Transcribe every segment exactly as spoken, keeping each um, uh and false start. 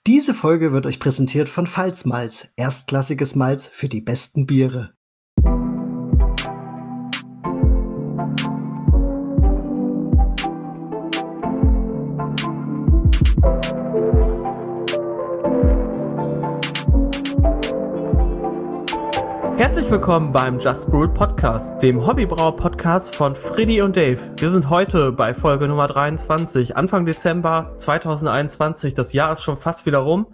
Diese Folge wird euch präsentiert von Pfalz-Malz, erstklassiges Malz für die besten Biere. Herzlich willkommen beim Just Brewed Podcast, dem Hobbybrauer-Podcast von Freddy und Dave. Wir sind heute bei Folge Nummer dreiundzwanzig, Anfang Dezember zweitausendeinundzwanzig. Das Jahr ist schon fast wieder rum.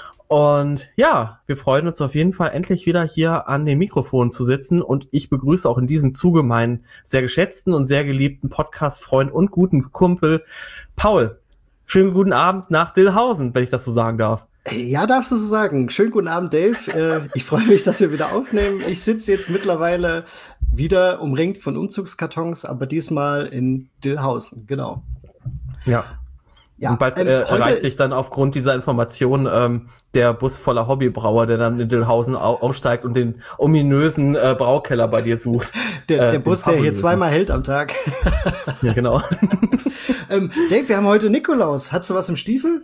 Und ja, wir freuen uns auf jeden Fall, endlich wieder hier an den Mikrofonen zu sitzen. Und ich begrüße auch in diesem Zuge meinen sehr geschätzten und sehr geliebten Podcast-Freund und guten Kumpel Paul. Schönen guten Abend nach Dillhausen, wenn ich das so sagen darf. Ja, darfst du so sagen. Schönen guten Abend, Dave. Ich freue mich, dass wir wieder aufnehmen. Ich sitze jetzt mittlerweile wieder umringt von Umzugskartons, aber diesmal in Dillhausen, genau. Ja. Ja, und bald ähm, äh, erreicht dich dann aufgrund dieser Information ähm, der Bus voller Hobbybrauer, der dann in Dillhausen au- aussteigt und den ominösen äh, Braukeller bei dir sucht. Der, äh, der Bus, der hier zweimal hält am Tag. Ja, genau. ähm, Dave, wir haben heute Nikolaus. Hast du was im Stiefel?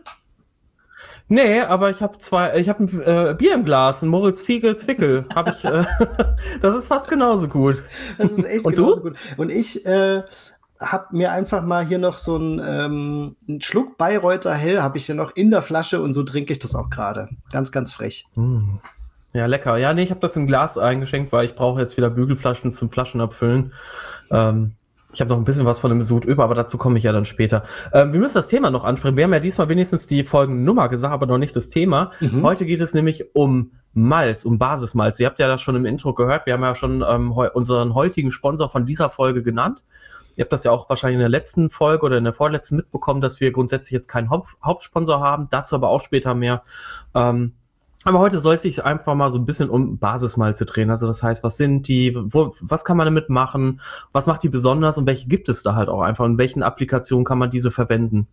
Nee, aber ich habe zwei, ich habe ein äh, Bier im Glas, ein Moritz Fiegel Zwickel, habe ich. Äh, das ist fast genauso gut. Das ist echt Und genauso du? gut. Und ich äh, habe mir einfach mal hier noch so einen, ähm, einen Schluck Bayreuther Hell habe ich hier noch in der Flasche und so trinke ich das auch gerade. Ganz, ganz frech. Mm. Ja, lecker. Ja, nee, ich habe das im Glas eingeschenkt, weil ich brauche jetzt wieder Bügelflaschen zum Flaschenabfüllen. Ähm, Ich habe noch ein bisschen was von dem Sud über, aber dazu komme ich ja dann später. Ähm, wir müssen das Thema noch ansprechen. Wir haben ja diesmal wenigstens die Folgennummer gesagt, aber noch nicht das Thema. Mhm. Heute geht es nämlich um Malz, um Basismalz. Ihr habt ja das schon im Intro gehört. Wir haben ja schon ähm, heu- unseren heutigen Sponsor von dieser Folge genannt. Ihr habt das ja auch wahrscheinlich in der letzten Folge oder in der vorletzten mitbekommen, dass wir grundsätzlich jetzt keinen Haupt- Hauptsponsor haben. Dazu aber auch später mehr. Ähm, Aber heute soll es sich einfach mal so ein bisschen um Basismalze drehen. Also das heißt, was sind die, wo, was kann man damit machen, was macht die besonders und welche gibt es da halt auch einfach und in welchen Applikationen kann man diese verwenden?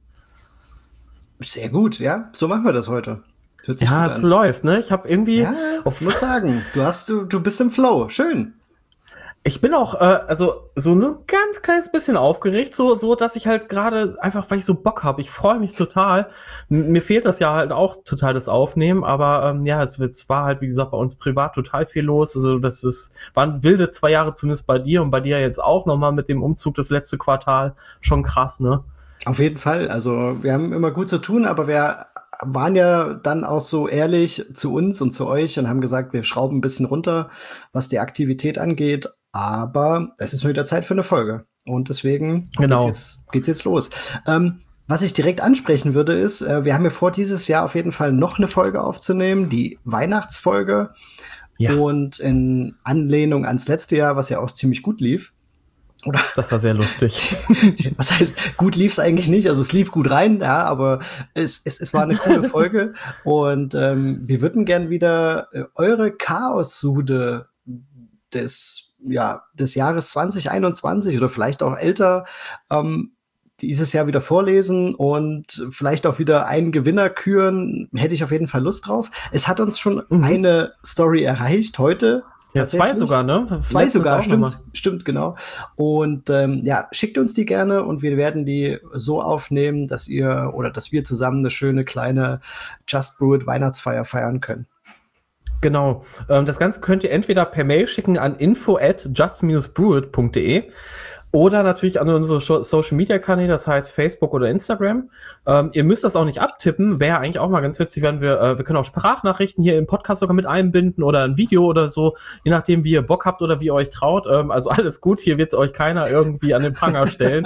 Sehr gut, ja. So machen wir das heute. Hört sich ja, es an. Läuft, ne? Ich habe irgendwie... Ja, ich muss sagen, du, hast, du, du bist im Flow. Schön. Ich bin auch, äh, also so ein ganz kleines bisschen aufgeregt, so so, dass ich halt gerade einfach, weil ich so Bock habe, ich freue mich total. M- mir fehlt das ja halt auch total das Aufnehmen, aber ähm, ja, es, es war halt, wie gesagt, bei uns privat total viel los. Also das ist, waren wilde zwei Jahre zumindest bei dir und bei dir jetzt auch nochmal mit dem Umzug das letzte Quartal. Schon krass, ne? Auf jeden Fall. Also wir haben immer gut zu tun, aber wir waren ja dann auch so ehrlich zu uns und zu euch und haben gesagt, wir schrauben ein bisschen runter, was die Aktivität angeht. Aber es ist wieder Zeit für eine Folge. Und deswegen genau. geht's jetzt, geht's jetzt los. Ähm, was ich direkt ansprechen würde, ist, äh, wir haben ja vor, dieses Jahr auf jeden Fall noch eine Folge aufzunehmen, die Weihnachtsfolge. Ja. Und in Anlehnung ans letzte Jahr, was ja auch ziemlich gut lief. Oder? Das war sehr lustig. Was heißt, gut lief's eigentlich nicht. Also es lief gut rein, ja, aber es, es, es war eine coole Folge. Und ähm, wir würden gern wieder äh, eure Chaos-Sude des ja, des Jahres zwanzig einundzwanzig oder vielleicht auch älter, ähm, dieses Jahr wieder vorlesen und vielleicht auch wieder einen Gewinner küren, hätte ich auf jeden Fall Lust drauf. Es hat uns schon mhm. eine Story erreicht heute. Ja, zwei sogar, ne? Zwei Letztens sogar, stimmt, stimmt, genau. Und ähm, ja, schickt uns die gerne und wir werden die so aufnehmen, dass ihr oder dass wir zusammen eine schöne kleine Just Brewed Weihnachtsfeier feiern können. Genau. Das Ganze könnt ihr entweder per Mail schicken an info at just brewed punkt de oder natürlich an unsere Social-Media-Kanäle, das heißt Facebook oder Instagram. Ähm, ihr müsst das auch nicht abtippen. Wäre eigentlich auch mal ganz witzig, wenn wir, äh, wir können auch Sprachnachrichten hier im Podcast sogar mit einbinden oder ein Video oder so, je nachdem, wie ihr Bock habt oder wie ihr euch traut. Ähm, also alles gut, hier wird euch keiner irgendwie an den Pranger stellen.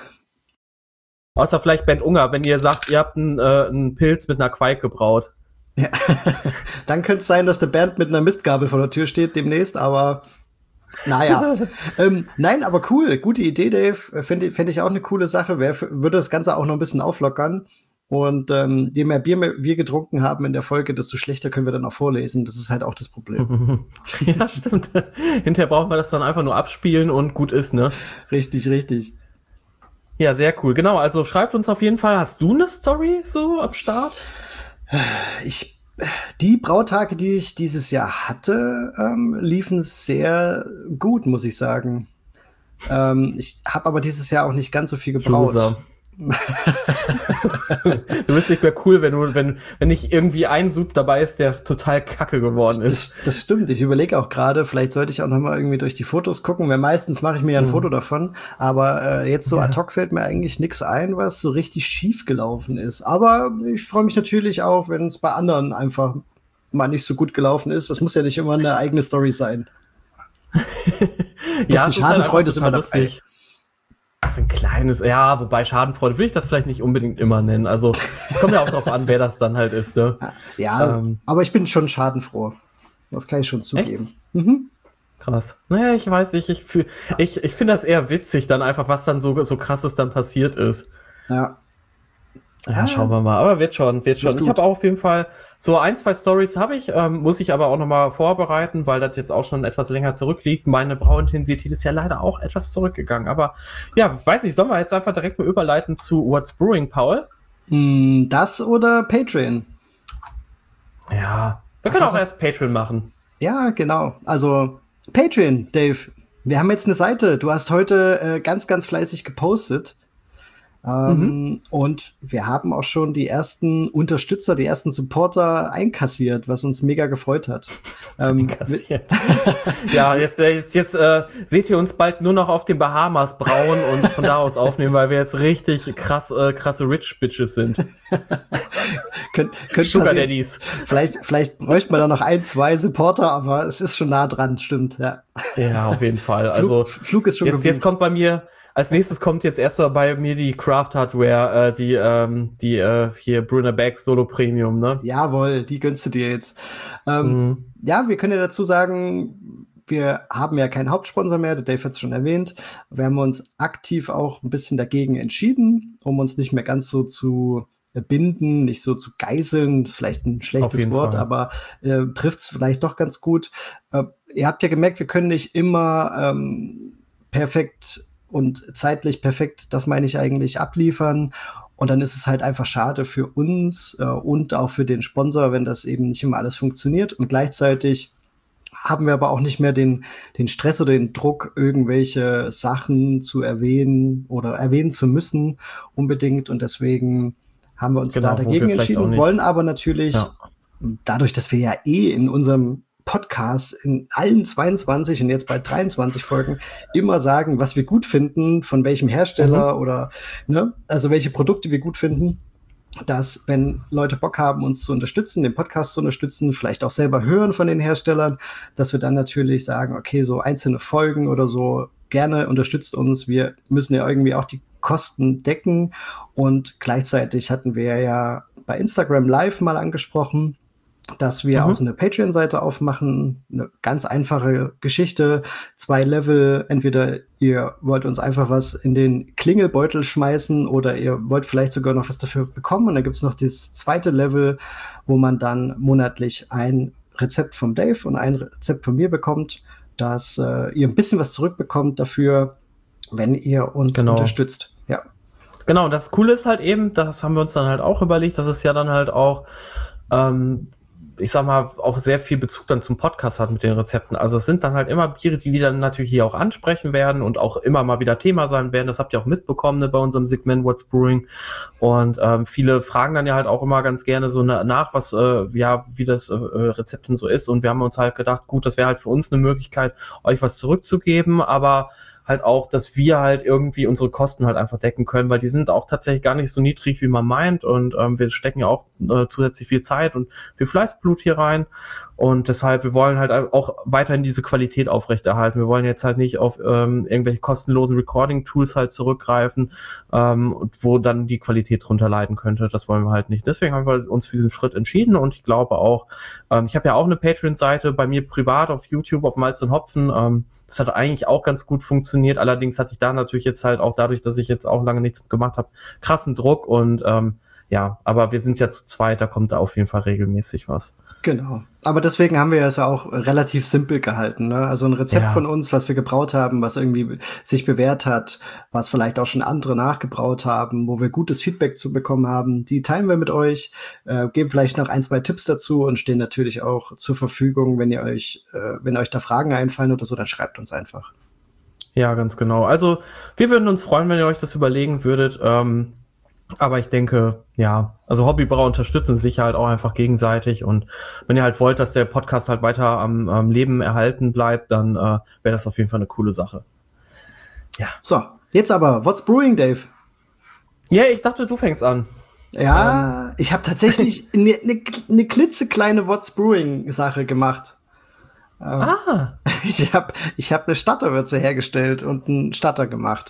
Außer vielleicht Bent Unger, wenn ihr sagt, ihr habt einen, äh, einen Pilz mit einer Quake gebraut. Ja. Dann könnte es sein, dass der Bernd mit einer Mistgabel vor der Tür steht demnächst, aber naja. ähm, nein, aber cool, gute Idee, Dave. Fände fänd ich auch eine coole Sache. Wär, würde das Ganze auch noch ein bisschen auflockern. Und ähm, je mehr Bier wir getrunken haben in der Folge, desto schlechter können wir dann auch vorlesen. Das ist halt auch das Problem. Ja, stimmt. Hinterher brauchen wir das dann einfach nur abspielen und gut ist, ne? Richtig, richtig. Ja, sehr cool. Genau, also schreibt uns auf jeden Fall. Hast du eine Story so am Start? Ich, die Brautage, die ich dieses Jahr hatte, ähm, liefen sehr gut, muss ich sagen. Ähm, ich habe aber dieses Jahr auch nicht ganz so viel gebraut. Loser. Du bist nicht mehr cool, wenn du, wenn, wenn nicht irgendwie ein Sub dabei ist, der total kacke geworden ist. Das, das stimmt. Ich überlege auch gerade, vielleicht sollte ich auch noch mal irgendwie durch die Fotos gucken, weil meistens mache ich mir ja ein mhm. Foto davon. Aber äh, jetzt so ja. ad hoc fällt mir eigentlich nichts ein, was so richtig schief gelaufen ist. Aber ich freue mich natürlich auch, wenn es bei anderen einfach mal nicht so gut gelaufen ist. Das muss ja nicht immer eine eigene Story sein. Ja, Schadenfreude ist immer lustig. So ein kleines, ja, wobei Schadenfreude will ich das vielleicht nicht unbedingt immer nennen. Also es kommt ja auch darauf an, wer das dann halt ist. Ne? Ja, ähm, aber ich bin schon schadenfroh. Das kann ich schon zugeben. Mhm. Krass. Naja, ich weiß nicht, ich, ich, ich, ich finde das eher witzig dann einfach, was dann so, so krasses dann passiert ist. Ja. Ja, schauen wir mal. Aber wird schon, wird schon. Ich habe auch auf jeden Fall so ein, zwei Stories habe ich, ähm, muss ich aber auch nochmal vorbereiten, weil das jetzt auch schon etwas länger zurückliegt. Meine Brauintensität ist ja leider auch etwas zurückgegangen. Aber ja, weiß nicht, sollen wir jetzt einfach direkt mal überleiten zu What's Brewing, Paul? Das oder Patreon? Ja, wir können Ach, auch erst Patreon machen. Ja, genau. Also Patreon, Dave. Wir haben jetzt eine Seite. Du hast heute äh, ganz, ganz fleißig gepostet. Ähm, mhm. Und wir haben auch schon die ersten Unterstützer, die ersten Supporter einkassiert, was uns mega gefreut hat. Ähm, ja, jetzt, jetzt, jetzt äh, seht ihr uns bald nur noch auf den Bahamas brauen und von da aus aufnehmen, weil wir jetzt richtig krass, äh, krasse Rich Bitches sind. Kön könnt Sugar Daddies. Vielleicht, vielleicht bräuchte man da noch ein, zwei Supporter, aber es ist schon nah dran, stimmt, ja. Ja, auf jeden Fall. Also Flug, Flug ist schon jetzt, jetzt kommt bei mir Als nächstes kommt jetzt erstmal bei mir die Craft Hardware, äh, die, ähm, die äh, hier Brunner Bags Solo Premium, ne? Jawohl, die gönnst du dir jetzt. Ähm, mhm. Ja, wir können ja dazu sagen, wir haben ja keinen Hauptsponsor mehr, der Dave hat es schon erwähnt. Wir haben uns aktiv auch ein bisschen dagegen entschieden, um uns nicht mehr ganz so zu binden, nicht so zu geißeln, das ist vielleicht ein schlechtes Wort, Fall. aber äh, trifft es vielleicht doch ganz gut. Äh, ihr habt ja gemerkt, wir können nicht immer ähm, perfekt und zeitlich perfekt, das meine ich eigentlich, abliefern. Und dann ist es halt einfach schade für uns äh, und auch für den Sponsor, wenn das eben nicht immer alles funktioniert. Und gleichzeitig haben wir aber auch nicht mehr den, den Stress oder den Druck, irgendwelche Sachen zu erwähnen oder erwähnen zu müssen unbedingt. Und deswegen haben wir uns genau, da dagegen entschieden und wollen aber natürlich, ja. dadurch, dass wir ja eh in unserem Podcast in allen zweiundzwanzig und jetzt bald dreiundzwanzig Folgen immer sagen, was wir gut finden, von welchem Hersteller mhm. oder, ne, also welche Produkte wir gut finden, dass, wenn Leute Bock haben, uns zu unterstützen, den Podcast zu unterstützen, vielleicht auch selber hören von den Herstellern, dass wir dann natürlich sagen, okay, so einzelne Folgen oder so, gerne unterstützt uns, wir müssen ja irgendwie auch die Kosten decken und gleichzeitig hatten wir ja bei Instagram Live mal angesprochen, dass wir mhm. auch eine Patreon-Seite aufmachen, eine ganz einfache Geschichte, zwei Level, entweder ihr wollt uns einfach was in den Klingelbeutel schmeißen oder ihr wollt vielleicht sogar noch was dafür bekommen und dann gibt's noch das zweite Level, wo man dann monatlich ein Rezept vom Dave und ein Rezept von mir bekommt, dass äh, ihr ein bisschen was zurückbekommt dafür, wenn ihr uns genau. unterstützt. Ja. Genau, und das Coole ist halt eben, das haben wir uns dann halt auch überlegt, dass es ja dann halt auch ähm, ich sag mal, auch sehr viel Bezug dann zum Podcast hat mit den Rezepten. Also es sind dann halt immer Biere, die wir dann natürlich hier auch ansprechen werden und auch immer mal wieder Thema sein werden. Das habt ihr auch mitbekommen, ne, bei unserem Segment What's Brewing. Und ähm, viele fragen dann ja halt auch immer ganz gerne so nach, was, äh, ja, wie das äh, Rezept denn so ist. Und wir haben uns halt gedacht, gut, das wäre halt für uns eine Möglichkeit, euch was zurückzugeben, aber halt auch, dass wir halt irgendwie unsere Kosten halt einfach decken können, weil die sind auch tatsächlich gar nicht so niedrig, wie man meint und ähm, wir stecken ja auch äh, zusätzlich viel Zeit und viel Fleißblut hier rein und deshalb, wir wollen halt auch weiterhin diese Qualität aufrechterhalten. Wir wollen jetzt halt nicht auf ähm, irgendwelche kostenlosen Recording-Tools halt zurückgreifen, ähm, wo dann die Qualität drunter leiden könnte. Das wollen wir halt nicht. Deswegen haben wir uns für diesen Schritt entschieden und ich glaube auch, ähm, ich habe ja auch eine Patreon-Seite bei mir privat auf YouTube, auf Malz und Hopfen. Ähm, das hat eigentlich auch ganz gut funktioniert. Allerdings hatte ich da natürlich jetzt halt auch dadurch, dass ich jetzt auch lange nichts gemacht habe, krassen Druck und ähm, ja, aber wir sind ja zu zweit, da kommt da auf jeden Fall regelmäßig was. Genau. Aber deswegen haben wir es ja auch relativ simpel gehalten, ne? Also ein Rezept ja. von uns, was wir gebraut haben, was irgendwie sich bewährt hat, was vielleicht auch schon andere nachgebraut haben, wo wir gutes Feedback zu bekommen haben, die teilen wir mit euch, äh, geben vielleicht noch ein, zwei Tipps dazu und stehen natürlich auch zur Verfügung, wenn ihr euch, äh, wenn euch da Fragen einfallen oder so, dann schreibt uns einfach. Ja, ganz genau. Also wir würden uns freuen, wenn ihr euch das überlegen würdet. Ähm, Aber ich denke, ja, also Hobbybrauer unterstützen sich halt auch einfach gegenseitig und wenn ihr halt wollt, dass der Podcast halt weiter am, am Leben erhalten bleibt, dann äh, wäre das auf jeden Fall eine coole Sache. Ja. So, jetzt aber, what's brewing, Dave? Ja, ich dachte, du fängst an. Ja, ähm. ich habe tatsächlich eine ne, ne klitzekleine What's brewing Sache gemacht. Ähm, ah. Ich habe ich hab eine Starterwürze hergestellt und einen Starter gemacht.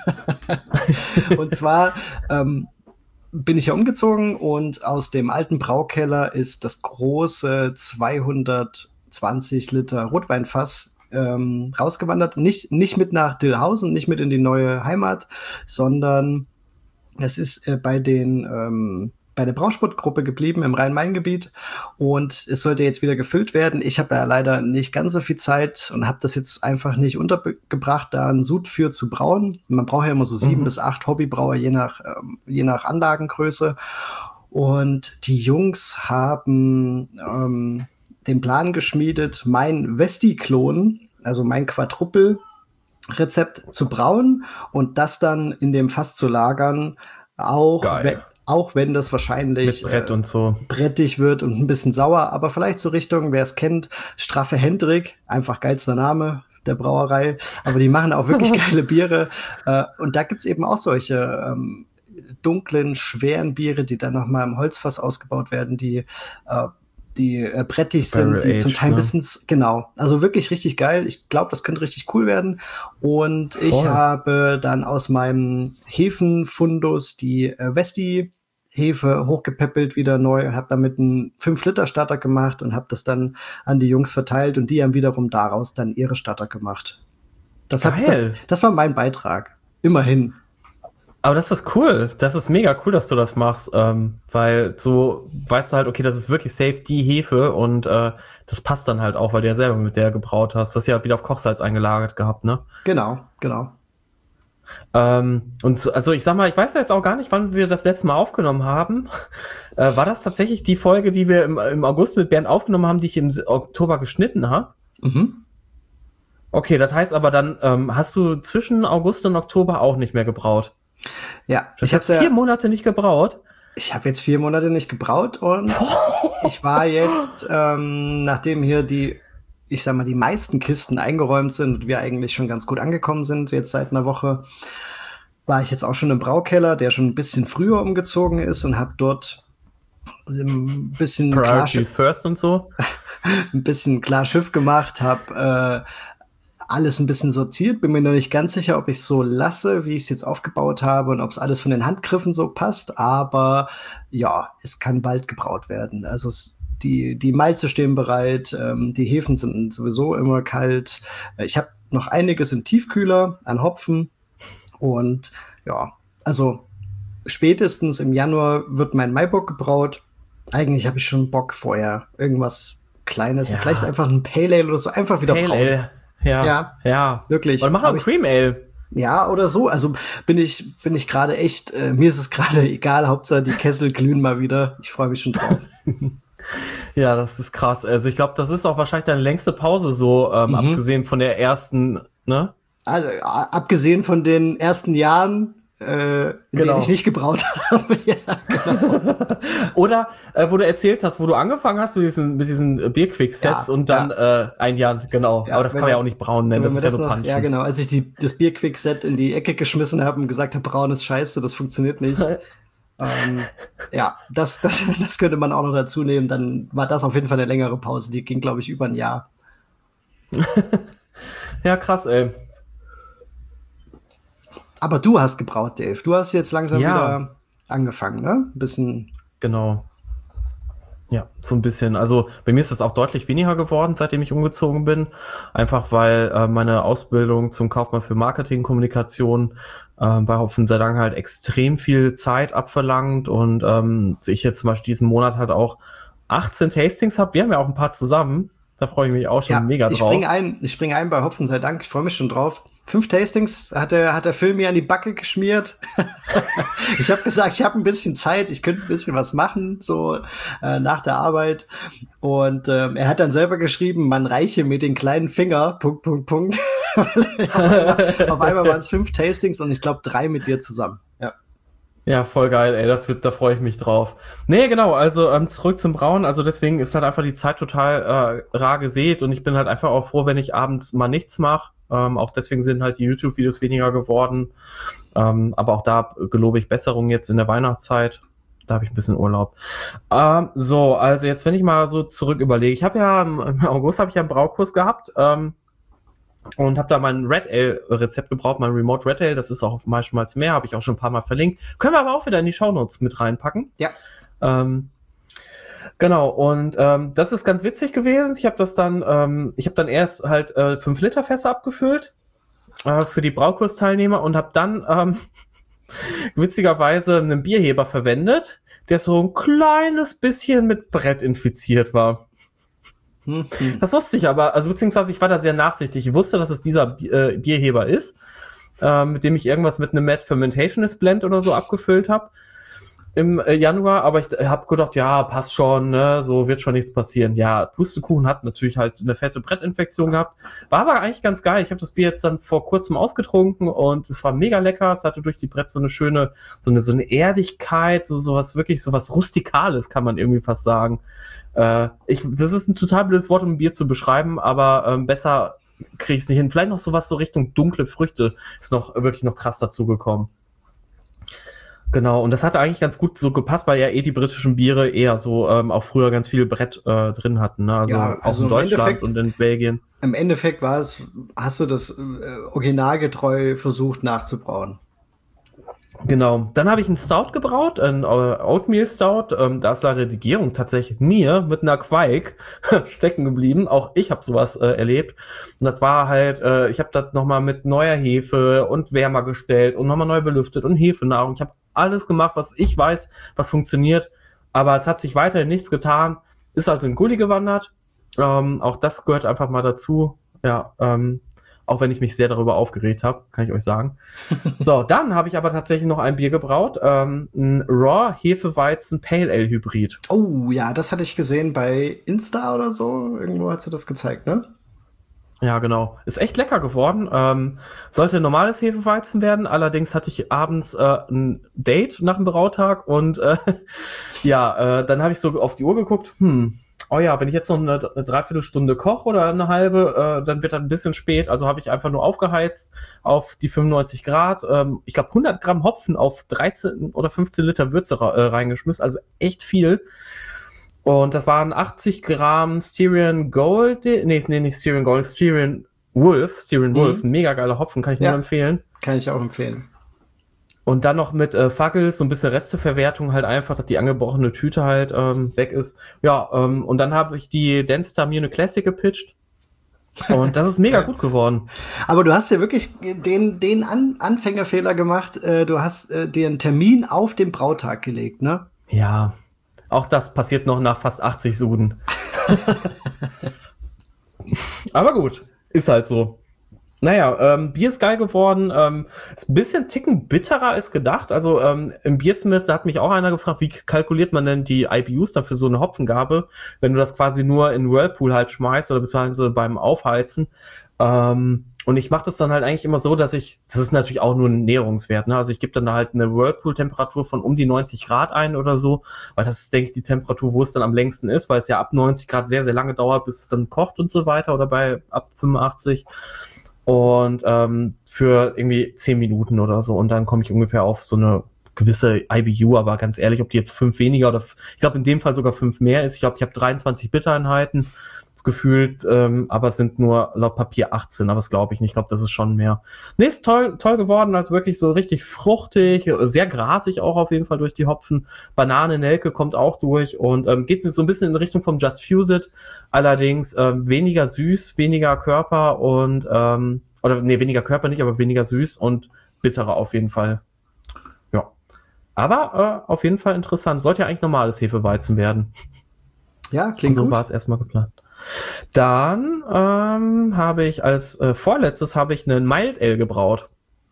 Und zwar ähm, bin ich ja umgezogen und aus dem alten Braukeller ist das große zweihundertzwanzig Liter Rotweinfass ähm, rausgewandert. Nicht, nicht mit nach Dillhausen, nicht mit in die neue Heimat, sondern es ist äh, bei den ähm, bei der Brausportgruppe geblieben im Rhein-Main-Gebiet und es sollte jetzt wieder gefüllt werden. Ich habe ja leider nicht ganz so viel Zeit und habe das jetzt einfach nicht untergebracht, da einen Sud für zu brauen. Man braucht ja immer so sieben mhm. bis acht Hobbybrauer, je nach, ähm, je nach Anlagengröße. Und die Jungs haben ähm, den Plan geschmiedet, mein Vesti-Klon, also mein Quadruppel, Rezept zu brauen und das dann in dem Fass zu lagern, auch wenn, auch wenn das wahrscheinlich mit Brett und so brettig wird und ein bisschen sauer, aber vielleicht so Richtung, wer es kennt, Straffe Hendrik, einfach geilster Name der Brauerei, aber die machen auch wirklich geile Biere äh, und da gibt's eben auch solche ähm, dunklen, schweren Biere, die dann nochmal im Holzfass ausgebaut werden, die äh, die äh, brettig sind, die zum Teil ein bisschen, genau, also wirklich richtig geil. Ich glaube, das könnte richtig cool werden. Und Voll. Ich habe dann aus meinem Hefenfundus die äh, Vesti-Hefe hochgepäppelt, wieder neu, und habe damit einen fünf Liter Starter gemacht und habe das dann an die Jungs verteilt und die haben wiederum daraus dann ihre Starter gemacht. Das, hab, das, das war mein Beitrag. Immerhin. Aber das ist cool. Das ist mega cool, dass du das machst, ähm, weil so weißt du halt, okay, das ist wirklich safe die Hefe und äh, das passt dann halt auch, weil du ja selber mit der gebraut hast. Du hast ja wieder auf Kochsalz eingelagert gehabt, ne? Genau, genau. Ähm, und so, also ich sag mal, ich weiß ja jetzt auch gar nicht, wann wir das letzte Mal aufgenommen haben. Äh, war das tatsächlich die Folge, die wir im, im August mit Bernd aufgenommen haben, die ich im Oktober geschnitten habe? Mhm. Okay, das heißt aber dann, ähm, hast du zwischen August und Oktober auch nicht mehr gebraut? Ja, ich habe vier ja, Monate nicht gebraut. Ich habe jetzt vier Monate nicht gebraut und ich war jetzt, ähm, nachdem hier die, ich sag mal, die meisten Kisten eingeräumt sind und wir eigentlich schon ganz gut angekommen sind, jetzt seit einer Woche, war ich jetzt auch schon im Braukeller, der schon ein bisschen früher umgezogen ist und habe dort ein bisschen Priorities first und so, ein bisschen klar Schiff gemacht, habe äh, alles ein bisschen sortiert, bin mir noch nicht ganz sicher, ob ich es so lasse, wie ich es jetzt aufgebaut habe und ob es alles von den Handgriffen so passt, aber ja, es kann bald gebraut werden. Also es, die, die Malze stehen bereit, ähm, die Hefen sind sowieso immer kalt. Ich habe noch einiges im Tiefkühler an Hopfen und ja, also spätestens im Januar wird mein Maibock gebraut. Eigentlich habe ich schon Bock vorher, irgendwas Kleines, ja. Vielleicht einfach ein Pale Ale oder so, einfach wieder Pale brauen. Ale. Ja, ja, ja, wirklich. Und mach auch Cream Ale. Ja, oder so. Also bin ich, bin ich gerade echt, äh, mir ist es gerade egal, Hauptsache die Kessel glühen mal wieder. Ich freue mich schon drauf. Ja, das ist krass. Also ich glaube, das ist auch wahrscheinlich deine längste Pause so, ähm, mhm. abgesehen von der ersten, ne? Also abgesehen von den ersten Jahren, äh, in genau. denen ich nicht gebraut habe. Ja, genau. Oder äh, wo du erzählt hast, wo du angefangen hast mit diesen, mit diesen Bierquick-Sets ja, und dann ja. äh, ein Jahr, genau. Ja, aber das kann man ja auch nicht brauen nennen, das ist ja nur Punch. Ja, genau. Als ich die, das Bierquick-Set in die Ecke geschmissen habe und gesagt habe, braun ist scheiße, das funktioniert nicht. ähm, ja, das, das, das könnte man auch noch dazu nehmen. Dann war das auf jeden Fall eine längere Pause. Die ging, glaube ich, über ein Jahr. Ja, krass, ey. Aber du hast gebraut, Dave. Du hast jetzt langsam ja. wieder angefangen, ne? Ein bisschen. Genau. Ja, so ein bisschen. Also bei mir ist es auch deutlich weniger geworden, seitdem ich umgezogen bin. Einfach weil äh, meine Ausbildung zum Kaufmann für Marketing, Kommunikation äh, bei Hopfen sei Dank halt extrem viel Zeit abverlangt und ähm, ich jetzt zum Beispiel diesen Monat halt auch achtzehn Tastings habe. Wir haben ja auch ein paar zusammen. Da freue ich mich auch schon ja, mega drauf. Ich springe ein, ich springe ein bei Hopfen sei Dank. Ich freue mich schon drauf. Fünf Tastings hat der, hat der Phil mir an die Backe geschmiert. Ich habe gesagt, ich habe ein bisschen Zeit, ich könnte ein bisschen was machen, so äh, nach der Arbeit. Und ähm, er hat dann selber geschrieben, man reiche mit den kleinen Finger, Punkt, Punkt, Punkt. auf einmal, auf einmal waren es fünf Tastings und ich glaube drei mit dir zusammen. Ja. Ja, voll geil, ey, das wird, da freue ich mich drauf. Nee, genau, also ähm, zurück zum Brauen, also deswegen ist halt einfach die Zeit total äh, rar gesät und ich bin halt einfach auch froh, wenn ich abends mal nichts mache. Ähm, auch deswegen sind halt die YouTube-Videos weniger geworden. Ähm, aber auch da gelobe ich Besserung jetzt in der Weihnachtszeit. Da habe ich ein bisschen Urlaub. Ähm, so, also jetzt, wenn ich mal so zurück überlege, ich habe ja im, im August habe ich ja einen Braukurs gehabt. Ähm, und habe da mein Red Ale-Rezept gebraucht, mein Remote Red Ale, das ist auch auf Malz mehr, habe ich auch schon ein paar Mal verlinkt. Können wir aber auch wieder in die Shownotes mit reinpacken. Ja. Ähm, genau, und ähm, das ist ganz witzig gewesen. Ich habe das dann, ähm, ich habe dann erst halt äh, fünf Liter Fässer abgefüllt äh, für die Braukursteilnehmer und habe dann ähm, witzigerweise einen Bierheber verwendet, der so ein kleines bisschen mit Brett infiziert war. Hm, hm. Das wusste ich aber, also beziehungsweise ich war da sehr nachsichtig. Ich wusste, dass es dieser äh, Bierheber ist, äh, mit dem ich irgendwas mit einem Mad Fermentationist Blend oder so abgefüllt habe im äh, Januar, aber ich äh, habe gedacht, ja, passt schon, ne, so wird schon nichts passieren. Ja, Pustekuchen hat natürlich halt eine fette Brettinfektion gehabt, war aber eigentlich ganz geil. Ich habe das Bier jetzt dann vor kurzem ausgetrunken und es war mega lecker. Es hatte durch die Brett so eine schöne, so eine so eine Erdigkeit, so sowas wirklich, sowas Rustikales, kann man irgendwie fast sagen. Äh, ich, das ist ein total blödes Wort, um ein Bier zu beschreiben, aber ähm, besser kriege ich es nicht hin. Vielleicht noch sowas so Richtung dunkle Früchte ist noch wirklich noch krass dazugekommen. Genau, und das hat eigentlich ganz gut so gepasst, weil ja eh die britischen Biere eher so ähm, auch früher ganz viel Brett äh, drin hatten. Ne? Also, Ja, also auch in Deutschland Endeffekt, und in Belgien. Im Endeffekt war es, hast du das äh, originalgetreu versucht nachzubrauen. Genau, dann habe ich einen Stout gebraut, einen äh, Oatmeal Stout. Ähm, da ist leider die Gärung tatsächlich mir mit einer Quake stecken geblieben. Auch ich habe sowas äh, erlebt. Und das war halt, äh, ich habe das nochmal mit neuer Hefe und wärmer gestellt und nochmal neu belüftet und Hefenahrung. Ich habe alles gemacht, was ich weiß, was funktioniert. Aber es hat sich weiterhin nichts getan. Ist also in Gully gewandert. Ähm, auch das gehört einfach mal dazu. Ja, ähm, auch wenn ich mich sehr darüber aufgeregt habe, kann ich euch sagen. So, dann habe ich aber tatsächlich noch ein Bier gebraut. Ähm, ein Raw Hefeweizen Pale Ale Hybrid. Oh ja, das hatte ich gesehen bei Insta oder so. Irgendwo hat sie das gezeigt, ne? Ja, genau. Ist echt lecker geworden. Ähm, sollte normales Hefeweizen werden. Allerdings hatte ich abends äh, ein Date nach dem Brautag und äh, ja, äh, dann habe ich so auf die Uhr geguckt. Hm, oh ja, wenn ich jetzt noch eine, eine Dreiviertelstunde koche oder eine halbe, äh, dann wird das ein bisschen spät. Also habe ich einfach nur aufgeheizt auf die fünfundneunzig Grad. Ähm, ich glaube hundert Gramm Hopfen auf dreizehn oder fünfzehn Liter Würze äh, reingeschmissen. Also echt viel. Und das waren achtzig Gramm Styrian Gold, nee, nee, nicht Styrian Gold, Styrian Wolf, Styrian Wolf, mhm. Ein mega geiler Hopfen, kann ich ja nur empfehlen. Kann ich auch empfehlen. Und dann noch mit äh, Fackels, so ein bisschen Resteverwertung halt einfach, dass die angebrochene Tüte halt ähm, weg ist. Ja, ähm, und dann habe ich die Denstar Mune Classic gepitcht. Und das ist mega gut geworden. Aber du hast ja wirklich den, den An- Anfängerfehler gemacht. Äh, du hast äh, dir einen Termin auf den Brautag gelegt, ne? Ja. Auch das passiert noch nach fast achtzig Suden. Aber gut, ist halt so. Naja, ähm, Bier ist geil geworden. Ähm, ist ein bisschen ticken bitterer als gedacht. Also ähm, im Beersmith, da hat mich auch einer gefragt, wie kalkuliert man denn die I B Us dann für so eine Hopfengabe, wenn du das quasi nur in Whirlpool halt schmeißt oder beziehungsweise beim Aufheizen. Ähm, und ich mache das dann halt eigentlich immer so, dass ich, das ist natürlich auch nur ein Näherungswert, ne? Also ich gebe dann halt eine Whirlpool-Temperatur von um die neunzig Grad ein oder so, weil das ist, denke ich, die Temperatur, wo es dann am längsten ist, weil es ja ab neunzig Grad sehr, sehr lange dauert, bis es dann kocht und so weiter oder bei ab fünfundachtzig. Und ähm, für irgendwie zehn Minuten oder so. Und dann komme ich ungefähr auf so eine gewisse I B U, aber ganz ehrlich, ob die jetzt fünf weniger oder, f- ich glaube in dem Fall sogar fünf mehr ist. Ich glaube, ich habe dreiundzwanzig Bittereinheiten gefühlt, ähm, aber es sind nur laut Papier achtzehn, aber das glaube ich nicht. Ich glaube, das ist schon mehr. Nee, ist toll, toll geworden, also wirklich so richtig fruchtig, sehr grasig auch auf jeden Fall durch die Hopfen. Banane, Nelke kommt auch durch und ähm, geht so ein bisschen in Richtung vom Just Fuse It, allerdings ähm, weniger süß, weniger Körper und, ähm, oder nee, weniger Körper nicht, aber weniger süß und bitterer auf jeden Fall. Ja. Aber äh, auf jeden Fall interessant. Sollte ja eigentlich normales Hefeweizen werden. Ja, klingt so gut. So war es erstmal geplant. Dann ähm, habe ich als äh, vorletztes habe ich einen Mild Ale gebraut.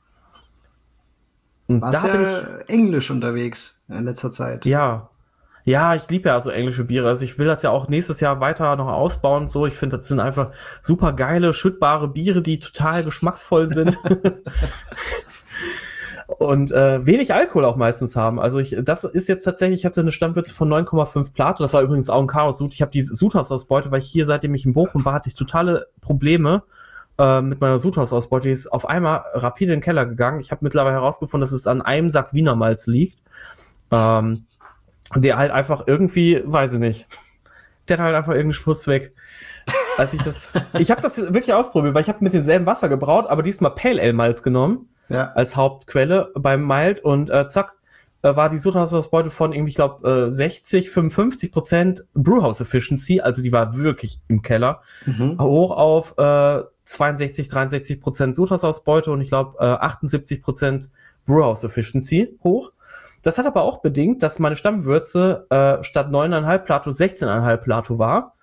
Und Warst da ja bin ich englisch unterwegs in letzter Zeit. Ja. Ja, ich liebe ja so englische Biere. Also ich will das ja auch nächstes Jahr weiter noch ausbauen. So, ich finde, das sind einfach super geile, schüttbare Biere, die total geschmacksvoll sind. und äh, wenig Alkohol auch meistens haben. Also ich, das ist jetzt tatsächlich, ich hatte eine Stammwürze von neun Komma fünf Plato, das war übrigens auch ein Chaos-Sud. Ich habe die Sudhausausbeute, weil ich hier, seitdem ich in Bochum war, hatte ich totale Probleme äh, mit meiner Sudhausausbeute. Die ist auf einmal rapide in den Keller gegangen. Ich habe mittlerweile herausgefunden, dass es an einem Sack Wiener Malz liegt. Ähm, der halt einfach irgendwie, weiß ich nicht, der hat halt einfach irgendeinen Schmutz weg. Als ich das, ich habe das wirklich ausprobiert, weil ich habe mit demselben Wasser gebraut, aber diesmal Pale Ale Malz genommen, ja, als Hauptquelle beim Mild und äh, zack, äh, war die Sudhausausbeute von irgendwie, ich glaube, äh, sechzig, fünfundfünfzig Prozent Brewhouse Efficiency, also die war wirklich im Keller, mhm. hoch auf äh, zweiundsechzig, dreiundsechzig Prozent Sudhausausbeute und ich glaube äh, achtundsiebzig Prozent Brewhouse Efficiency hoch. Das hat aber auch bedingt, dass meine Stammwürze äh, statt neun Komma fünf Plato sechzehn Komma fünf Plato war.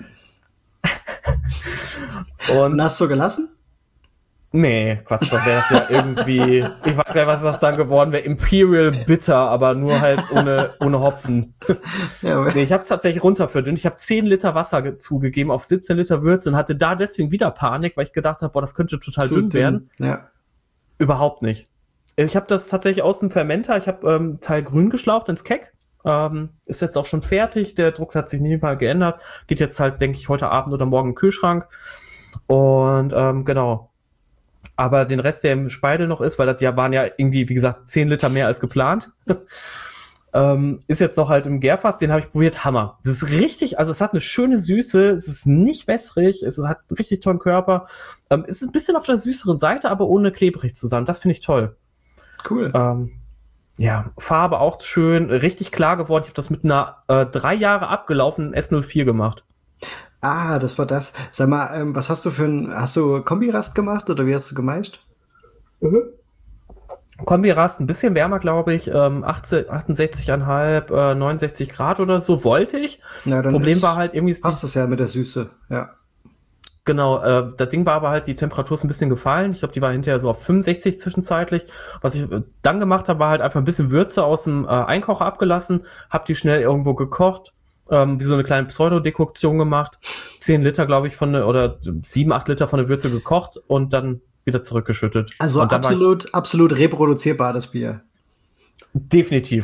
Und, und hast du gelassen? Nee, Quatsch, doch wäre das ja irgendwie, ich weiß gar nicht, was das dann geworden wäre, Imperial Bitter, aber nur halt ohne, ohne Hopfen. Ja, nee, ich habe es tatsächlich runterverdünnt. Ich habe zehn Liter Wasser ge- zugegeben auf siebzehn Liter Würze und hatte da deswegen wieder Panik, weil ich gedacht habe, boah, das könnte total Zu dünn werden. Ja. Überhaupt nicht. Ich habe das tatsächlich aus dem Fermenter, ich habe ähm, Teil grün geschlaucht ins Keck. Ähm, ist jetzt auch schon fertig, der Druck hat sich nicht mal geändert. Geht jetzt halt, denke ich, heute Abend oder morgen im Kühlschrank. Und ähm, genau. Aber den Rest, der im Speidel noch ist, weil das ja waren ja irgendwie, wie gesagt, zehn Liter mehr als geplant, ähm, ist jetzt noch halt im Gärfass, den habe ich probiert, Hammer. Das ist richtig, also es hat eine schöne Süße, es ist nicht wässrig, es hat einen richtig tollen Körper. Ähm, ist ein bisschen auf der süßeren Seite, aber ohne klebrig zu sein. Das finde ich toll. Cool. Ähm, ja, Farbe auch schön, richtig klar geworden. Ich habe das mit einer äh, drei Jahre abgelaufenen S null vier gemacht. Ah, das war das. Sag mal, ähm, was hast du für ein, hast du Kombirast gemacht oder wie hast du gemeischt? Mhm. Kombirast, ein bisschen wärmer, glaube ich, ähm, achtzehn, achtundsechzig Komma fünf, äh, neunundsechzig Grad oder so wollte ich. Ja, dann Problem ist, war halt irgendwie... passt das ja mit der Süße, ja. Genau, äh, das Ding war aber halt, die Temperatur ist ein bisschen gefallen. Ich glaube, die war hinterher so auf fünfundsechzig zwischenzeitlich. Was ich äh, dann gemacht habe, war halt einfach ein bisschen Würze aus dem äh, Einkocher abgelassen, hab die schnell irgendwo gekocht, ähm, wie so eine kleine Pseudodekoktion gemacht. zehn Liter, glaube ich, von der, oder sieben, acht Liter von der Würze gekocht und dann wieder zurückgeschüttet. Also und absolut, ich, absolut reproduzierbares Bier. Definitiv.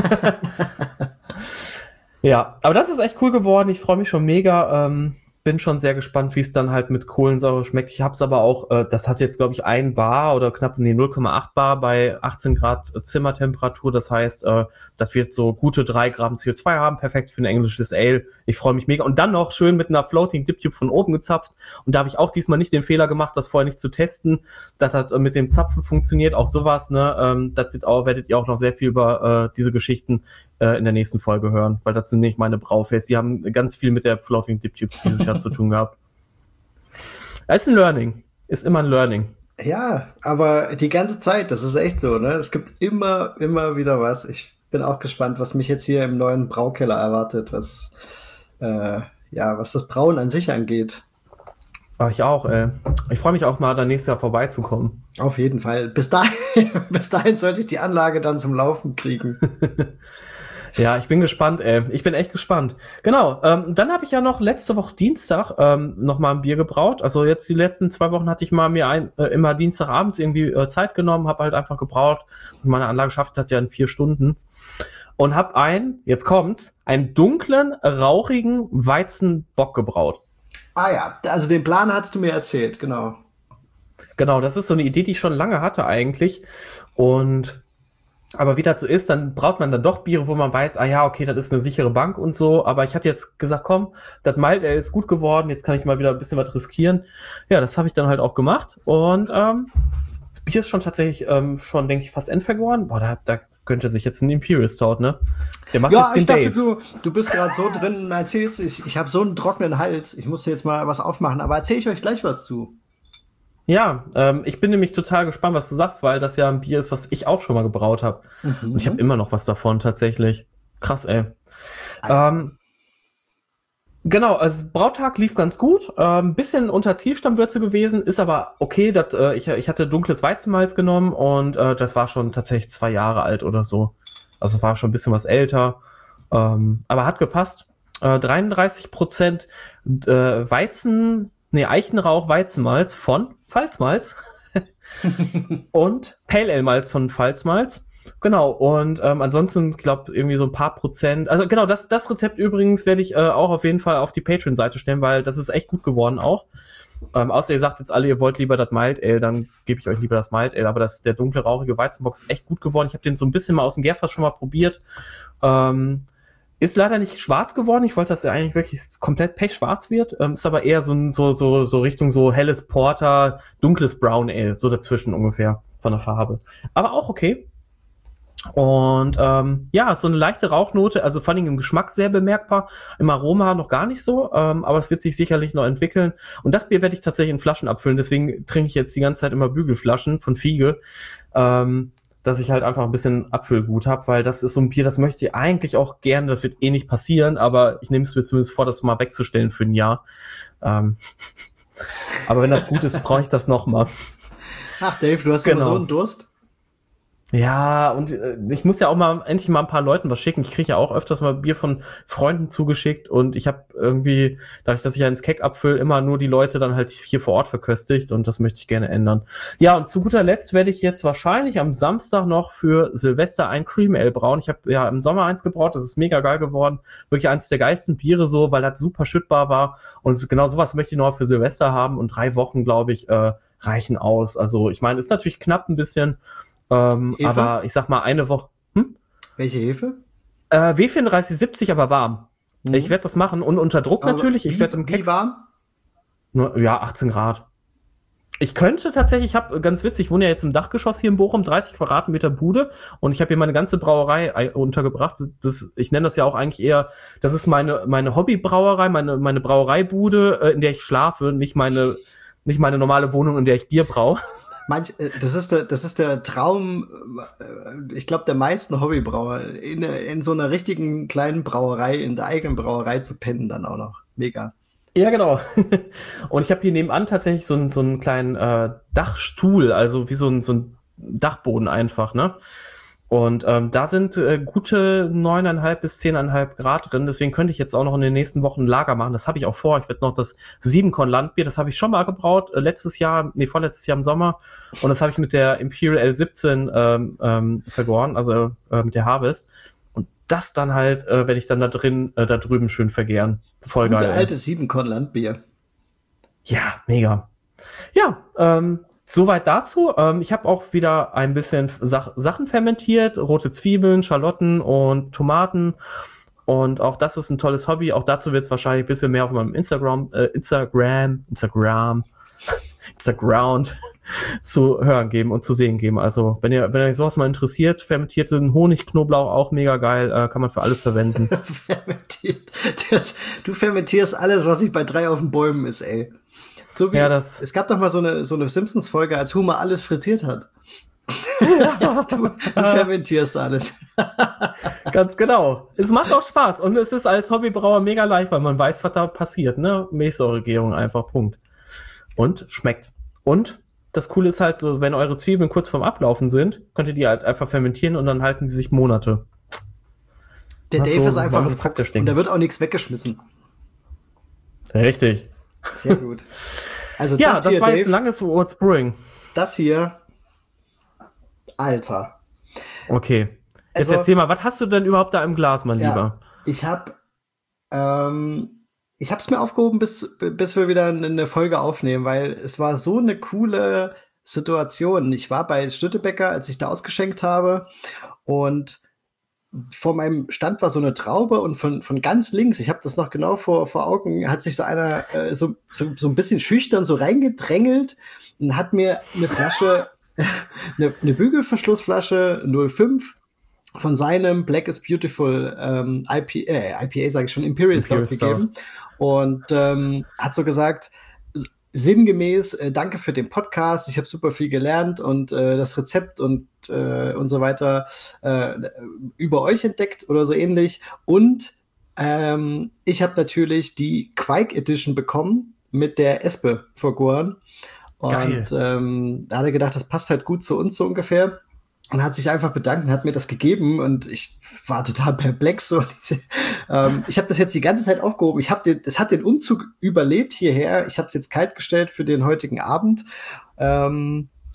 Ja, aber das ist echt cool geworden. Ich freue mich schon mega. Ähm, bin schon sehr gespannt, wie es dann halt mit Kohlensäure schmeckt. Ich habe es aber auch, äh, das hat jetzt, glaube ich, ein Bar oder knapp nee, null Komma acht Bar bei achtzehn Grad Zimmertemperatur. Das heißt, äh, das wird so gute drei Gramm C O zwei haben. Perfekt für ein englisches Ale. Ich freue mich mega. Und dann noch schön mit einer Floating Dip Tube von oben gezapft. Und da habe ich auch diesmal nicht den Fehler gemacht, das vorher nicht zu testen. Das hat äh, mit dem Zapfen funktioniert. Auch sowas, ne? Ähm, das wird auch, werdet ihr auch noch sehr viel über äh, diese Geschichten in der nächsten Folge hören, weil das sind nicht meine Braufest. Die haben ganz viel mit der Floating Dip Tube dieses Jahr zu tun gehabt. Das ist ein Learning. Ist immer ein Learning. Ja, aber die ganze Zeit, das ist echt so, ne? Es gibt immer, immer wieder was. Ich bin auch gespannt, was mich jetzt hier im neuen Braukeller erwartet, was, äh, ja, was das Brauen an sich angeht. Ach, ich auch, ey. Ich freue mich auch mal, da nächstes Jahr vorbeizukommen. Auf jeden Fall. Bis dahin, bis dahin sollte ich die Anlage dann zum Laufen kriegen. Ja, ich bin gespannt, ey. Ich bin echt gespannt. Genau, ähm, dann habe ich ja noch letzte Woche Dienstag ähm, noch mal ein Bier gebraut. Also jetzt die letzten zwei Wochen hatte ich mal mir ein, äh, immer Dienstagabends irgendwie äh, Zeit genommen, habe halt einfach gebraut. Und meine Anlage schafft das ja in vier Stunden. Und habe einen, jetzt kommt's, einen dunklen, rauchigen Weizenbock gebraut. Ah ja, also den Plan hast du mir erzählt, genau. Genau, das ist so eine Idee, die ich schon lange hatte eigentlich. Und aber wie das so ist, dann braucht man dann doch Biere, wo man weiß, ah ja, okay, das ist eine sichere Bank und so. Aber ich hatte jetzt gesagt, komm, das Mild Ale ist gut geworden, jetzt kann ich mal wieder ein bisschen was riskieren. Ja, das habe ich dann halt auch gemacht. Und ähm, das Bier ist schon tatsächlich ähm, schon, denke ich, fast endvergoren. Boah, da, da könnte sich jetzt ein Imperial Stout, ne? Der macht ja, jetzt den ich dachte, Dave. du, du bist gerade so drin und erzählst, ich, ich habe so einen trockenen Hals, ich musste jetzt mal was aufmachen, aber erzähle ich euch gleich was zu. Ja, ähm, ich bin nämlich total gespannt, was du sagst, weil das ja ein Bier ist, was ich auch schon mal gebraut habe. Mhm. Und ich habe immer noch was davon, tatsächlich. Krass, ey. Ähm, genau, also Brautag lief ganz gut. Ein ähm, bisschen unter Zielstammwürze gewesen, ist aber okay. Dat, äh, ich, ich hatte dunkles Weizenmalz genommen und äh, das war schon tatsächlich zwei Jahre alt oder so. Also war schon ein bisschen was älter. Ähm, aber hat gepasst. Äh, dreiunddreißig Prozent äh, Weizen, nee, Eichenrauch Weizenmalz von Pfalzmalz. Und Pale Ale Malz von Pfalz-Malz. Genau, und ähm, ansonsten, ich glaube, irgendwie so ein paar Prozent. Also genau, das, das Rezept übrigens werde ich äh, auch auf jeden Fall auf die Patreon-Seite stellen, weil das ist echt gut geworden auch. Ähm, außer ihr sagt jetzt alle, ihr wollt lieber das Mild Ale, dann gebe ich euch lieber das Mild Ale, aber das, der dunkle, rauchige Weizenbock ist echt gut geworden. Ich habe den so ein bisschen mal aus dem Gärfass schon mal probiert. Ähm, ist leider nicht schwarz geworden. Ich wollte, dass er eigentlich wirklich komplett pechschwarz wird. Ähm, ist aber eher so, so, so, so Richtung so helles Porter, dunkles Brown Ale, so dazwischen ungefähr von der Farbe. Aber auch okay. Und ähm, ja, so eine leichte Rauchnote, also vor allem im Geschmack sehr bemerkbar, im Aroma noch gar nicht so, ähm, aber es wird sich sicherlich noch entwickeln. Und das Bier werde ich tatsächlich in Flaschen abfüllen, deswegen trinke ich jetzt die ganze Zeit immer Bügelflaschen von Fiege, ähm, dass ich halt einfach ein bisschen Abfüllgut habe, weil das ist so ein Bier, das möchte ich eigentlich auch gerne, das wird eh nicht passieren, aber ich nehme es mir zumindest vor, das mal wegzustellen für ein Jahr. Ähm, aber wenn das gut ist, brauche ich das noch mal. Ach Dave, du hast genau. immer so einen Durst. Ja, und äh, ich muss ja auch mal endlich mal ein paar Leuten was schicken. Ich kriege ja auch öfters mal Bier von Freunden zugeschickt und ich habe irgendwie, dadurch, dass ich ja ins Keck abfülle, immer nur die Leute dann halt hier vor Ort verköstigt und das möchte ich gerne ändern. Ja, und zu guter Letzt werde ich jetzt wahrscheinlich am Samstag noch für Silvester ein Cream Ale brauen. Ich habe ja im Sommer eins gebraut, das ist mega geil geworden. Wirklich eins der geilsten Biere so, weil das super schüttbar war und genau sowas möchte ich noch für Silvester haben und drei Wochen, glaube ich, äh, reichen aus. Also ich meine, ist natürlich knapp ein bisschen, Ähm, aber ich sag mal, eine Woche. Hm? Welche Hefe? Äh, W vierunddreißig siebzig, aber warm. Mhm. Ich werde das machen und unter Druck aber natürlich. Ich werde im Keck. Wie warm? Nur, ja, achtzehn Grad. Ich könnte tatsächlich, ich habe ganz witzig, ich wohne ja jetzt im Dachgeschoss hier in Bochum, dreißig Quadratmeter Bude und ich habe hier meine ganze Brauerei untergebracht. Das, ich nenne das ja auch eigentlich eher, das ist meine meine Hobbybrauerei, meine meine Brauereibude, in der ich schlafe, nicht meine nicht meine normale Wohnung, in der ich Bier braue. Manch, das ist der, das ist der Traum, ich glaube, der meisten Hobbybrauer, in, in so einer richtigen kleinen Brauerei, in der eigenen Brauerei zu pennen dann auch noch. Mega. Ja, genau. Und ich habe hier nebenan tatsächlich so einen, so einen kleinen äh, Dachstuhl, also wie so ein, so ein Dachboden einfach, ne? Und ähm, da sind äh, gute neuneinhalb bis zehneinhalb Grad drin. Deswegen könnte ich jetzt auch noch in den nächsten Wochen ein Lager machen. Das habe ich auch vor. Ich werde noch das Siebenkorn Landbier, das habe ich schon mal gebraut, äh, letztes Jahr, nee, vorletztes Jahr im Sommer. Und das habe ich mit der Imperial L siebzehn ähm, ähm, vergoren, also äh, mit der Harvest. Und das dann halt äh, werde ich dann da drin, äh, da drüben schön vergären. Voll geil. Gute alte Siebenkorn Landbier. Ja, mega. Ja, ähm, soweit dazu. Ähm, ich habe auch wieder ein bisschen Sach- Sachen fermentiert, rote Zwiebeln, Schalotten und Tomaten. Und auch das ist ein tolles Hobby. Auch dazu wird es wahrscheinlich ein bisschen mehr auf meinem Instagram, äh, Instagram, Instagram, Instagram zu hören geben und zu sehen geben. Also wenn ihr, wenn euch sowas mal interessiert, fermentierten Honigknoblauch auch mega geil, äh, kann man für alles verwenden. Fermentiert. Das, du fermentierst alles, was nicht bei drei auf den Bäumen ist, ey. So wie, ja, das es gab doch mal so eine, so eine Simpsons-Folge, als Homer alles frittiert hat. Ja, du, du fermentierst alles. Ganz genau. Es macht auch Spaß und es ist als Hobbybrauer mega leicht, weil man weiß, was da passiert, ne? Milchsäuregärung einfach, Punkt. Und schmeckt. Und das Coole ist halt so, wenn eure Zwiebeln kurz vorm Ablaufen sind, könnt ihr die halt einfach fermentieren und dann halten die sich Monate. Der das Dave so, ist einfach ein Fuchs und da wird auch nichts weggeschmissen. Richtig. Sehr gut. Also ja, das, das hier, war Dave, jetzt ein langes What's Brewing. Das hier, Alter. Okay. Jetzt also, erzähl mal, was hast du denn überhaupt da im Glas, mein ja, Lieber? Ich hab, ähm, ich hab's mir aufgehoben, bis, bis wir wieder eine Folge aufnehmen, weil es war so eine coole Situation. Ich war bei Stüttebecker, als ich da ausgeschenkt habe und vor meinem Stand war so eine Traube und von, von ganz links, ich habe das noch genau vor, vor Augen, hat sich so einer äh, so, so, so ein bisschen schüchtern so reingedrängelt und hat mir eine Flasche, eine, eine Bügelverschlussflasche null Komma fünf von seinem Black is Beautiful ähm, I P A, äh, I P A sage ich schon, Imperial Stout gegeben und ähm, hat so gesagt, sinngemäß, äh, danke für den Podcast, ich habe super viel gelernt und äh, das Rezept und äh, und so weiter äh, über euch entdeckt oder so ähnlich. Und ähm, ich habe natürlich die Quake Edition bekommen mit der Espe vergoren. Und ähm, da hat er gedacht, das passt halt gut zu uns so ungefähr. Und hat sich einfach bedankt und hat mir das gegeben und ich war total perplex. So. ähm, ich habe das jetzt die ganze Zeit aufgehoben. Ich habe den, es hat den Umzug überlebt hierher. Ich habe es jetzt kalt gestellt für den heutigen Abend. Ähm,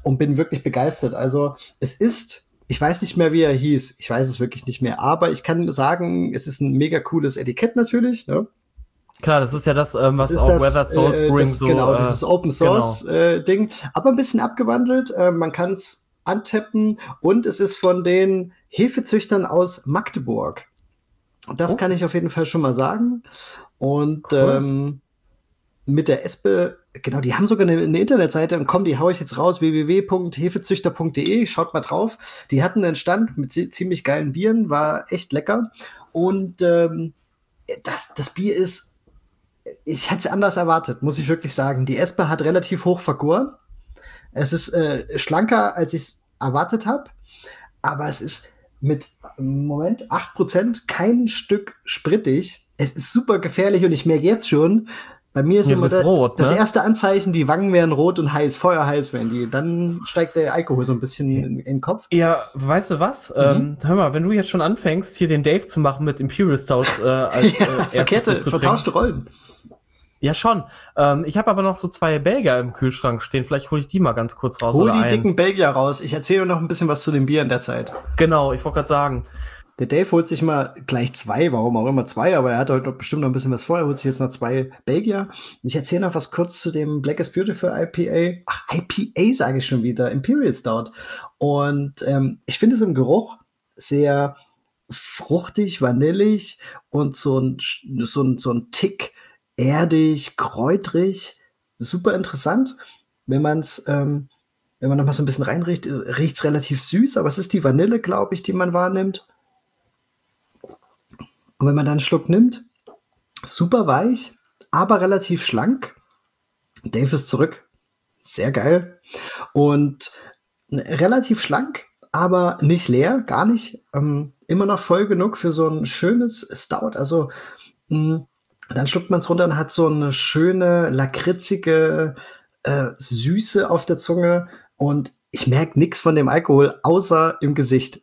und bin wirklich begeistert. Also es ist, ich weiß nicht mehr, wie er hieß, ich weiß es wirklich nicht mehr, aber ich kann sagen, es ist ein mega cooles Etikett natürlich, ne? Klar, das ist ja das, ähm, was Das ist auch das, Weathered Soul äh, Spring das, so. genau, äh, dieses Open Source genau. äh, Ding, aber ein bisschen abgewandelt. Äh, man kann es antappen und es ist von den Hefezüchtern aus Magdeburg. Das Oh. kann ich auf jeden Fall schon mal sagen. Und Cool. ähm, mit der Espe, genau, die haben sogar eine, eine Internetseite und komm, die hau ich jetzt raus, w w w punkt hefezüchter punkt d e, schaut mal drauf. Die hatten einen Stand mit zi- ziemlich geilen Bieren, war echt lecker. Und ähm, das, das Bier ist, ich hätte es anders erwartet, muss ich wirklich sagen. Die Espe hat relativ hoch vergoren. Es ist äh, schlanker, als ich es erwartet habe, aber es ist mit, Moment, acht Prozent kein Stück sprittig. Es ist super gefährlich und ich merke jetzt schon, bei mir ist Ja, du immer bist da, rot, das ne? erste Anzeichen, die Wangen werden rot und heiß, feuerheiß werden die. Dann steigt der Alkohol so ein bisschen in, in den Kopf. Ja, weißt du was? Mhm. Ähm, hör mal, wenn du jetzt schon anfängst, hier den Dave zu machen mit Imperial Stouts äh, als äh, Ja, erstes verkehrte, zu vertauschte trinken. Rollen. Ja, schon. Ähm, ich habe aber noch so zwei Belgier im Kühlschrank stehen. Vielleicht hole ich die mal ganz kurz raus. Hol oder die einen. dicken Belgier raus. Ich erzähle noch ein bisschen was zu dem Bier in der Zeit. Genau, ich wollte gerade sagen. Der Dave holt sich mal gleich zwei, warum auch immer zwei, aber er hat heute bestimmt noch ein bisschen was vor. Er holt sich jetzt noch zwei Belgier. Ich erzähle noch was kurz zu dem Black is Beautiful I P A. Ach, I P A sage ich schon wieder, Imperial Stout. Und ähm, ich finde es im Geruch sehr fruchtig, vanillig und so ein, so ein, so ein Tick erdig, kräutrig. Super interessant. Wenn man es ähm, wenn man noch mal so ein bisschen reinriecht, riecht es relativ süß, aber es ist die Vanille, glaube ich, die man wahrnimmt. Und wenn man dann einen Schluck nimmt, super weich, aber relativ schlank. Dave ist zurück. Sehr geil. Und relativ schlank, aber nicht leer, gar nicht. Ähm, immer noch voll genug für so ein schönes Stout. Also mh, dann schluckt man es runter und hat so eine schöne, lakritzige äh, Süße auf der Zunge. Und ich merke nichts von dem Alkohol, außer im Gesicht.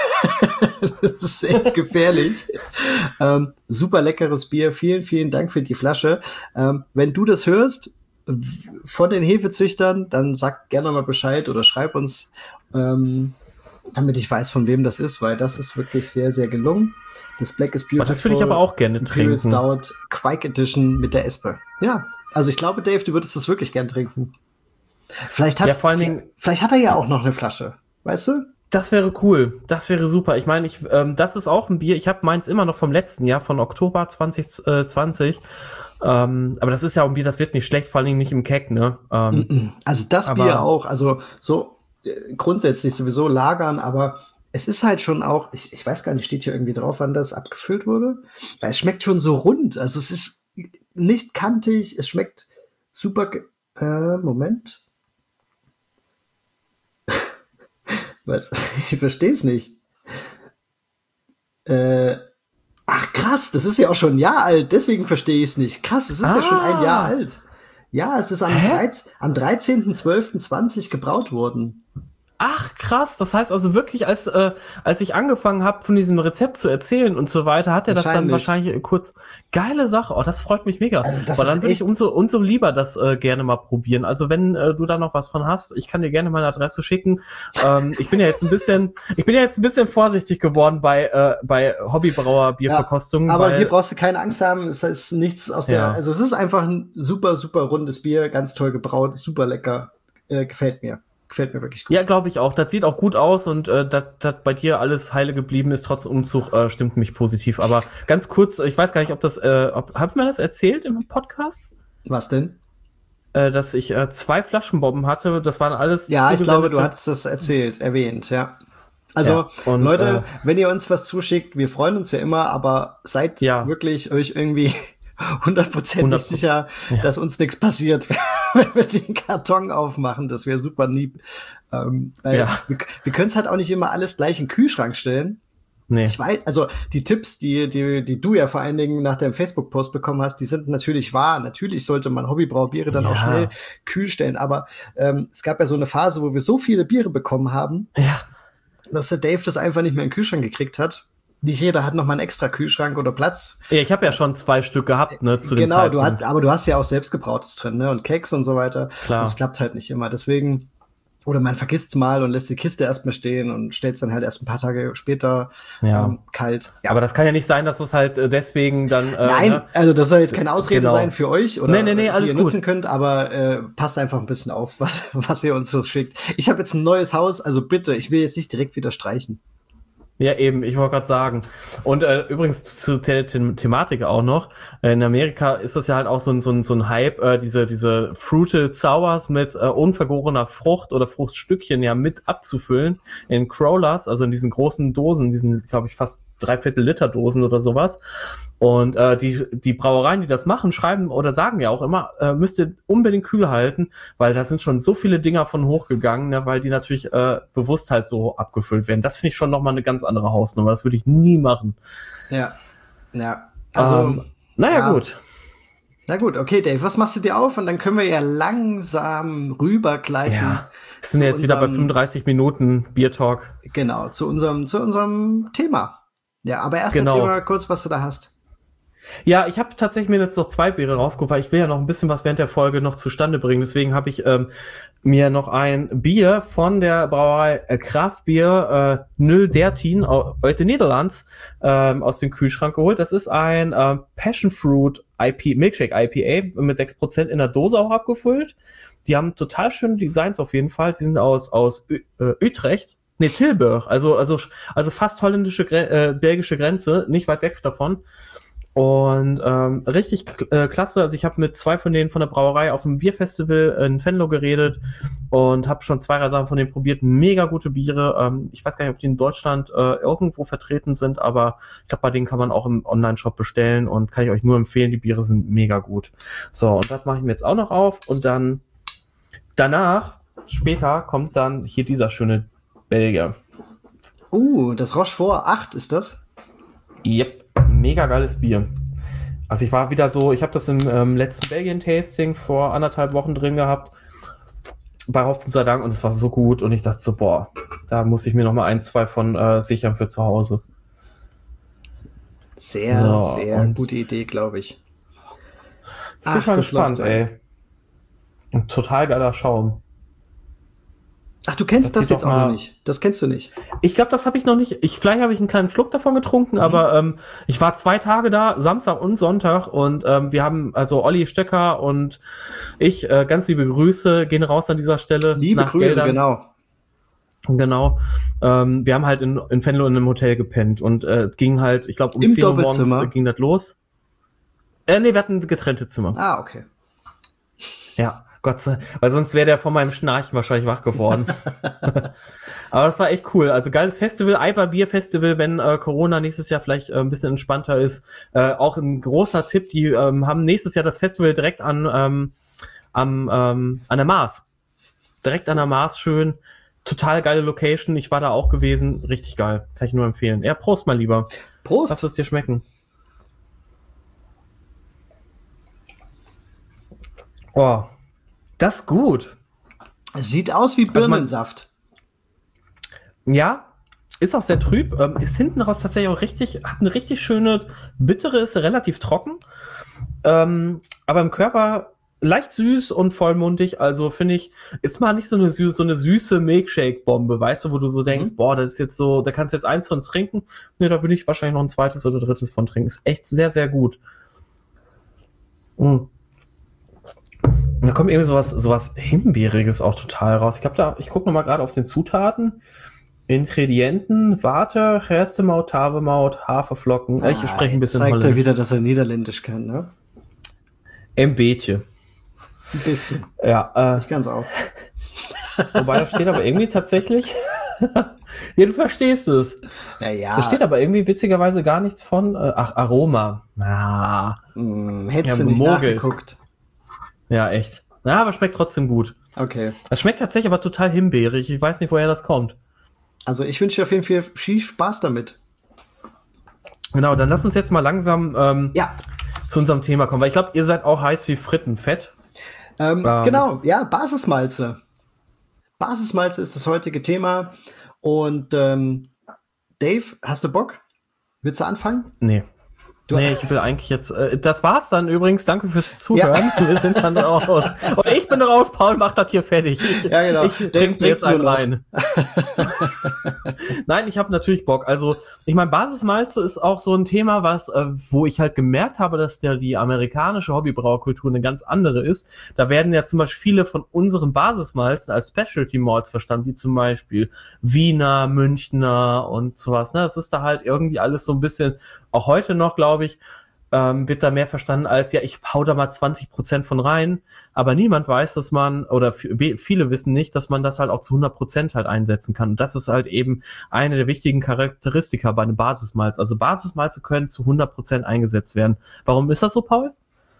Das ist echt gefährlich. ähm, super leckeres Bier. Vielen, vielen Dank für die Flasche. Ähm, wenn du das hörst von den Hefezüchtern, dann sag gerne mal Bescheid oder schreib uns, ähm, damit ich weiß, von wem das ist, weil das ist wirklich sehr, sehr gelungen. Das Black is Beautiful. Das würde ich aber auch gerne Imperial trinken. Stout Quake Edition mit der Espe. Ja, also ich glaube, Dave, du würdest das wirklich gern trinken. Vielleicht hat, Ja, vor allen vielleicht, Dingen- vielleicht hat er ja auch noch eine Flasche. Weißt du? Das wäre cool. Das wäre super. Ich meine, ich, ähm, das ist auch ein Bier. Ich habe meins immer noch vom letzten Jahr, von Oktober zwanzig zwanzig. Ähm, aber das ist ja auch ein Bier, das wird nicht schlecht, vor allen Dingen nicht im Keck, ne? Ähm, Also das Aber- Bier auch, also so äh, grundsätzlich sowieso lagern, aber es ist halt schon auch, ich, ich weiß gar nicht, steht hier irgendwie drauf, wann das abgefüllt wurde, weil es schmeckt schon so rund, also es ist nicht kantig, es schmeckt super, ge- äh, Moment. Was? Ich verstehe es nicht. Äh, ach krass, das ist ja auch schon ein Jahr alt, deswegen verstehe ich es nicht. Krass, es ist ja schon ein Jahr Ah. alt. Ja, es ist am, Hä? dreizehnten am dreizehnten zwölften zwanzig gebraut worden. Ach, krass. Das heißt also wirklich, als, äh, als ich angefangen habe, von diesem Rezept zu erzählen und so weiter, hat er das dann Wahrscheinlich. wahrscheinlich kurz. Geile Sache. Oh, das freut mich mega. Also das Aber dann ist würde ich echt- umso, umso lieber das äh, gerne mal probieren. Also wenn äh, du da noch was von hast, ich kann dir gerne meine Adresse schicken. Ähm, ich bin ja jetzt ein bisschen, ich bin ja jetzt ein bisschen vorsichtig geworden bei, äh, bei Hobbybrauer Bierverkostungen. Aber weil, hier brauchst du keine Angst haben, es ist nichts aus der, Ja. also es ist einfach ein super, super rundes Bier, ganz toll gebraut, super lecker, äh, gefällt mir. Gefällt mir wirklich gut. Ja, glaube ich auch. Das sieht auch gut aus und äh, dass bei dir alles heile geblieben ist, trotz Umzug, äh, stimmt mich positiv. Aber ganz kurz, ich weiß gar nicht, ob das, äh, ob, habt ihr mir das erzählt im Podcast? Was denn? Äh, dass ich äh, zwei Flaschenbomben hatte, das waren alles Ja, ich glaube, du zugesendete- hattest das erzählt, erwähnt, ja. Also, Ja, und, Leute, äh, wenn ihr uns was zuschickt, wir freuen uns ja immer, aber seid Ja. wirklich euch irgendwie hundertprozentig hundert sicher, Ja. dass uns nichts passiert, wenn wir den Karton aufmachen. Das wäre super lieb. Ähm, weil Ja. wir, wir können es halt auch nicht immer alles gleich in den Kühlschrank stellen. Nee. Ich weiß, also die Tipps, die, die, die du ja vor allen Dingen nach deinem Facebook-Post bekommen hast, die sind natürlich wahr. Natürlich sollte man Hobbybraubiere dann Ja. auch schnell kühl stellen. Aber ähm, es gab ja so eine Phase, wo wir so viele Biere bekommen haben, Ja. dass der Dave das einfach nicht mehr in den Kühlschrank gekriegt hat. Nicht jeder hat noch mal einen extra Kühlschrank oder Platz. Ja, ich habe ja schon zwei Stück gehabt, ne, zu dem Genau, Zeitpunkt. du hast, aber du hast ja auch selbstgebrautes drin, ne, und Keks und so weiter. Klar. Das klappt halt nicht immer. Deswegen Oder man vergisst es mal und lässt die Kiste erstmal stehen und stellt es dann halt erst ein paar Tage später ja. ähm, kalt. Ja. Aber das kann ja nicht sein, dass es halt äh, deswegen dann. Äh, Nein, ne? also das soll jetzt keine Ausrede genau. sein für euch oder nee, nee, nee, alles die ihr gut. nutzen könnt, aber äh, passt einfach ein bisschen auf, was, was ihr uns so schickt. Ich habe jetzt ein neues Haus, also bitte, ich will jetzt nicht direkt wieder streichen. Ja, eben, ich wollte gerade sagen. Und äh, übrigens zur The- The- Thematik auch noch, äh, in Amerika ist das ja halt auch so ein, so ein, so ein Hype, äh, diese, diese Fruited Sours mit äh, unvergorener Frucht oder Fruchtstückchen ja mit abzufüllen in Crowlers, also in diesen großen Dosen, diesen, glaube ich, fast dreiviertel Liter Dosen oder sowas. Und äh, die, die Brauereien, die das machen, schreiben oder sagen ja auch immer, äh, müsst ihr unbedingt kühl halten, weil da sind schon so viele Dinger von hochgegangen, ne, weil die natürlich äh, bewusst halt so abgefüllt werden. Das finde ich schon nochmal eine ganz andere Hausnummer. Das würde ich nie machen. Ja, ja. Also, ähm, naja, ja. gut. Na gut, okay, Dave, was machst du dir auf? Und dann können wir ja langsam rübergleiten. Ja, wir sind ja jetzt wieder bei fünfunddreißig Minuten Bier-Talk. Genau, zu unserem, zu unserem Thema. Ja, aber erst Genau. erzähl mal kurz, was du da hast. Ja, ich habe tatsächlich mir jetzt noch zwei Biere rausgeguckt, weil ich will ja noch ein bisschen was während der Folge noch zustande bringen. Deswegen habe ich ähm, mir noch ein Bier von der Brauerei äh, Kraftbier äh, null dertien aus den Niederlands ähm, aus dem Kühlschrank geholt. Das ist ein äh, Passion Fruit I P, Milkshake I P A mit sechs Prozent in der Dose auch abgefüllt. Die haben total schöne Designs auf jeden Fall. Die sind aus, aus Ü- äh, Utrecht. Nee, Tilburg. Also, also, also fast holländische, Gre- äh, belgische Grenze. Nicht weit weg davon. Und ähm, richtig äh, klasse. Also ich habe mit zwei von denen von der Brauerei auf dem Bierfestival in Venlo geredet und habe schon zwei, drei Sachen von denen probiert. Mega gute Biere. Ähm, ich weiß gar nicht, ob die in Deutschland äh, irgendwo vertreten sind, aber ich glaube, bei denen kann man auch im Online-Shop bestellen und kann ich euch nur empfehlen. Die Biere sind mega gut. So, und das mache ich mir jetzt auch noch auf. Und dann danach, später, kommt dann hier dieser schöne Belgier. Uh, das Rochefort acht ist das? Yep, mega geiles Bier. Also ich war wieder so, ich habe das im ähm, letzten Belgien-Tasting vor anderthalb Wochen drin gehabt, bei Hopfen sei Dank, und es war so gut und ich dachte so, boah, da muss ich mir noch mal ein, zwei von äh, sichern für zu Hause. Sehr, so, sehr gute Idee, glaube ich. Jetzt bin ich mal gespannt, ey. Ein total geiler Schaum. Ach, du kennst das, das jetzt auch mal, noch nicht. Das kennst du nicht. Ich glaube, das habe ich noch nicht. Ich, vielleicht habe ich einen kleinen Schluck davon getrunken, mhm. aber ähm, ich war zwei Tage da, Samstag und Sonntag, und ähm, wir haben, also Olli Stöcker und ich, äh, ganz liebe Grüße, gehen raus an dieser Stelle. Liebe Grüße, Geldern. genau. Genau. Ähm, wir haben halt in, in Venlo in einem Hotel gepennt und äh, ging halt, ich glaube, um Im zehn Uhr morgens Doppelzimmer? ging das los. Äh, nee, wir hatten getrennte Zimmer. Ah, okay. Ja. Gott sei Dank, weil sonst wäre der von meinem Schnarchen wahrscheinlich wach geworden. Aber das war echt cool. Also geiles Festival, Eiver Bier Festival, wenn äh, Corona nächstes Jahr vielleicht äh, ein bisschen entspannter ist. Äh, auch ein großer Tipp, die ähm, haben nächstes Jahr das Festival direkt an, ähm, am, ähm, an der Mars. Direkt an der Mars, schön. Total geile Location. Ich war da auch gewesen. Richtig geil. Kann ich nur empfehlen. Ja, Prost mal lieber. Prost. Lass es dir schmecken. Oh. Das ist gut. Sieht aus wie Birnensaft. Also man, ja, ist auch sehr trüb. Ähm, ist hinten raus tatsächlich auch richtig, hat eine richtig schöne, bittere, ist relativ trocken. Ähm, aber im Körper leicht süß und vollmundig. Also finde ich, ist mal nicht so eine, süß, so eine süße Milkshake-Bombe, weißt du, wo du so denkst, mhm. boah, das ist jetzt so, da kannst du jetzt eins von trinken. Ne, da würde ich wahrscheinlich noch ein zweites oder drittes von trinken. Ist echt sehr, sehr gut. Mhm. Da kommt irgendwie sowas, sowas Himbeeriges auch total raus. Ich glaube, da, ich gucke nochmal gerade auf den Zutaten. Ingredienten: Water, Gerstemaut, Tavemaut, Haferflocken. Ah, ich spreche ein bisschen Holländisch. Zeigt er wieder, dass er Niederländisch kann, ne? Ein bisschen. Ein bisschen. Ja. Äh, ich kann's auch. Wobei, da steht aber irgendwie tatsächlich... ja, du verstehst es. Ja, ja. Da steht aber irgendwie witzigerweise gar nichts von... Äh, ach, Aroma. Ah. Hm, hättest ja, du nicht nachgeguckt. Ja, echt. Ja, aber schmeckt trotzdem gut. Okay. Es schmeckt tatsächlich aber total himbeerig. Ich weiß nicht, woher das kommt. Also ich wünsche dir auf jeden Fall viel Spaß damit. Genau, dann lass uns jetzt mal langsam ähm, ja. zu unserem Thema kommen. Weil ich glaube, ihr seid auch heiß wie Frittenfett. Ähm, ähm. Genau, ja, Basismalze. Basismalze ist das heutige Thema. Und ähm, Dave, hast du Bock? Willst du anfangen? Nee. Du, nee, ich will eigentlich jetzt, äh, das war's dann übrigens, danke fürs Zuhören, ja. Wir sind dann raus. Und ich bin raus, Paul macht das hier fertig. Ich, ja, genau. Ich trinke mir jetzt einen rein. Nein, ich habe natürlich Bock. Also, ich meine, Basismalze ist auch so ein Thema, was, äh, wo ich halt gemerkt habe, dass der die amerikanische Hobbybrauerkultur eine ganz andere ist. Da werden ja zum Beispiel viele von unseren Basismalzen als Specialty Malts verstanden, wie zum Beispiel Wiener, Münchner und sowas. Ne? Das ist da halt irgendwie alles so ein bisschen, auch heute noch, glaube ich, ähm, wird da mehr verstanden als, ja, ich hau da mal zwanzig Prozent von rein, aber niemand weiß, dass man, oder f- viele wissen nicht, dass man das halt auch zu hundert Prozent halt einsetzen kann. Und das ist halt eben eine der wichtigen Charakteristika bei einem Basismalz. Also Basismalze können zu hundert Prozent eingesetzt werden. Warum ist das so, Paul?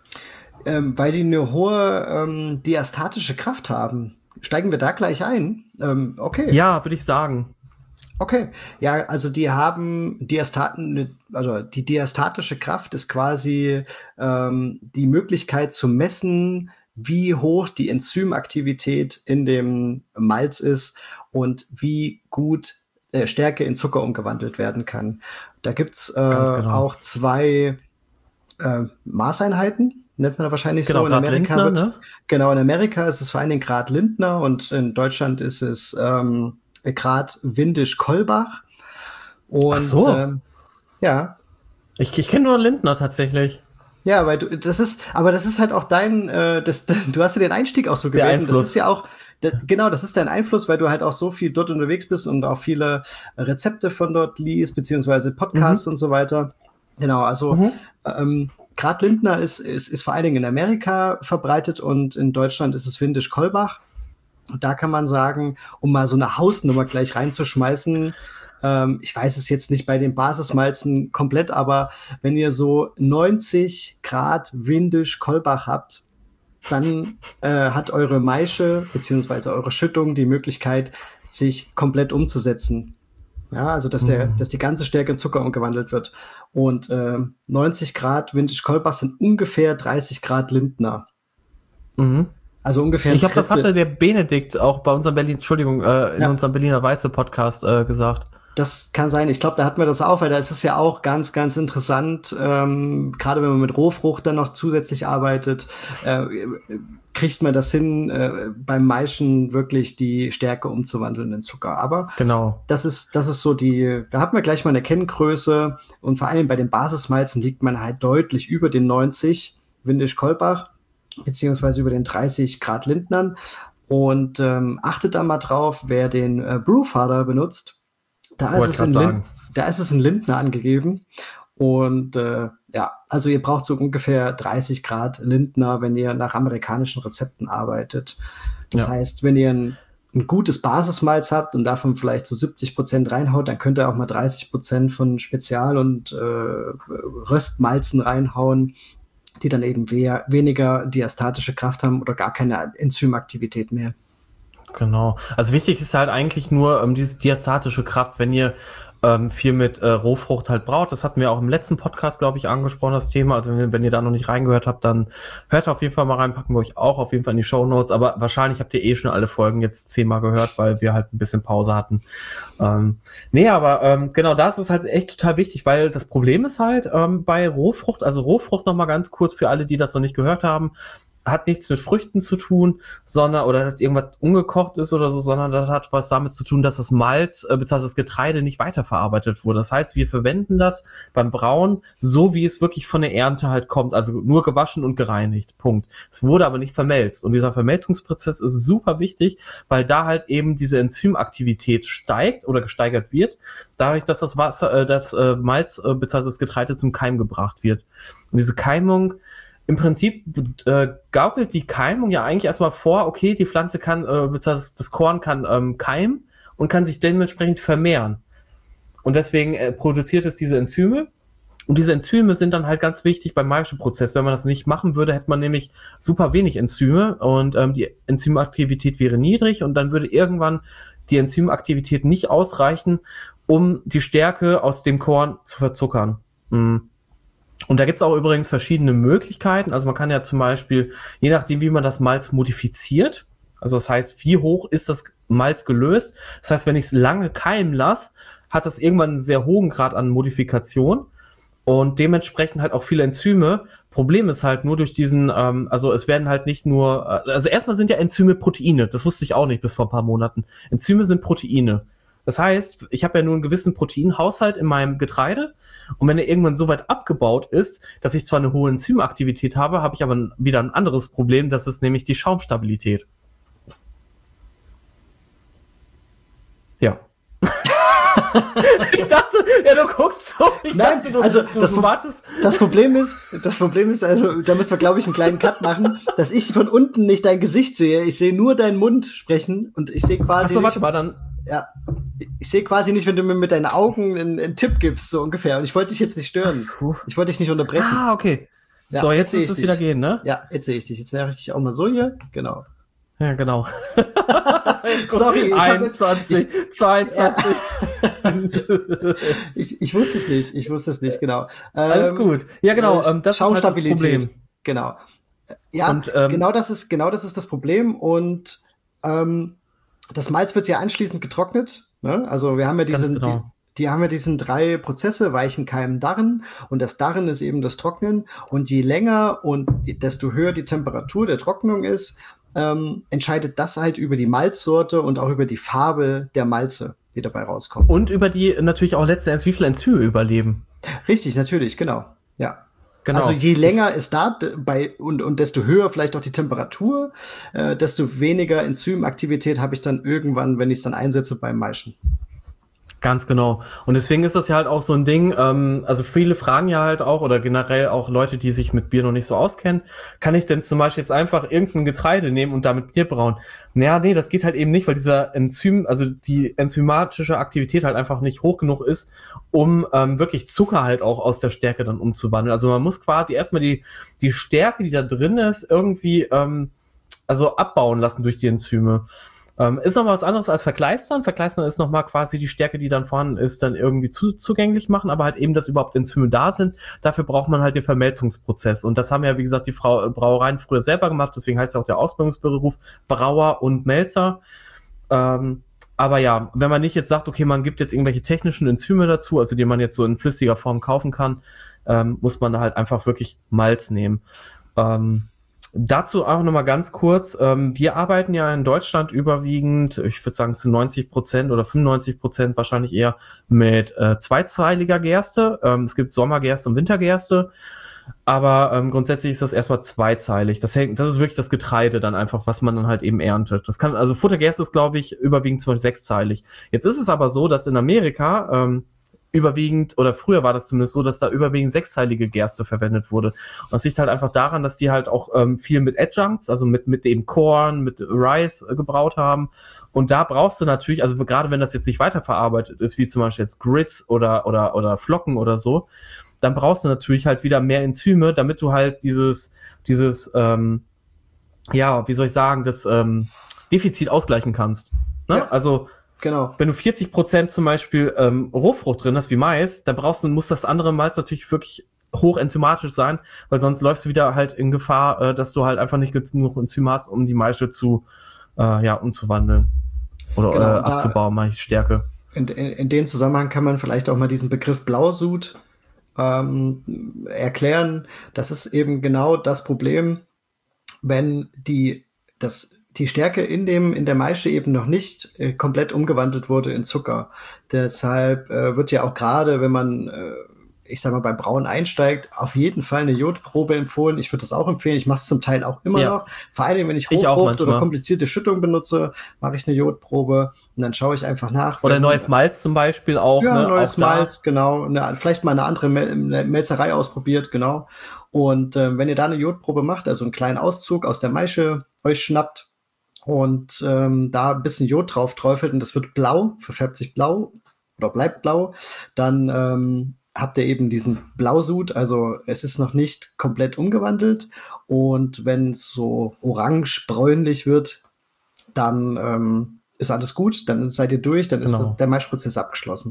Ähm, weil die eine hohe ähm, diastatische Kraft haben. Steigen wir da gleich ein? Ähm, okay. Ja, würde ich sagen. Okay, ja, also die haben Diastaten, also die diastatische Kraft ist quasi ähm, die Möglichkeit zu messen, wie hoch die Enzymaktivität in dem Malz ist und wie gut äh, Stärke in Zucker umgewandelt werden kann. Da gibt's äh, genau. auch zwei äh, Maßeinheiten, nennt man wahrscheinlich genau, so. In Amerika Lindner, wird, ne? Genau, in Amerika ist es vor allen Dingen Grad Lindner und in Deutschland ist es ähm, Grad Windisch-Kolbach. Und Ach so. ähm, ja. Ich, ich kenne nur Lindner tatsächlich. Ja, weil du, das ist, aber das ist halt auch dein, äh, das, du hast ja den Einstieg auch so gewählt. Das ist ja auch, das, genau, das ist dein Einfluss, weil du halt auch so viel dort unterwegs bist und auch viele Rezepte von dort liest, beziehungsweise Podcasts mhm. und so weiter. Genau, also mhm. ähm, Grad Lindner ist, ist, ist vor allen Dingen in Amerika verbreitet und in Deutschland ist es Windisch-Kolbach. Und da kann man sagen, um mal so eine Hausnummer gleich reinzuschmeißen, ähm, ich weiß es jetzt nicht bei den Basismalzen komplett, aber wenn ihr so neunzig Grad Windisch-Kolbach habt, dann äh, hat eure Maische beziehungsweise eure Schüttung die Möglichkeit, sich komplett umzusetzen. Ja, also dass der, mhm. dass die ganze Stärke in Zucker umgewandelt wird. Und äh, neunzig Grad Windisch-Kolbach sind ungefähr dreißig Grad Lindner. Mhm. Also ungefähr. Ich glaube, das hatte der Benedikt auch bei unserem Berlin, Entschuldigung, äh, in ja. unserem Berliner Weiße Podcast äh, gesagt. Das kann sein. Ich glaube, da hatten wir das auch, weil da ist es ja auch ganz, ganz interessant, ähm, gerade wenn man mit Rohfrucht dann noch zusätzlich arbeitet, äh, kriegt man das hin, äh, beim Maischen wirklich die Stärke umzuwandeln in Zucker. Aber genau. das ist, das ist so die, da hat man gleich mal eine Kenngröße und vor allem bei den Basismalzen liegt man halt deutlich über den neunzig Windisch-Kolbach beziehungsweise über den dreißig Grad Lindnern. Und ähm, achtet da mal drauf, wer den äh, Brewfather benutzt. Da ist, es in Lind- da ist es in Lindner angegeben. Und äh, ja, also ihr braucht so ungefähr dreißig Grad Lindner, wenn ihr nach amerikanischen Rezepten arbeitet. Das ja. heißt, wenn ihr ein, ein gutes Basismalz habt und davon vielleicht so siebzig Prozent reinhaut, dann könnt ihr auch mal dreißig Prozent von Spezial- und äh, Röstmalzen reinhauen, die dann eben we- weniger diastatische Kraft haben oder gar keine Enzymaktivität mehr. Genau. Also wichtig ist halt eigentlich nur ähm, diese diastatische Kraft, wenn ihr ähm, viel mit äh, Rohfrucht halt braut. Das hatten wir auch im letzten Podcast, glaube ich, angesprochen, das Thema. Also wenn, wenn ihr da noch nicht reingehört habt, dann hört auf jeden Fall mal rein, packen wir euch auch auf jeden Fall in die Shownotes. Aber wahrscheinlich habt ihr eh schon alle Folgen jetzt zehnmal gehört, weil wir halt ein bisschen Pause hatten. Ähm, nee, aber ähm, genau, das ist halt echt total wichtig, weil das Problem ist halt ähm, bei Rohfrucht, also Rohfrucht nochmal ganz kurz für alle, die das noch nicht gehört haben, hat nichts mit Früchten zu tun, sondern, oder hat irgendwas ungekocht ist oder so, sondern das hat was damit zu tun, dass das Malz, äh, beziehungsweise das Getreide nicht weiterverarbeitet wurde. Das heißt, wir verwenden das beim Brauen so, wie es wirklich von der Ernte halt kommt, also nur gewaschen und gereinigt. Punkt. Es wurde aber nicht vermelzt. Und dieser Vermelzungsprozess ist super wichtig, weil da halt eben diese Enzymaktivität steigt oder gesteigert wird, dadurch, dass das Wasser, äh, das äh, Malz, äh, beziehungsweise das Getreide zum Keim gebracht wird. Und diese Keimung, im Prinzip äh, gaukelt die Keimung ja eigentlich erstmal vor, okay, die Pflanze kann, äh, beziehungsweise das Korn kann ähm, keimen und kann sich dementsprechend vermehren. Und deswegen äh, produziert es diese Enzyme. Und diese Enzyme sind dann halt ganz wichtig beim Maischeprozess. Wenn man das nicht machen würde, hätte man nämlich super wenig Enzyme und ähm, die Enzymaktivität wäre niedrig und dann würde irgendwann die Enzymaktivität nicht ausreichen, um die Stärke aus dem Korn zu verzuckern. Mhm. Und da gibt's auch übrigens verschiedene Möglichkeiten. Also man kann ja zum Beispiel, je nachdem, wie man das Malz modifiziert, also das heißt, wie hoch ist das Malz gelöst. Das heißt, wenn ich es lange keimen lasse, hat das irgendwann einen sehr hohen Grad an Modifikation. und dementsprechend halt auch viele Enzyme. Problem ist halt nur durch diesen, ähm, also es werden halt nicht nur, also erstmal sind ja Enzyme Proteine, das wusste ich auch nicht bis vor ein paar Monaten. Enzyme sind Proteine. Das heißt, ich habe ja nur einen gewissen Proteinhaushalt in meinem Getreide und wenn er irgendwann so weit abgebaut ist, dass ich zwar eine hohe Enzymaktivität habe, habe ich aber wieder ein anderes Problem, das ist nämlich die Schaumstabilität. Ja. Ich dachte, ja, du guckst so. Ich Nein, dachte, du, also du, das, du wartest. Das Problem ist, das Problem ist, also da müssen wir, glaube ich, einen kleinen Cut machen, dass ich von unten nicht dein Gesicht sehe. Ich sehe nur deinen Mund sprechen und ich sehe quasi. Achso, warte nicht, mal, dann. Ja, ich sehe quasi nicht, wenn du mir mit deinen Augen einen, einen Tipp gibst, so ungefähr. Und ich wollte dich jetzt nicht stören. So. Ich wollte dich nicht unterbrechen. Ah, okay. Ja, so, jetzt sehe müsste es wieder gehen, ne? Ja, jetzt sehe ich dich. Jetzt näher ich dich auch mal so hier. Genau. Ja, genau. Sorry, ich einundzwanzig, jetzt, ich, zweiundzwanzig. Ja. ich, ich wusste es nicht, ich wusste es nicht, genau. Ähm, Alles gut. Ja, genau, ähm, das ist halt das Problem. Genau. Ja, und, ähm, genau das ist, genau das ist das Problem und ähm, das Malz wird ja anschließend getrocknet, ne? Also wir haben ja diesen, genau. die, die haben ja diesen drei Prozesse, Weichen, Keimen, Darren und das Darren ist eben das Trocknen und je länger und desto höher die Temperatur der Trocknung ist, Ähm, entscheidet das halt über die Malzsorte und auch über die Farbe der Malze, die dabei rauskommt. Und über die natürlich auch letzten Endes, wie viele Enzyme überleben. Richtig, natürlich, genau. Ja. Genau. Also je länger es da bei und, und desto höher vielleicht auch die Temperatur, äh, desto weniger Enzymaktivität habe ich dann irgendwann, wenn ich es dann einsetze beim Maischen. Ganz genau. Und deswegen ist das ja halt auch so ein Ding, ähm, also viele fragen ja halt auch, oder generell auch Leute, die sich mit Bier noch nicht so auskennen, kann ich denn zum Beispiel jetzt einfach irgendein Getreide nehmen und damit Bier brauen? Naja, nee, das geht halt eben nicht, weil dieser Enzym, also die enzymatische Aktivität halt einfach nicht hoch genug ist, um ähm, wirklich Zucker halt auch aus der Stärke dann umzuwandeln. Also man muss quasi erstmal die, die Stärke, die da drin ist, irgendwie ähm, also abbauen lassen durch die Enzyme. Ähm, ist noch mal was anderes als Verkleistern. Verkleistern ist noch mal quasi die Stärke, die dann vorhanden ist, dann irgendwie zu, zugänglich machen, aber halt eben, dass überhaupt Enzyme da sind. Dafür braucht man halt den Vermelzungsprozess. Und das haben ja, wie gesagt, die Frau, Brauereien früher selber gemacht. Deswegen heißt ja auch der Ausbildungsberuf Brauer und Melzer. Ähm, aber ja, wenn man nicht jetzt sagt, okay, man gibt jetzt irgendwelche technischen Enzyme dazu, also die man jetzt so in flüssiger Form kaufen kann, ähm, muss man halt einfach wirklich Malz nehmen. Ähm, Dazu auch nochmal ganz kurz, ähm, wir arbeiten ja in Deutschland überwiegend, ich würde sagen zu neunzig Prozent oder fünfundneunzig Prozent wahrscheinlich eher mit äh, zweizeiliger Gerste. Ähm, es gibt Sommergerste und Wintergerste, aber ähm, grundsätzlich ist das erstmal zweizeilig. Das, hängt, das ist wirklich das Getreide dann einfach, was man dann halt eben erntet. Das kann, also Futtergerste ist, glaube ich, überwiegend zum Beispiel sechszeilig. Jetzt ist es aber so, dass in Amerika ähm, überwiegend, oder früher war das zumindest so, dass da überwiegend sechszeilige Gerste verwendet wurde. Und das liegt halt einfach daran, dass die halt auch ähm, viel mit Adjuncts, also mit, mit dem Korn, mit Rice äh, gebraut haben. Und da brauchst du natürlich, also gerade wenn das jetzt nicht weiterverarbeitet ist, wie zum Beispiel jetzt Grits oder, oder, oder Flocken oder so, dann brauchst du natürlich halt wieder mehr Enzyme, damit du halt dieses, dieses, ähm, ja, wie soll ich sagen, das ähm, Defizit ausgleichen kannst. Ne? Ja. Also Genau. Wenn du vierzig Prozent zum Beispiel ähm, Rohfrucht drin hast, wie Mais, dann brauchst du, muss das andere Malz natürlich wirklich hoch enzymatisch sein, weil sonst läufst du wieder halt in Gefahr, äh, dass du halt einfach nicht genug Enzym hast, um die Maische zu, äh, ja, umzuwandeln oder Genau, äh, abzubauen, meine ich, Stärke. In, in, in dem Zusammenhang kann man vielleicht auch mal diesen Begriff Blausud ähm, erklären. Das ist eben genau das Problem, wenn die, das die Stärke in dem in der Maische eben noch nicht äh, komplett umgewandelt wurde in Zucker. Deshalb äh, wird ja auch gerade, wenn man, äh, ich sag mal, beim Brauen einsteigt, auf jeden Fall eine Jodprobe empfohlen. Ich würde das auch empfehlen. Ich mache es zum Teil auch immer ja. noch. Vor allem, wenn ich Rohfrucht oder komplizierte Schüttung benutze, mache ich eine Jodprobe und dann schaue ich einfach nach. Oder neues Malz zum Beispiel auch. Ja, ne? neues auch Malz, genau. Eine, vielleicht mal eine andere Mel- Melzerei ausprobiert, genau. Und äh, wenn ihr da eine Jodprobe macht, also einen kleinen Auszug aus der Maische euch schnappt, und ähm, da ein bisschen Jod drauf träufelt und das wird blau, verfärbt sich blau oder bleibt blau, dann ähm, habt ihr eben diesen Blausud, also es ist noch nicht komplett umgewandelt und wenn es so orange-bräunlich wird, dann ähm, ist alles gut, dann seid ihr durch, dann genau. ist das, der Maischprozess abgeschlossen.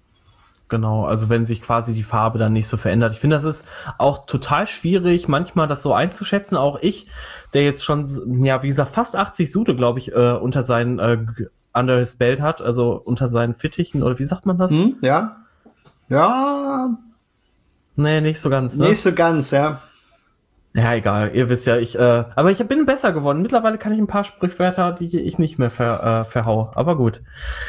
Genau, also wenn sich quasi die Farbe dann nicht so verändert. Ich finde, das ist auch total schwierig, manchmal das so einzuschätzen. Auch ich, der jetzt schon, ja, wie gesagt, fast achtzig Sude, glaube ich, äh, unter seinen, äh, under his belt hat, also unter seinen Fittichen, oder wie sagt man das? Hm, ja. Ja. Nee, nicht so ganz, ne? Nicht so ganz, ja. Ja, egal, ihr wisst ja, ich, äh, aber ich bin besser geworden. Mittlerweile kann ich ein paar Sprichwörter, die ich nicht mehr ver, äh, verhau, aber gut.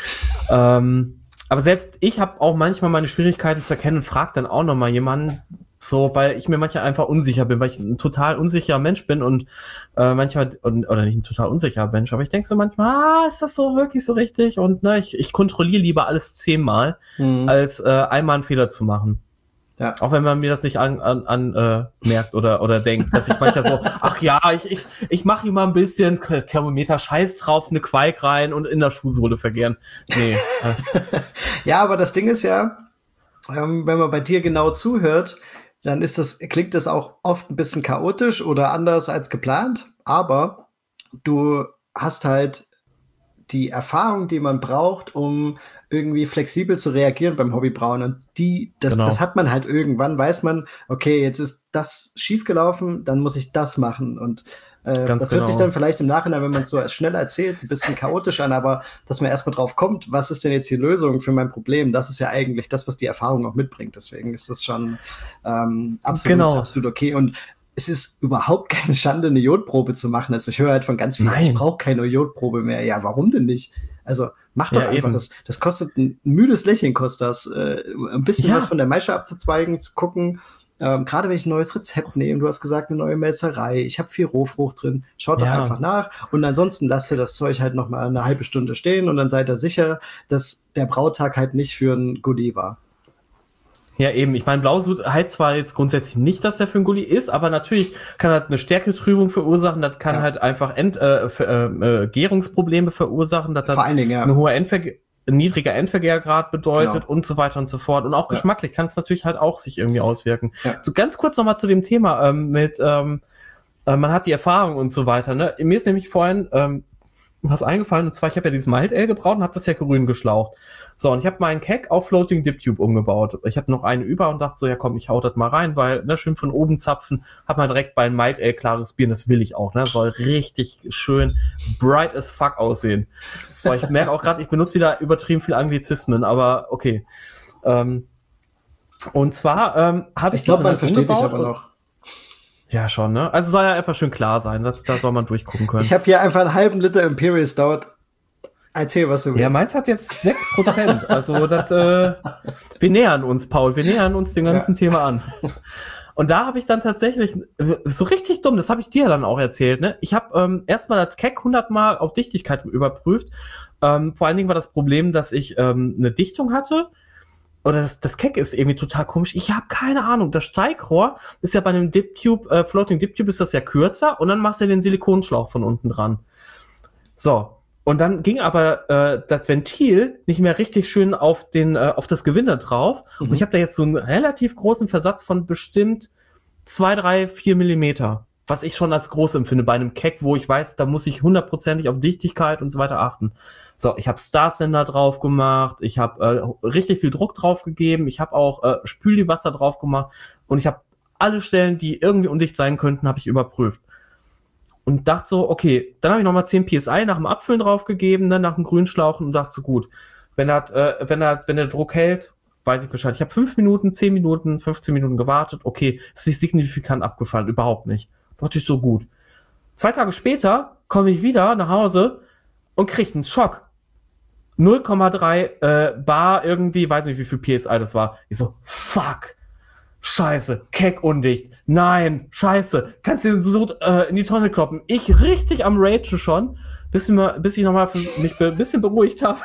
ähm, aber selbst ich habe auch manchmal meine Schwierigkeiten zu erkennen und frage dann auch nochmal jemanden, so, weil ich mir manchmal einfach unsicher bin, weil ich ein total unsicherer Mensch bin und äh, manchmal, und, oder nicht ein total unsicherer Mensch, aber ich denke so manchmal, ah, ist das so wirklich so richtig? Und ne, ich, ich kontrolliere lieber alles zehnmal, mhm. als äh, einmal einen Fehler zu machen. Ja. Auch wenn man mir das nicht an, an, an äh, merkt oder oder denkt, dass ich manchmal so, ach ja, ich ich ich mache hier mal ein bisschen Thermometer Scheiß drauf, eine Quake rein und in der Schuhsohle vergehren. Nee. Äh. Ja, aber das Ding ist ja, ähm, wenn man bei dir genau zuhört, dann ist das klingt das auch oft ein bisschen chaotisch oder anders als geplant, aber du hast halt die Erfahrung, die man braucht, um irgendwie flexibel zu reagieren beim Hobbybrauen. Und die, das, genau. das hat man halt irgendwann, weiß man, okay, jetzt ist das schiefgelaufen, dann muss ich das machen. Und äh, das hört genau. sich dann vielleicht im Nachhinein, wenn man es so schnell erzählt, ein bisschen chaotisch an, aber dass man erstmal drauf kommt, was ist denn jetzt die Lösung für mein Problem? Das ist ja eigentlich das, was die Erfahrung auch mitbringt. Deswegen ist das schon ähm, absolut, genau. absolut okay. Und es ist überhaupt keine Schande, eine Jodprobe zu machen. Also ich höre halt von ganz vielen, Nein. ich brauche keine Jodprobe mehr. Ja, warum denn nicht? Also mach doch ja, einfach das. Das kostet ein müdes Lächeln, kostet das. Äh, ein bisschen ja. was von der Maische abzuzweigen, zu gucken. Ähm, Gerade wenn ich ein neues Rezept nehme, du hast gesagt, eine neue Melzerei, ich habe viel Rohfrucht drin, schaut ja. doch einfach nach. Und ansonsten lasst ihr das Zeug halt noch mal eine halbe Stunde stehen und dann seid ihr sicher, dass der Brautag halt nicht für ein Goodie war. Ja, eben. Ich meine, Blausud heißt zwar jetzt grundsätzlich nicht, dass der für ein Gulli ist, aber natürlich kann das eine Stärketrübung verursachen, das kann ja. halt einfach End, äh, für, äh, Gärungsprobleme verursachen, dass das Vor allen Dingen, ja. eine hohe Endverge- ein niedriger Endvergärgrad bedeutet genau. und so weiter und so fort. Und auch ja. geschmacklich kann es natürlich halt auch sich irgendwie auswirken. Ja. So ganz kurz nochmal zu dem Thema ähm, mit, ähm, äh, man hat die Erfahrung und so weiter. Ne? Mir ist nämlich vorhin ähm, was eingefallen, und zwar, ich habe ja dieses Mild Ale gebraut und habe das ja grün geschlaucht. So, und ich habe meinen Keg auf Floating Dip Tube umgebaut. Ich hatte noch einen über und dachte so, ja komm, ich hau das mal rein, weil, ne, schön von oben zapfen, hab mal direkt bei einem Mild Ale klares Bier, und das will ich auch, ne, soll richtig schön bright as fuck aussehen. Boah, ich merke auch gerade, ich benutze wieder übertrieben viel Anglizismen, aber okay. Ähm, und zwar ähm, habe ich Ich glaube, man versteht dich aber noch. Ja, schon, ne? Also soll ja einfach schön klar sein, da, da soll man durchgucken können. Ich habe hier einfach einen halben Liter Imperial Stout. Erzähl, was du willst. Ja, meins hat jetzt sechs Prozent. Also das, äh, wir nähern uns, Paul, wir nähern uns dem ganzen ja. Thema an. Und da habe ich dann tatsächlich, so richtig dumm, das habe ich dir dann auch erzählt, ne? Ich habe ähm, erstmal das Keg hundert Mal auf Dichtigkeit überprüft. Ähm, vor allen Dingen war das Problem, dass ich ähm, eine Dichtung hatte. Oder das, das Keg ist irgendwie total komisch. Ich habe keine Ahnung. Das Steigrohr ist ja bei einem Dip Tube, äh, Floating Dip Tube ist das ja kürzer und dann machst du den Silikonschlauch von unten dran. So. Und dann ging aber äh, das Ventil nicht mehr richtig schön auf den äh, auf das Gewinde drauf. Mhm. Und ich habe da jetzt so einen relativ großen Versatz von bestimmt zwei, drei, vier Millimeter. Was ich schon als groß empfinde bei einem Keg, wo ich weiß, da muss ich hundertprozentig auf Dichtigkeit und so weiter achten. So, ich habe Star-Sender drauf gemacht, ich habe äh, richtig viel Druck drauf gegeben, ich habe auch äh, Spüli-Wasser drauf gemacht und ich habe alle Stellen, die irgendwie undicht sein könnten, habe ich überprüft. Und dachte so, okay, dann habe ich nochmal zehn P S I nach dem Abfüllen draufgegeben, dann nach dem Grünschlauchen und dachte so, gut, wenn das, äh, wenn das, wenn der Druck hält, weiß ich Bescheid. Ich habe fünf Minuten, zehn Minuten, fünfzehn Minuten gewartet, okay, es ist signifikant abgefallen, überhaupt nicht. Dachte ich so, gut. Zwei Tage später komme ich wieder nach Hause und kriege einen Schock. null Komma drei äh, Bar irgendwie, weiß nicht, wie viel P S I das war. Ich so, fuck. Scheiße, Keg undicht. Nein, scheiße. Kannst du den so äh, in die Tonne kloppen? Ich richtig am Rage schon, bis, mir, bis ich nochmal mich ein bisschen beruhigt habe.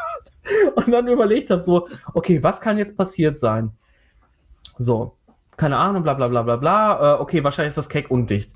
Und dann überlegt habe so, okay, was kann jetzt passiert sein? So, keine Ahnung, bla bla bla bla bla. Äh, okay, wahrscheinlich ist das Keg undicht.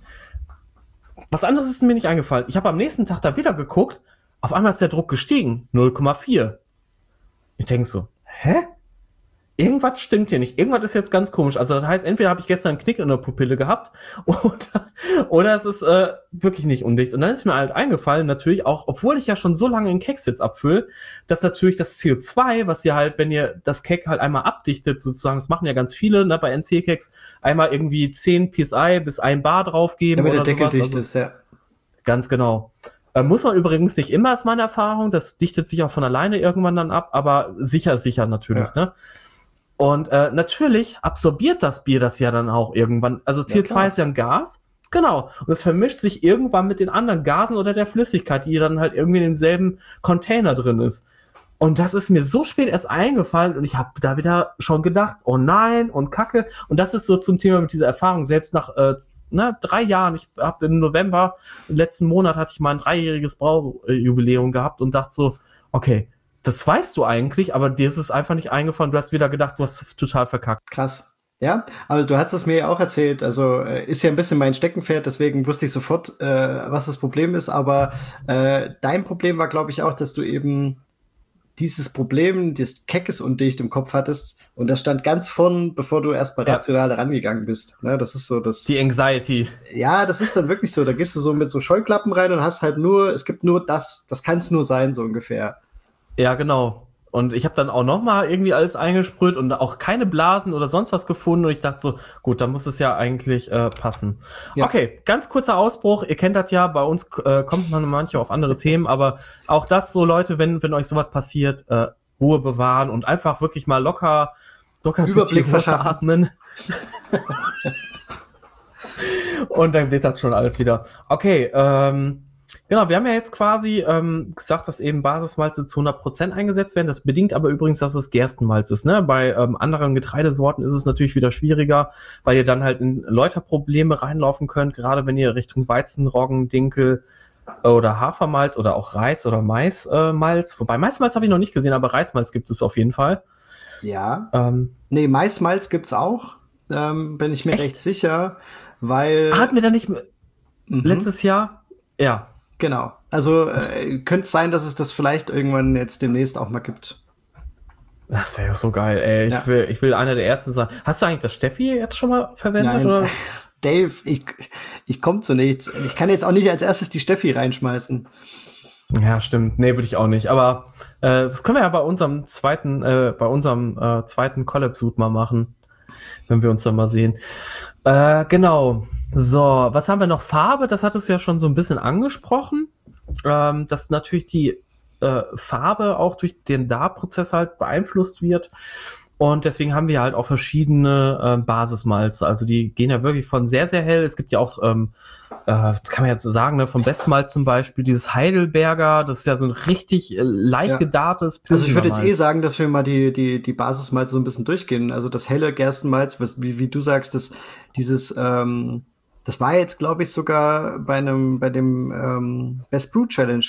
Was anderes ist mir nicht eingefallen. Ich habe am nächsten Tag da wieder geguckt. Auf einmal ist der Druck gestiegen. null Komma vier. Ich denke so, hä? Irgendwas stimmt hier nicht. Irgendwas ist jetzt ganz komisch. Also das heißt, entweder habe ich gestern einen Knick in der Pupille gehabt oder, oder es ist äh, wirklich nicht undicht. Und dann ist mir halt eingefallen, natürlich auch, obwohl ich ja schon so lange in Kegs jetzt abfülle, dass natürlich das C O zwei, was ihr halt, wenn ihr das Keg halt einmal abdichtet, sozusagen, das machen ja ganz viele, ne, bei N C-Kegs, einmal irgendwie zehn P S I bis ein Bar draufgeben. Damit oder der Deckel sowas. dicht ist, ja. Ganz genau. Äh, muss man übrigens nicht immer, ist meine Erfahrung. Das dichtet sich auch von alleine irgendwann dann ab, aber sicher ist sicher natürlich, ja. ne? Und äh, natürlich absorbiert das Bier das ja dann auch irgendwann. Also C O zwei ja, ist ja ein Gas. Genau. Und es vermischt sich irgendwann mit den anderen Gasen oder der Flüssigkeit, die dann halt irgendwie in demselben Container drin ist. Und das ist mir so spät erst eingefallen und ich habe da wieder schon gedacht, oh nein und Kacke. Und das ist so zum Thema mit dieser Erfahrung. Selbst nach äh, na, drei Jahren, ich habe im November, im letzten Monat hatte ich mal ein dreijähriges Braujubiläum gehabt und dachte so, okay, das weißt du eigentlich, aber dir ist es einfach nicht eingefallen. Du hast wieder gedacht, du hast total verkackt. Krass. Ja, aber du hast es mir ja auch erzählt, also äh, ist ja ein bisschen mein Steckenpferd, deswegen wusste ich sofort, äh, was das Problem ist, aber äh, dein Problem war, glaube ich, auch, dass du eben dieses Problem, das Keckes und dicht im Kopf hattest und das stand ganz vorn, bevor du erst mal Ja. rational rangegangen bist. Ne, das ist so das. Die Anxiety. Ja, das ist dann wirklich so, da gehst du so mit so Scheuklappen rein und hast halt nur, es gibt nur das, das kann es nur sein, so ungefähr. Ja, genau. Und ich habe dann auch noch mal irgendwie alles eingesprüht und auch keine Blasen oder sonst was gefunden. Und ich dachte so, gut, da muss es ja eigentlich äh, passen. Ja. Okay, ganz kurzer Ausbruch. Ihr kennt das ja, bei uns äh, kommt man manchmal auf andere Themen. Aber auch das so, Leute, wenn wenn euch sowas passiert, äh, Ruhe bewahren und einfach wirklich mal locker, locker Überblick verschaffen. Atmen. Und dann wird das schon alles wieder. Okay, ähm... Genau, wir haben ja jetzt quasi ähm, gesagt, dass eben Basismalze zu hundert Prozent eingesetzt werden. Das bedingt aber übrigens, dass es Gerstenmalz ist. Ne? Bei ähm, anderen Getreidesorten ist es natürlich wieder schwieriger, weil ihr dann halt in Läuterprobleme reinlaufen könnt, gerade wenn ihr Richtung Weizen, Roggen, Dinkel oder Hafermalz oder auch Reis oder Maismalz, äh, wobei Maismalz habe ich noch nicht gesehen, aber Reismalz gibt es auf jeden Fall. Ja. Ähm, nee, Maismalz gibt's auch, ähm, bin ich mir echt? recht sicher, weil... Hatten wir da nicht mhm. letztes Jahr? Ja. Genau. Also äh, könnte es sein, dass es das vielleicht irgendwann jetzt demnächst auch mal gibt. Das wäre so geil, ey. Ich, ja. will, ich will einer der ersten sein. Hast du eigentlich das Steffi jetzt schon mal verwendet? Nein. Oder? Dave, ich, ich komme zu nichts. Ich kann jetzt auch nicht als erstes die Steffi reinschmeißen. Ja, stimmt. Nee, würde ich auch nicht. Aber äh, das können wir ja bei unserem zweiten, äh, bei unserem äh, zweiten Collab-Suit mal machen, wenn wir uns dann mal sehen. Äh, genau. So, was haben wir noch? Farbe, das hattest du ja schon so ein bisschen angesprochen, ähm, dass natürlich die äh, Farbe auch durch den Darprozess halt beeinflusst wird. Und deswegen haben wir halt auch verschiedene äh, Basismalze. Also die gehen ja wirklich von sehr, sehr hell. Es gibt ja auch, ähm, äh, das kann man jetzt so sagen, ne, vom Bestmalz zum Beispiel, dieses Heidelberger, das ist ja so ein richtig äh, leicht ja. gedartes Pilsener. Also ich würde jetzt eh sagen, dass wir mal die, die, die Basismalze so ein bisschen durchgehen. Also das helle Gerstenmalz, was, wie, wie du sagst, das, dieses, ähm, das war jetzt, glaube ich, sogar bei einem, bei dem ähm, Best Brew Challenge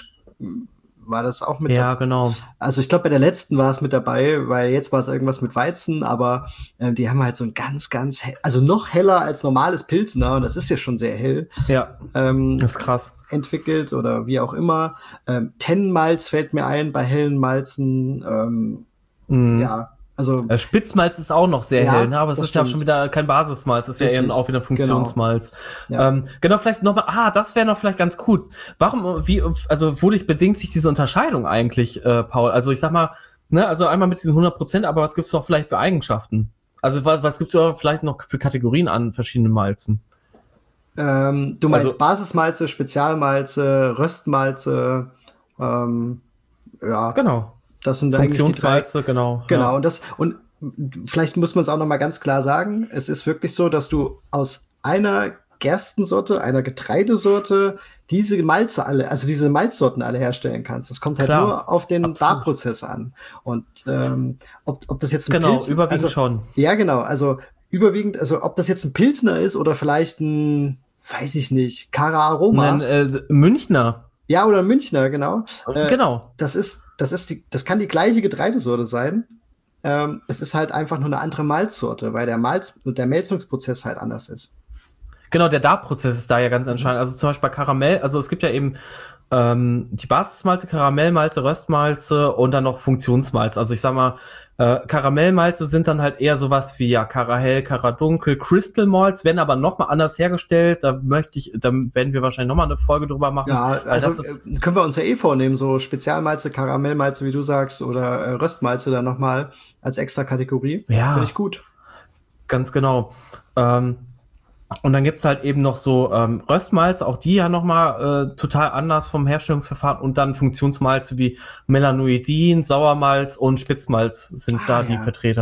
war das auch mit. Ja, genau. Also ich glaube, bei der letzten war es mit dabei, weil jetzt war es irgendwas mit Weizen, aber äh, die haben halt so ein ganz, ganz hell, also noch heller als normales Pilsner, und das ist ja schon sehr hell. Ja, ähm, das ist krass. Entwickelt oder wie auch immer. Ähm, Tennenmalz fällt mir ein bei hellen Malzen. Ähm, mm. Ja. Also, Spitzmalz ist auch noch sehr ja, hell, ne? Aber es ist stimmt. ja auch schon wieder kein Basismalz, es ist Richtig. ja eher auch wieder Funktionsmalz. Genau, ja. ähm, genau vielleicht nochmal, ah, das wäre noch vielleicht ganz cool. Warum, wie, also wodurch bedingt sich diese Unterscheidung eigentlich, äh, Paul? Also ich sag mal, ne, also einmal mit diesen hundert Prozent, aber was gibt's doch vielleicht für Eigenschaften? Also was, was gibt's da vielleicht noch für Kategorien an verschiedenen Malzen? Ähm, du meinst also, Basismalze, Spezialmalze, Röstmalze, ähm, ja. Genau. Das sind Funktionsmalze, genau. Genau, ja. und das, und vielleicht muss man es auch noch mal ganz klar sagen, es ist wirklich so, dass du aus einer Gerstensorte, einer Getreidesorte diese Malze alle, also diese Malzsorten alle herstellen kannst. Das kommt halt Klar, nur auf den Darprozess an. Und ähm, ob, ob das jetzt ein Genau, Pilz, überwiegend also, schon. Ja, genau, also überwiegend, also ob das jetzt ein Pilsner ist oder vielleicht ein, weiß ich nicht, Cara Aroma. Ein äh, Münchner. Ja, oder Münchner, genau. Äh, genau. Das ist, das ist die, das kann die gleiche Getreidesorte sein. Ähm, es ist halt einfach nur eine andere Malzsorte, weil der Malz, der Melzungsprozess halt anders ist. Genau, der Darprozess ist da ja ganz entscheidend. Also zum Beispiel bei Karamell, also es gibt ja eben ähm, die Basismalze, Karamellmalze, Röstmalze und dann noch Funktionsmalze. Also ich sag mal, äh, Karamellmalze sind dann halt eher sowas wie ja Karahell, Karadunkel, Crystal Malts, werden aber nochmal anders hergestellt. Da möchte ich, da werden wir wahrscheinlich nochmal eine Folge drüber machen. Ja, also das ist, können wir uns ja eh vornehmen, so Spezialmalze, Karamellmalze, wie du sagst, oder äh, Röstmalze dann nochmal als extra Kategorie. Ja. Finde ich gut. Ganz genau. Ähm, Und dann gibt's halt eben noch so ähm, Röstmalz, auch die ja nochmal äh, total anders vom Herstellungsverfahren, und dann Funktionsmalze wie Melanoidin, Sauermalz und Spitzmalz sind ah, da die ja, Vertreter. Ja.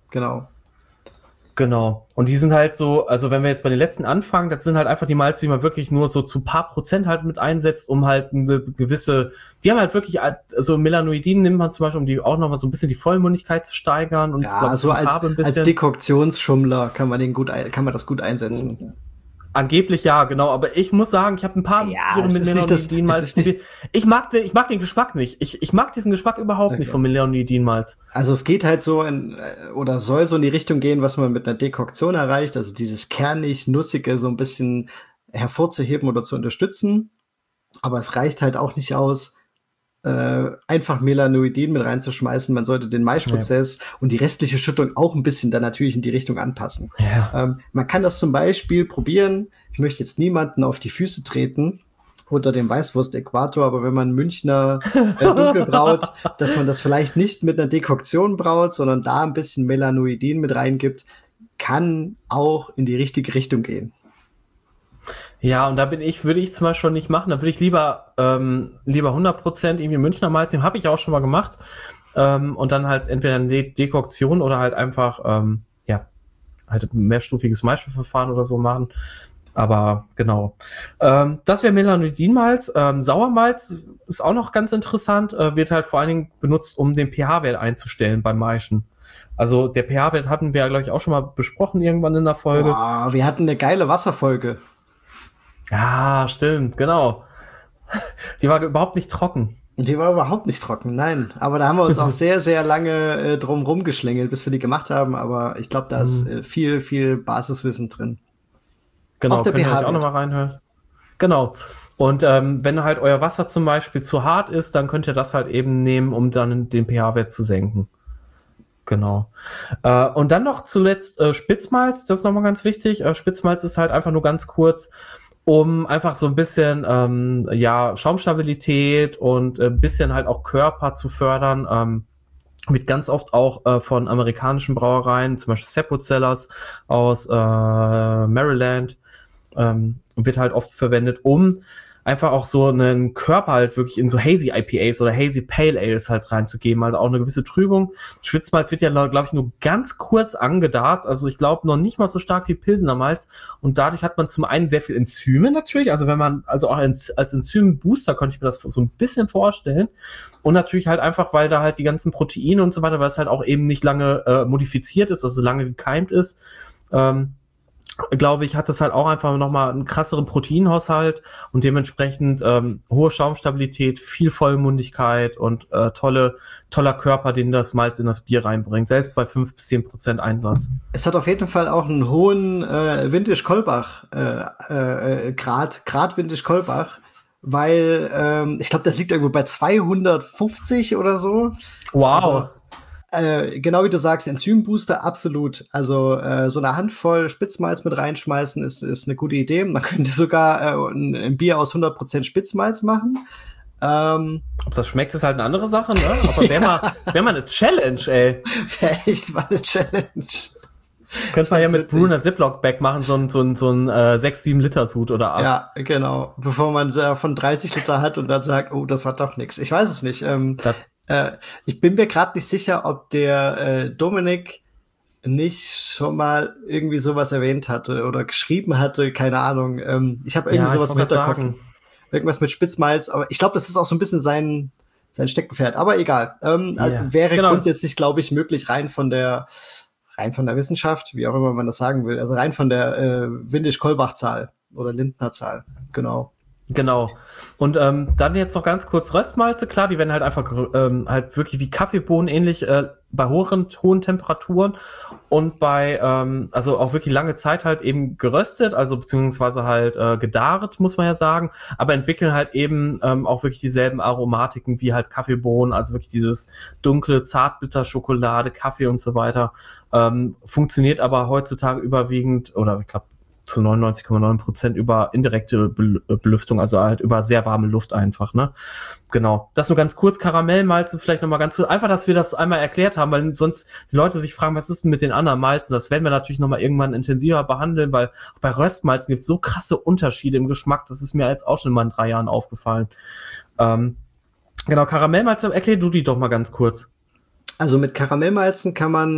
genau. Genau. Und die sind halt so, also wenn wir jetzt bei den letzten anfangen, das sind halt einfach die Malze, die man wirklich nur so zu ein paar Prozent halt mit einsetzt, um halt eine gewisse, die haben halt wirklich, also Melanoidin nimmt man zum Beispiel, um die auch nochmal so ein bisschen die Vollmundigkeit zu steigern und Ja, glaub, also die als, Farbe ein bisschen. als Dekoktionsschummler kann man den gut, ein- kann man das gut einsetzen. Angeblich ja, genau, aber ich muss sagen, ich habe ein paar Ja, Biere es mit ist nicht das- Melanoidin es Malz ist nicht- probiert. Ich mag den, ich mag den Geschmack nicht. Ich, ich mag diesen Geschmack überhaupt Okay. nicht von Melanoidin Malz. Also es geht halt so in, äh, oder soll so in die Richtung gehen, was man mit einer Dekoktion erreicht, also dieses kernig, nussige so ein bisschen hervorzuheben oder zu unterstützen. Aber es reicht halt auch nicht aus, äh, einfach Melanoidin mit reinzuschmeißen. Man sollte den Maischprozess und die restliche Schüttung auch ein bisschen dann natürlich in die Richtung anpassen. Ja. Ähm, man kann das zum Beispiel probieren. Ich möchte jetzt niemanden auf die Füße treten unter dem Weißwurst-Äquator, aber wenn man Münchner äh, dunkel braut, dass man das vielleicht nicht mit einer Dekoktion braut, sondern da ein bisschen Melanoidin mit reingibt, kann auch in die richtige Richtung gehen. Ja, und da bin ich, würde ich zum Beispiel schon nicht machen. Da würde ich lieber, ähm, lieber hundert Prozent irgendwie Münchner Malz nehmen. Habe ich auch schon mal gemacht. Ähm, und dann halt entweder eine De- Dekoktion oder halt einfach, ähm, ja, halt ein mehrstufiges Maischverfahren oder so machen. Aber genau. Ähm, das wäre Melanoidin-Malz. Ähm, Sauermalz ist auch noch ganz interessant. Äh, wird halt vor allen Dingen benutzt, um den pH-Wert einzustellen beim Maischen. Also der pH-Wert hatten wir ja, glaube ich, auch schon mal besprochen irgendwann in der Folge. Boah, wir hatten eine geile Wasserfolge. Ja, stimmt, genau. Die war überhaupt nicht trocken. Die war überhaupt nicht trocken, nein. Aber da haben wir uns auch sehr, sehr lange äh, drum rumgeschlängelt, bis wir die gemacht haben. Aber ich glaube, da ist äh, viel, viel Basiswissen drin. Genau, Auch der könnt ihr euch auch pH-Wert. nochmal reinhören. Genau. Und ähm, wenn halt euer Wasser zum Beispiel zu hart ist, dann könnt ihr das halt eben nehmen, um dann den pH-Wert zu senken. Genau. Äh, und dann noch zuletzt äh, Spitzmalz, das ist nochmal ganz wichtig. Äh, Spitzmalz ist halt einfach nur ganz kurz, um einfach so ein bisschen ähm, ja, Schaumstabilität und ein bisschen halt auch Körper zu fördern. Ähm, wird ganz oft auch äh, von amerikanischen Brauereien, zum Beispiel Seppo Cellars aus äh, Maryland, ähm, wird halt oft verwendet, um einfach auch so einen Körper halt wirklich in so Hazy I P As oder Hazy Pale Ales halt reinzugeben, also auch eine gewisse Trübung. Spitzmalz wird ja, glaube ich, nur ganz kurz angedarrt, also ich glaube noch nicht mal so stark wie Pilsener Malz, und dadurch hat man zum einen sehr viel Enzyme natürlich, also wenn man, also auch als, als Enzym-Booster könnte ich mir das so ein bisschen vorstellen, und natürlich halt einfach, weil da halt die ganzen Proteine und so weiter, weil es halt auch eben nicht lange äh, modifiziert ist, also lange gekeimt ist, ähm, glaube ich, hat das halt auch einfach nochmal einen krasseren Proteinhaushalt und dementsprechend ähm, hohe Schaumstabilität, viel Vollmundigkeit und äh, tolle, toller Körper, den das Malz in das Bier reinbringt, selbst bei fünf bis zehn Prozent Einsatz. Es hat auf jeden Fall auch einen hohen äh, Vintage-Kolbach, äh, äh, Grad, Grad Vintage-Kolbach, weil ähm, ich glaube, das liegt irgendwo bei zweihundertfünfzig oder so. Wow. Also, Äh, genau wie du sagst, Enzymbooster, absolut. Also äh, so eine Handvoll Spitzmalz mit reinschmeißen ist, ist eine gute Idee. Man könnte sogar äh, ein, ein Bier aus hundert Prozent Spitzmalz machen. Ähm, Ob das schmeckt, ist halt eine andere Sache, ne? Aber wäre mal, wär mal eine Challenge, ey. Wäre echt mal eine Challenge. Könnte man ja mit witzig. Brunner Ziploc-Bag machen, so ein, so ein, so ein äh, sechs, sieben Liter Sud oder acht. Ja, genau. Bevor man äh, von dreißig Liter hat und dann sagt, oh, das war doch nix. Ich weiß es nicht. Ähm, Das, äh, ich bin mir gerade nicht sicher, ob der äh, Dominik nicht schon mal irgendwie sowas erwähnt hatte oder geschrieben hatte, keine Ahnung. Ähm, ich habe irgendwie ja, sowas ich im wollte Hinterkopf. sagen. Irgendwas mit Spitzmalz, aber ich glaube, das ist auch so ein bisschen sein, sein Steckenpferd. Aber egal. Ähm, Ja, also wäre genau. grundsätzlich, glaube ich, möglich, rein von der rein von der Wissenschaft, wie auch immer man das sagen will, also rein von der äh, Windisch-Kolbach-Zahl oder Lindner-Zahl. Genau. Genau. Und ähm, dann jetzt noch ganz kurz Röstmalze, klar, die werden halt einfach ähm, halt wirklich wie Kaffeebohnen ähnlich äh, bei hohen, hohen Temperaturen und bei, ähm, also auch wirklich lange Zeit halt eben geröstet, also beziehungsweise halt äh, gedarrt, muss man ja sagen, aber entwickeln halt eben ähm, auch wirklich dieselben Aromatiken wie halt Kaffeebohnen, also wirklich dieses dunkle Zartbitterschokolade, Kaffee und so weiter. Ähm, funktioniert aber heutzutage überwiegend, oder ich glaube, zu neunundneunzig Komma neun Prozent über indirekte Belüftung, also halt über sehr warme Luft einfach, ne? Genau. Das nur ganz kurz. Karamellmalzen vielleicht nochmal ganz kurz. Einfach, dass wir das einmal erklärt haben, weil sonst die Leute sich fragen, was ist denn mit den anderen Malzen? Das werden wir natürlich nochmal irgendwann intensiver behandeln, weil auch bei Röstmalzen gibt es so krasse Unterschiede im Geschmack. Das ist mir jetzt auch schon mal in drei Jahren aufgefallen. Ähm, genau, Karamellmalzen, erklär du die doch mal ganz kurz. Also mit Karamellmalzen kann man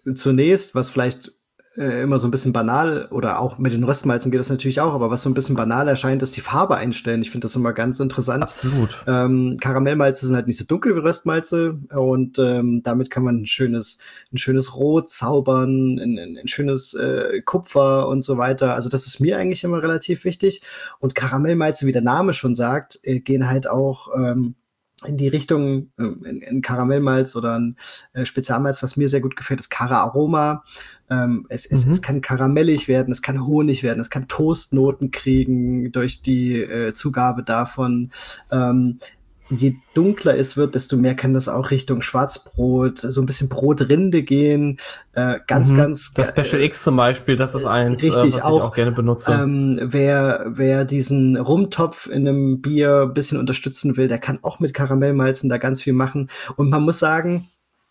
zunächst, was vielleicht äh, immer so ein bisschen banal, oder auch mit den Röstmalzen geht das natürlich auch, aber was so ein bisschen banal erscheint, ist die Farbe einstellen. Ich finde das immer ganz interessant. Absolut. Ähm, Karamellmalze sind halt nicht so dunkel wie Röstmalze, und ähm, damit kann man ein schönes, ein schönes Rot zaubern, ein, ein, ein schönes äh, Kupfer und so weiter. Also das ist mir eigentlich immer relativ wichtig. Und Karamellmalze, wie der Name schon sagt, äh, gehen halt auch ähm, in die Richtung, ähm, in, in Karamellmalz oder ein äh, Spezialmalz, was mir sehr gut gefällt, ist Kara-Aroma. Ähm, es, es, Mhm. es kann karamellig werden, es kann Honig werden, es kann Toastnoten kriegen durch die äh, Zugabe davon. Ähm, je dunkler es wird, desto mehr kann das auch Richtung Schwarzbrot, so ein bisschen Brotrinde gehen. Äh, ganz, Mhm. ganz Das Special X zum Beispiel, das ist eins, richtig, äh, was ich auch, auch gerne benutze. Ähm, wer, wer diesen Rumtopf in einem Bier ein bisschen unterstützen will, der kann auch mit Karamellmalzen da ganz viel machen. Und man muss sagen,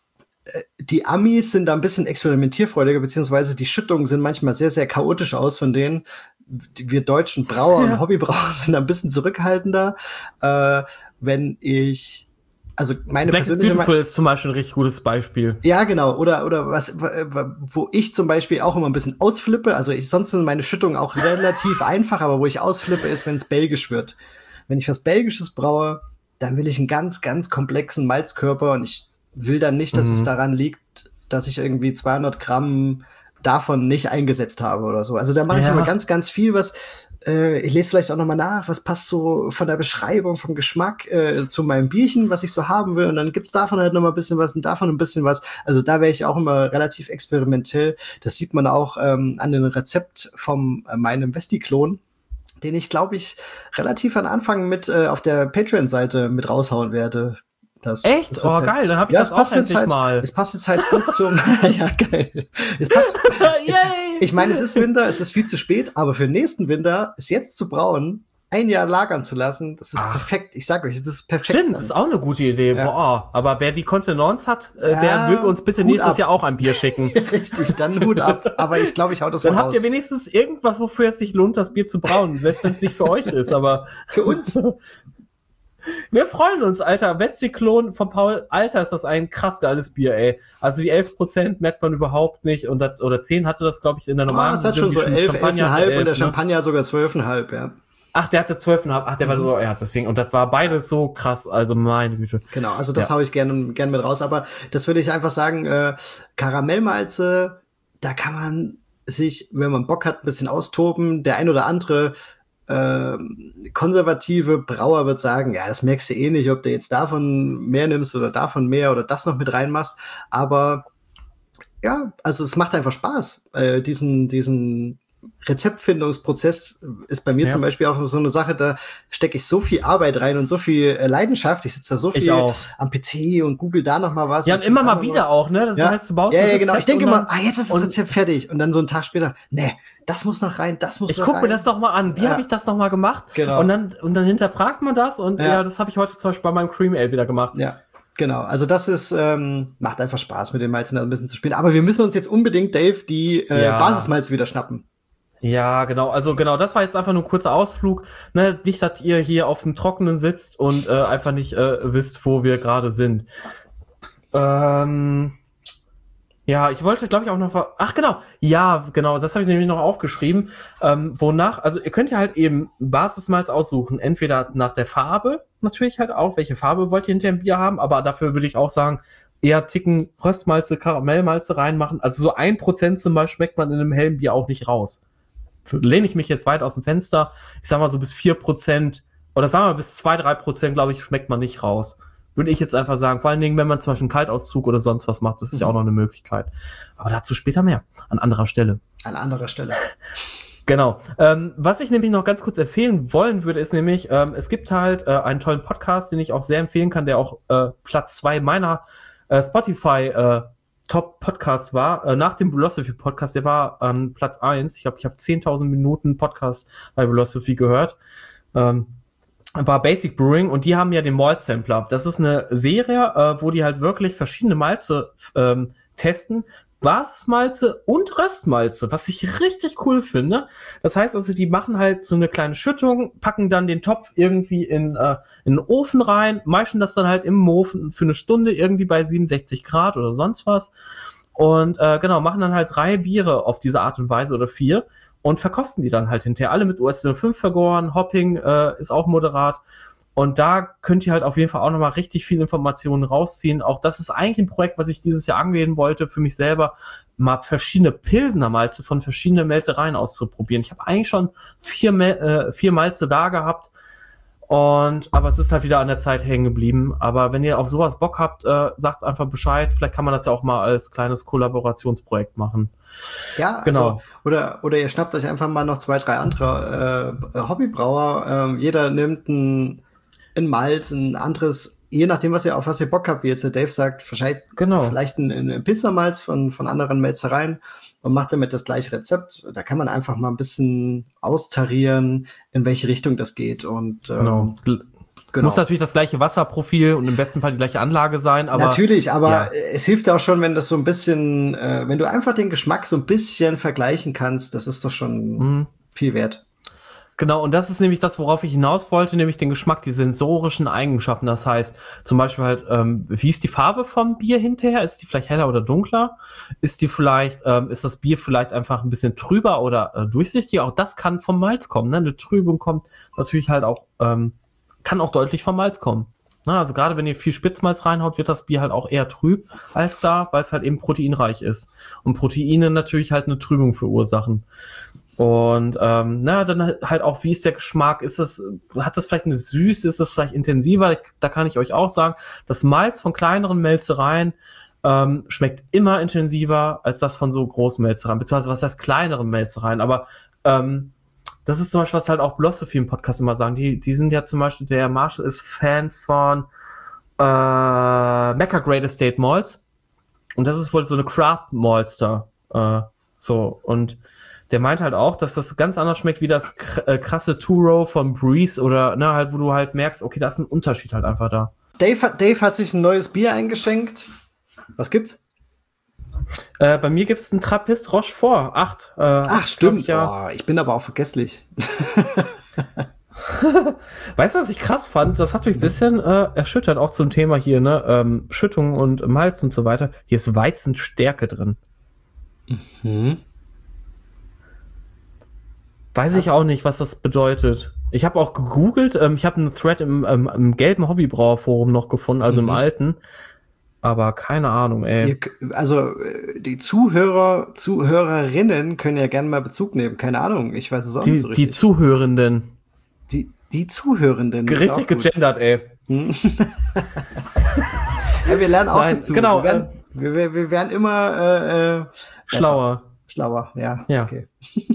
die Amis sind da ein bisschen experimentierfreudiger, beziehungsweise die Schüttungen sind manchmal sehr, sehr chaotisch aus von denen. Wir deutschen Brauer Ja. und Hobbybrauer sind da ein bisschen zurückhaltender. Äh, wenn ich, also meine Black is persönliche Beautiful Me- ist zum Beispiel ein richtig gutes Beispiel. ja, genau. Oder, oder was, wo ich zum Beispiel auch immer ein bisschen ausflippe. Also ich, sonst sind meine Schüttungen auch relativ einfach, aber wo ich ausflippe, ist, wenn es belgisch wird. Wenn ich was Belgisches braue, dann will ich einen ganz, ganz komplexen Malzkörper, und ich will dann nicht, dass Mhm. es daran liegt, dass ich irgendwie zweihundert Gramm davon nicht eingesetzt habe oder so. Also da mache ich Ja. immer ganz, ganz viel, was äh, ich lese vielleicht auch noch mal nach, was passt so von der Beschreibung, vom Geschmack äh, zu meinem Bierchen, was ich so haben will, und dann gibt's davon halt noch mal ein bisschen was und davon ein bisschen was. Also da wäre ich auch immer relativ experimentell. Das sieht man auch ähm, an dem Rezept von äh, meinem Vesti-Klon, den ich, glaube ich, relativ am Anfang mit äh, auf der Patreon-Seite mit raushauen werde. Das, Echt? das Oh, Rezept. geil, dann hab ich Ja, das es auch passt jetzt endlich halt, mal. es passt jetzt halt gut zum, ja, geil. Es passt, Yay! ich meine, es ist Winter, es ist viel zu spät, aber für nächsten Winter es jetzt zu brauen, ein Jahr lagern zu lassen, das ist Ach. perfekt. Ich sag euch, das ist perfekt. Stimmt, das ist auch eine gute Idee. Ja. Boah, aber wer die Kontenance hat, äh, Ja, der möge uns bitte Hut nächstes ab. Jahr auch ein Bier schicken. Richtig, dann Hut ab. Aber ich glaube, ich hau das Dann mal habt ihr raus. wenigstens irgendwas, wofür es sich lohnt, das Bier zu brauen, selbst wenn es nicht für euch ist, aber Für uns. wir freuen uns, Alter. Vesti-Klon von Paul, Alter, ist das ein krass geiles Bier, ey. Also die elf Prozent merkt man überhaupt nicht, und das, oder zehn hatte das, glaube ich, in der normalen Ah, es hat schon so Version. Die elf, Champagner elf Komma hatte fünf und der elf, ne? Champagner hat sogar zwölf Komma fünf, ja. Ach, der hatte zwölf Komma fünf. Ach, der war Mhm. so, ja, deswegen. Und das war beides so krass, also meine Güte. Genau, also das Ja. hau ich gerne gern mit raus. Aber das würde ich einfach sagen, äh, Karamellmalze, da kann man sich, wenn man Bock hat, ein bisschen austoben. Der ein oder andere äh, konservative Brauer wird sagen, ja, das merkst du eh nicht, ob du jetzt davon mehr nimmst oder davon mehr oder das noch mit reinmachst. Aber ja, also es macht einfach Spaß. Äh, diesen, diesen Rezeptfindungsprozess ist bei mir Ja. zum Beispiel auch so eine Sache, da stecke ich so viel Arbeit rein und so viel äh, Leidenschaft. Ich sitze da so Ich viel auch. am P C und google da noch mal was. Ja, und immer da mal noch wieder was. auch, ne? Das Ja. heißt, du baust Ja, ein ja, genau. Ich Rezept denke und immer, dann- ah, jetzt ist das und- Rezept fertig. Und dann so einen Tag später, nee, das muss noch rein, das muss Ich noch guck rein. mir das doch mal an. Wie Ja. habe ich das noch mal gemacht? Genau. Und dann, und dann hinterfragt man das, und Ja. ja, das habe ich heute zum Beispiel bei meinem Cream Ale wieder gemacht. Ja, genau. Also das ist, ähm, macht einfach Spaß, mit den Malzen da ein bisschen zu spielen. Aber wir müssen uns jetzt unbedingt, Dave, die äh, Ja. Basismalze wieder schnappen. Ja, genau. Also genau, das war jetzt einfach nur ein kurzer Ausflug. Ne? Nicht, dass ihr hier auf dem Trockenen sitzt und äh, einfach nicht äh, wisst, wo wir gerade sind. Ähm, ja, ich wollte, glaube ich, auch noch... ver- Ach, genau. Ja, genau. Das habe ich nämlich noch aufgeschrieben. Ähm, wonach... Also ihr könnt ja halt eben Basismalz aussuchen. Entweder nach der Farbe, natürlich halt auch. Welche Farbe wollt ihr hinter dem Bier haben? Aber dafür würde ich auch sagen, eher Ticken Röstmalze, Karamellmalze reinmachen. Also so ein Prozent zum Beispiel schmeckt man in einem hellen Bier auch nicht raus. Lehne ich mich jetzt weit aus dem Fenster. Ich sag mal so bis vier Prozent oder sagen wir mal bis zwei, drei Prozent, glaube ich, schmeckt man nicht raus. Würde ich jetzt einfach sagen. Vor allen Dingen, wenn man zum Beispiel einen Kaltauszug oder sonst was macht, das ist ja auch noch eine Möglichkeit. Aber dazu später mehr. An anderer Stelle. An anderer Stelle. Genau. Ähm, was ich nämlich noch ganz kurz empfehlen wollen würde, ist nämlich, ähm, es gibt halt äh, einen tollen Podcast, den ich auch sehr empfehlen kann, der auch äh, Platz zwei meiner äh, Spotify äh, Top-Podcast war, äh, nach dem Philosophy-Podcast, der war an Platz eins. Ich glaube, ich habe zehntausend Minuten Podcast bei Philosophy gehört. Ähm, war Basic Brewing, und die haben ja den Malt Sampler. Das ist eine Serie, äh, wo die halt wirklich verschiedene Malze ähm, testen. Basismalze und Röstmalze, was ich richtig cool finde. Das heißt also, die machen halt so eine kleine Schüttung, packen dann den Topf irgendwie in, äh, in den Ofen rein, maischen das dann halt im Ofen für eine Stunde irgendwie bei siebenundsechzig Grad oder sonst was. und äh, genau, machen dann halt drei Biere auf diese Art und Weise oder vier und verkosten die dann halt hinterher. Alle mit U S null fünf vergoren, Hopping äh, ist auch moderat. Und da könnt ihr halt auf jeden Fall auch nochmal richtig viele Informationen rausziehen. Auch das ist eigentlich ein Projekt, was ich dieses Jahr angehen wollte, für mich selber mal verschiedene Pilsener Malze von verschiedenen Melzereien auszuprobieren. Ich habe eigentlich schon vier, äh, vier Malze da gehabt. Und, aber es ist halt wieder an der Zeit hängen geblieben. Aber wenn ihr auf sowas Bock habt, äh, sagt einfach Bescheid. Vielleicht kann man das ja auch mal als kleines Kollaborationsprojekt machen. Ja, genau. Also, oder, oder ihr schnappt euch einfach mal noch zwei, drei andere äh, Hobbybrauer. Ähm, jeder nimmt ein ein Malz, ein anderes, je nachdem, was ihr auf was ihr Bock habt, wie jetzt der Dave sagt, wahrscheinlich genau. vielleicht ein, ein Pilznermalz von, von anderen Melzereien und macht damit das gleiche Rezept. Da kann man einfach mal ein bisschen austarieren, in welche Richtung das geht. Und ähm, genau. Genau. Muss natürlich das gleiche Wasserprofil und im besten Fall die gleiche Anlage sein. Aber natürlich, aber ja. es hilft auch schon, wenn das so ein bisschen, äh, wenn du einfach den Geschmack so ein bisschen vergleichen kannst, das ist doch schon mhm. viel wert. Genau, und das ist nämlich das, worauf ich hinaus wollte, nämlich den Geschmack, die sensorischen Eigenschaften. Das heißt, zum Beispiel halt, ähm, wie ist die Farbe vom Bier hinterher? Ist die vielleicht heller oder dunkler? Ist die vielleicht, ähm, ist das Bier vielleicht einfach ein bisschen trüber oder äh, durchsichtiger? Auch das kann vom Malz kommen, ne? Eine Trübung kommt natürlich halt auch, ähm, kann auch deutlich vom Malz kommen. Na, also gerade wenn ihr viel Spitzmalz reinhaut, wird das Bier halt auch eher trüb als klar, weil es halt eben proteinreich ist. Und Proteine natürlich halt eine Trübung verursachen. Und ähm, na, dann halt auch, wie ist der Geschmack? Ist das, hat das vielleicht eine Süße? Ist das vielleicht intensiver? Da kann ich euch auch sagen, das Malz von kleineren Melzereien ähm, schmeckt immer intensiver als das von so großen Melzereien, beziehungsweise was heißt kleineren Melzereien. Aber ähm, das ist zum Beispiel, was halt auch Blosophy im Podcast immer sagen. Die, die sind ja zum Beispiel, der Marshall ist Fan von äh, Mecca Great Estate Malts. Und das ist wohl so eine Craft Malster. Äh, so, und der meint halt auch, dass das ganz anders schmeckt wie das krasse Two-Row von Breeze oder ne, halt, wo du halt merkst, okay, da ist ein Unterschied halt einfach da. Dave, Dave hat sich ein neues Bier eingeschenkt. Was gibt's? Äh, bei mir gibt's ein Trappist Rochefort acht. Äh, Ach, stimmt. Ich, ja. oh, ich bin aber auch vergesslich. Weißt du, was ich krass fand? Das hat mich ein bisschen äh, erschüttert, auch zum Thema hier, ne? Ähm, Schüttung und Malz und so weiter. Hier ist Weizenstärke drin. Mhm. Weiß ich auch nicht, was das bedeutet. Ich habe auch gegoogelt, ähm, ich habe einen Thread im, ähm, im gelben Hobbybrauerforum noch gefunden, also mhm. im alten. Aber keine Ahnung, ey. Also die Zuhörer, Zuhörerinnen können ja gerne mal Bezug nehmen. Keine Ahnung, ich weiß es auch die, nicht so richtig. Die Zuhörenden. Die, die Zuhörenden. Richtig gegendert, ey. Hm? Ja, wir lernen auch Nein, dazu. Genau, wir, werden, äh, wir, wir werden immer äh, schlauer. Schlauer, ja. Ja. Okay.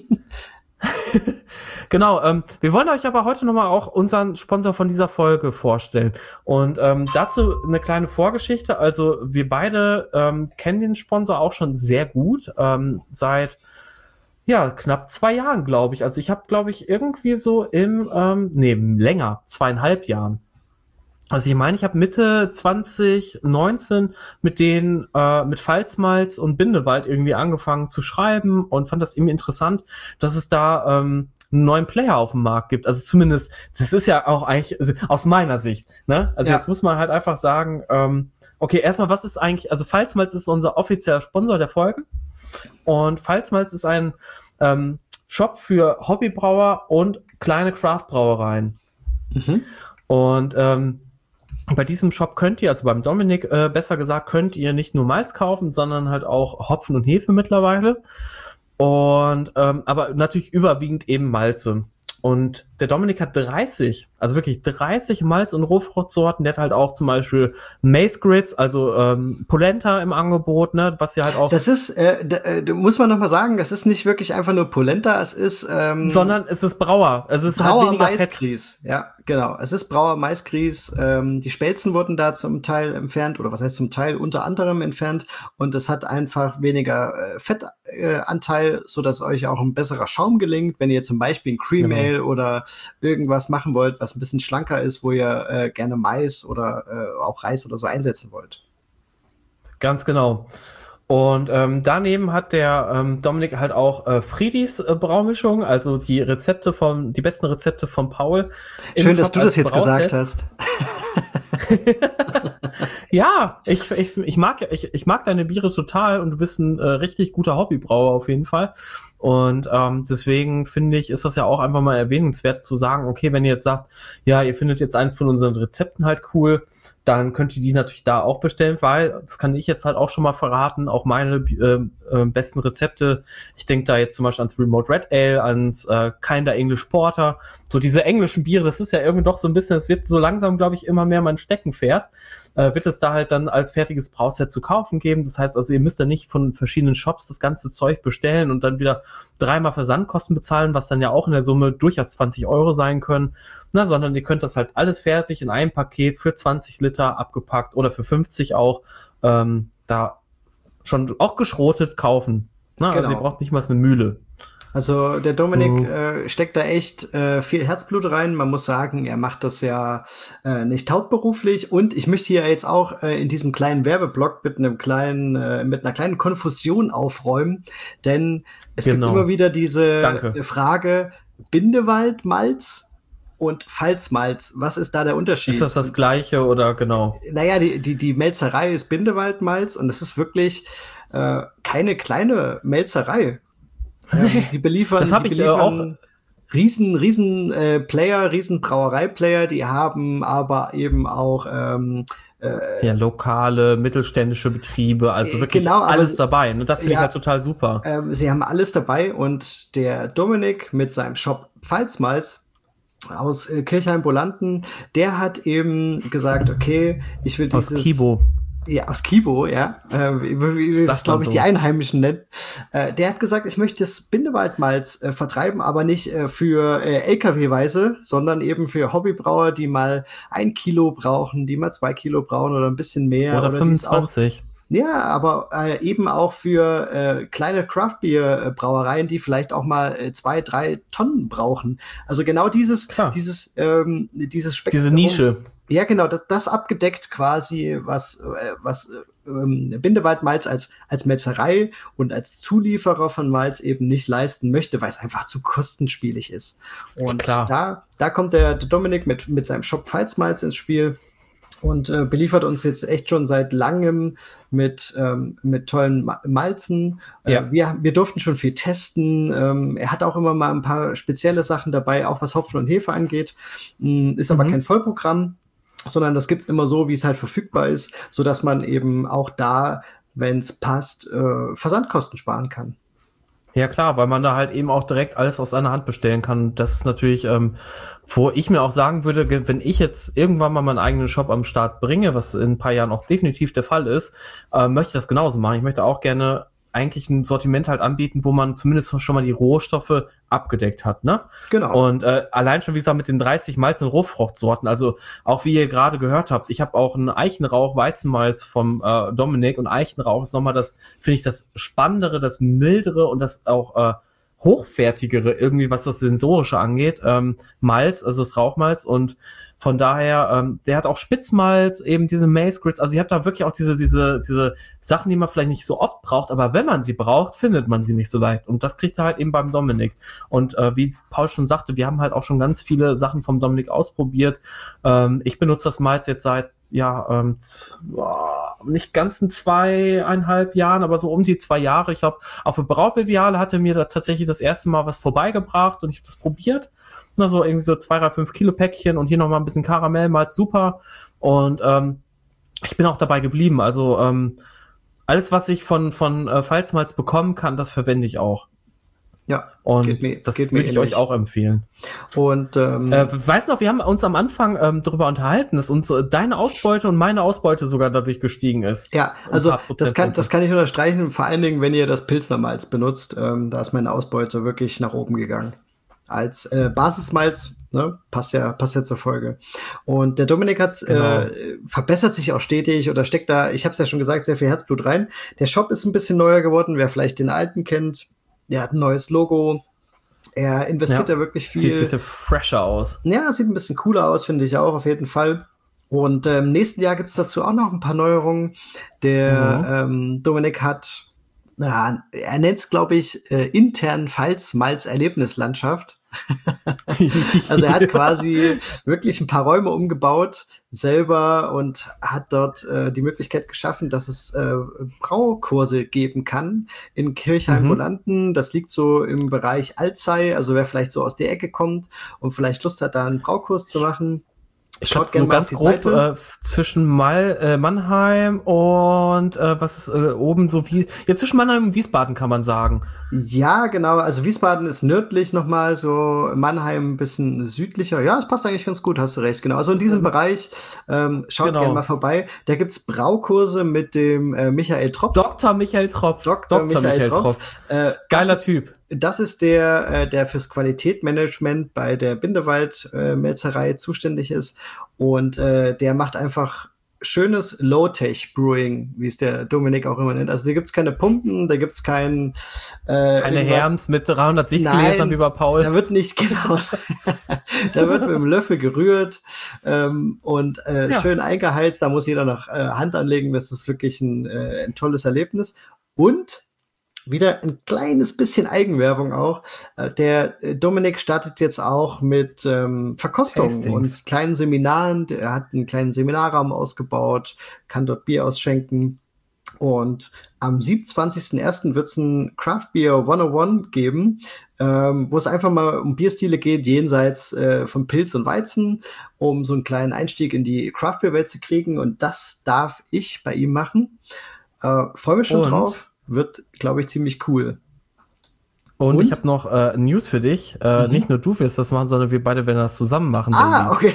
Genau, ähm, wir wollen euch aber heute nochmal auch unseren Sponsor von dieser Folge vorstellen. Und ähm, dazu eine kleine Vorgeschichte. Also wir beide ähm, kennen den Sponsor auch schon sehr gut, ähm, seit ja knapp zwei Jahren, glaube ich. Also ich habe, glaube ich, irgendwie so im, ähm, nee, länger, zweieinhalb Jahren. Also ich meine, ich habe Mitte zwanzig neunzehn mit den, äh, mit Pfalzmalz und Bindewald irgendwie angefangen zu schreiben und fand das irgendwie interessant, dass es da ähm, einen neuen Player auf dem Markt gibt. Also zumindest, das ist ja auch eigentlich aus meiner Sicht, ne? Also ja. Jetzt muss man halt einfach sagen, ähm, okay, erstmal, was ist eigentlich, also Pfalzmalz ist unser offizieller Sponsor der Folge und Pfalzmalz ist ein ähm, Shop für Hobbybrauer und kleine Craftbrauereien. Mhm. Und ähm, bei diesem Shop könnt ihr, also beim Dominik äh, besser gesagt, könnt ihr nicht nur Malz kaufen, sondern halt auch Hopfen und Hefe mittlerweile. Und ähm, aber natürlich überwiegend eben Malze. Und der Dominik hat dreißig, also wirklich dreißig Malz- und Rohfruchtsorten. Der hat halt auch zum Beispiel Mace Grids, also ähm, Polenta im Angebot, ne, was ja halt auch. Das ist, äh, da, äh, muss man nochmal sagen, das ist nicht wirklich einfach nur Polenta, es ist. Ähm, sondern es ist Brauer. Also es ist Brauer halt weniger Maisgrieß. Ja, genau. Es ist Brauer Maisgrieß. Ähm, die Spelzen wurden da zum Teil entfernt, oder was heißt zum Teil unter anderem entfernt. Und es hat einfach weniger äh, Fettanteil, äh, so dass euch auch ein besserer Schaum gelingt, wenn ihr zum Beispiel ein Cream Ale genau. oder irgendwas machen wollt, was ein bisschen schlanker ist, wo ihr äh, gerne Mais oder äh, auch Reis oder so einsetzen wollt. Ganz genau. Und ähm, daneben hat der ähm, Dominik halt auch äh, Friedis äh, Braumischung, also die Rezepte von, die besten Rezepte von Paul. Schön, dass du das jetzt gesagt hast. Ja, ich, ich, ich, mag, ich, ich mag deine Biere total und du bist ein äh, richtig guter Hobbybrauer auf jeden Fall. Und ähm, deswegen finde ich, ist das ja auch einfach mal erwähnenswert zu sagen, okay, wenn ihr jetzt sagt, ja, ihr findet jetzt eins von unseren Rezepten halt cool, dann könnt ihr die natürlich da auch bestellen, weil, das kann ich jetzt halt auch schon mal verraten, auch meine äh, äh, besten Rezepte, ich denke da jetzt zum Beispiel ans Remote Red Ale, ans äh, Kinder English Porter, so diese englischen Biere, das ist ja irgendwie doch so ein bisschen, es wird so langsam, glaube ich, immer mehr mein Steckenpferd, äh, wird es da halt dann als fertiges Brauset zu kaufen geben. Das heißt also, ihr müsst ja nicht von verschiedenen Shops das ganze Zeug bestellen und dann wieder dreimal Versandkosten bezahlen, was dann ja auch in der Summe durchaus zwanzig Euro sein können, na, sondern ihr könnt das halt alles fertig in einem Paket für zwanzig Liter abgepackt oder für fünfzig auch, ähm, da schon auch geschrotet kaufen. Na, genau. Also ihr braucht nicht mal eine Mühle. Also der Dominik mhm. äh, steckt da echt äh, viel Herzblut rein. Man muss sagen, er macht das ja äh, nicht hauptberuflich. Und ich möchte hier jetzt auch äh, in diesem kleinen Werbeblock mit einem kleinen, äh, mit einer kleinen Konfusion aufräumen, denn es genau. gibt immer wieder diese Danke. Frage: Bindewaldmalz und Pfalzmalz. Was ist da der Unterschied? Ist das das Gleiche oder genau? Naja, die die die Melzerei ist Bindewaldmalz und es ist wirklich äh, keine kleine Melzerei. Ähm, die beliefern, das habe ich äh, auch riesen, riesen äh, Player, riesen Brauerei-Player, die haben aber eben auch ähm, äh, ja, lokale, mittelständische Betriebe, also wirklich genau, alles dabei. Und das finde ja, ich halt total super. Ähm, sie haben alles dabei und der Dominik mit seinem Shop Pfalzmalz aus äh, Kirchheim-Bolanden, der hat eben gesagt, okay, ich will dieses... Aus Kibo. Ja, aus Kibo, ja, äh, wie, wie das, glaube ich, so. Die Einheimischen nennen. Äh, der hat gesagt, ich möchte das Bindewaldmalz äh, vertreiben, aber nicht äh, für äh, L K W-weise, sondern eben für Hobbybrauer, die mal ein Kilo brauchen, die mal zwei Kilo brauchen oder ein bisschen mehr. Oder, oder fünfundzwanzig. Ja, aber äh, eben auch für äh, kleine Craft-Bier-Brauereien, die vielleicht auch mal äh, zwei, drei Tonnen brauchen. Also genau dieses, Klar. dieses, ähm, dieses Spektrum. Diese Nische. Ja, genau, das, das abgedeckt quasi, was, äh, was ähm, Bindewaldmalz als, als Metzerei und als Zulieferer von Malz eben nicht leisten möchte, weil es einfach zu kostenspielig ist. Und Klar. da, da kommt der, der Dominik mit, mit seinem Shop Pfalzmalz ins Spiel und äh, beliefert uns jetzt echt schon seit langem mit, ähm, mit tollen Ma- Malzen. Ja. Äh, wir, wir durften schon viel testen. Ähm, er hat auch immer mal ein paar spezielle Sachen dabei, auch was Hopfen und Hefe angeht. Ähm, ist aber mhm. kein Vollprogramm, sondern das gibt's immer so, wie es halt verfügbar ist, so dass man eben auch da, wenn es passt, äh, Versandkosten sparen kann. Ja klar, weil man da halt eben auch direkt alles aus einer Hand bestellen kann. Das ist natürlich, ähm, wo ich mir auch sagen würde, wenn ich jetzt irgendwann mal meinen eigenen Shop am Start bringe, was in ein paar Jahren auch definitiv der Fall ist, äh, möchte ich das genauso machen. Ich möchte auch gerne eigentlich ein Sortiment halt anbieten, wo man zumindest schon mal die Rohstoffe abgedeckt hat, ne? Genau. Und äh, allein schon, wie gesagt, mit den dreißig Malz- und Rohfruchtsorten, also auch wie ihr gerade gehört habt, ich habe auch einen Eichenrauch-Weizenmalz vom äh, Dominik und Eichenrauch ist nochmal das, finde ich, das Spannendere, das Mildere und das auch äh, hochwertigere irgendwie, was das Sensorische angeht, ähm, Malz, also das Rauchmalz und von daher, ähm, der hat auch Spitzmalz, eben diese Mace Grids, also ihr habt da wirklich auch diese, diese, diese Sachen, die man vielleicht nicht so oft braucht, aber wenn man sie braucht, findet man sie nicht so leicht und das kriegt er halt eben beim Dominik und äh, wie Paul schon sagte, wir haben halt auch schon ganz viele Sachen vom Dominik ausprobiert, ähm, ich benutze das Malz jetzt seit, ja, ähm, z- boah, nicht ganzen zweieinhalb Jahren, aber so um die zwei Jahre, ich glaube, auf der Braubeviale hat er mir da tatsächlich das erste Mal was vorbeigebracht und ich habe das probiert. Na, so irgendwie so zwei, drei, fünf Kilo Päckchen und hier nochmal ein bisschen Karamellmalz, super. Und ähm, ich bin auch dabei geblieben. Also ähm, alles, was ich von, von äh, Pfalzmalz bekommen kann, das verwende ich auch. Ja, und geht mir, das würde ich euch auch empfehlen. Und ähm, äh, weißt du noch, wir haben uns am Anfang ähm, darüber unterhalten, dass uns äh, deine Ausbeute und meine Ausbeute sogar dadurch gestiegen ist. Ja, also das kann, das kann ich unterstreichen, vor allen Dingen, wenn ihr das Pilznermalz benutzt, ähm, da ist meine Ausbeute wirklich nach oben gegangen. Als äh, Basismalz, ne, passt ja, passt ja zur Folge. Und der Dominik hat genau. äh, verbessert sich auch stetig oder steckt da, ich habe es ja schon gesagt, sehr viel Herzblut rein. Der Shop ist ein bisschen neuer geworden, wer vielleicht den alten kennt. Der hat ein neues Logo. Er investiert ja, da wirklich viel. Sieht ein bisschen fresher aus. Ja, sieht ein bisschen cooler aus, finde ich auch, auf jeden Fall. Und im ähm, nächsten Jahr gibt's dazu auch noch ein paar Neuerungen. Der mhm. ähm, Dominik hat, na, er nennt's, glaube ich, äh, intern Pfalzmalz-Erlebnislandschaft. Also er hat quasi wirklich ein paar Räume umgebaut selber und hat dort äh, die Möglichkeit geschaffen, dass es äh, Braukurse geben kann in Kirchheim-Bolanden. Mhm. Das liegt so im Bereich Alzey, also wer vielleicht so aus der Ecke kommt und vielleicht Lust hat, da einen Braukurs zu machen. Schaut gerne so ganz grob äh, zwischen Mal, äh, Mannheim und äh, was ist äh, oben so wie ja zwischen Mannheim und Wiesbaden kann man sagen. Ja, genau. Also Wiesbaden ist nördlich nochmal, so Mannheim ein bisschen südlicher. Ja, das passt eigentlich ganz gut, hast du recht. Genau. Also in diesem mhm. Bereich ähm, schaut genau. gerne mal vorbei. Da gibt's Braukurse mit dem äh, Michael Tropf. Doktor Michael Tropf. Doktor, Doktor Michael, Michael Tropf. Tropf. Äh, Geiler ist, Typ. Das ist der, äh, der fürs Qualitätsmanagement bei der Bindewald-Melzerei äh, zuständig ist. Und äh, der macht einfach schönes Low-Tech-Brewing, wie es der Dominik auch immer nennt. Also da gibt's keine Pumpen, da gibt's kein äh, keine Herms mit dreihundert Sichtgläsern wie bei Paul. Da wird nicht, genau, da wird mit dem Löffel gerührt ähm, und äh, ja. schön eingeheizt. Da muss jeder noch äh, Hand anlegen. Das ist wirklich ein, äh, ein tolles Erlebnis. Und wieder ein kleines bisschen Eigenwerbung auch. Der Dominik startet jetzt auch mit ähm, Verkostungen und kleinen Seminaren. Er hat einen kleinen Seminarraum ausgebaut, kann dort Bier ausschenken. Und am siebenundzwanzigsten ersten wird es ein Craft Beer hundertundeins geben, ähm, wo es einfach mal um Bierstile geht, jenseits äh, von Pilz und Weizen, um so einen kleinen Einstieg in die Craft Beer Welt zu kriegen. Und das darf ich bei ihm machen. Äh, freue mich schon und? drauf. Wird, glaube ich, ziemlich cool. Und, Und? ich habe noch äh, News für dich. Äh, mhm. Nicht nur du wirst das machen, sondern wir beide werden das zusammen machen. Ah, okay.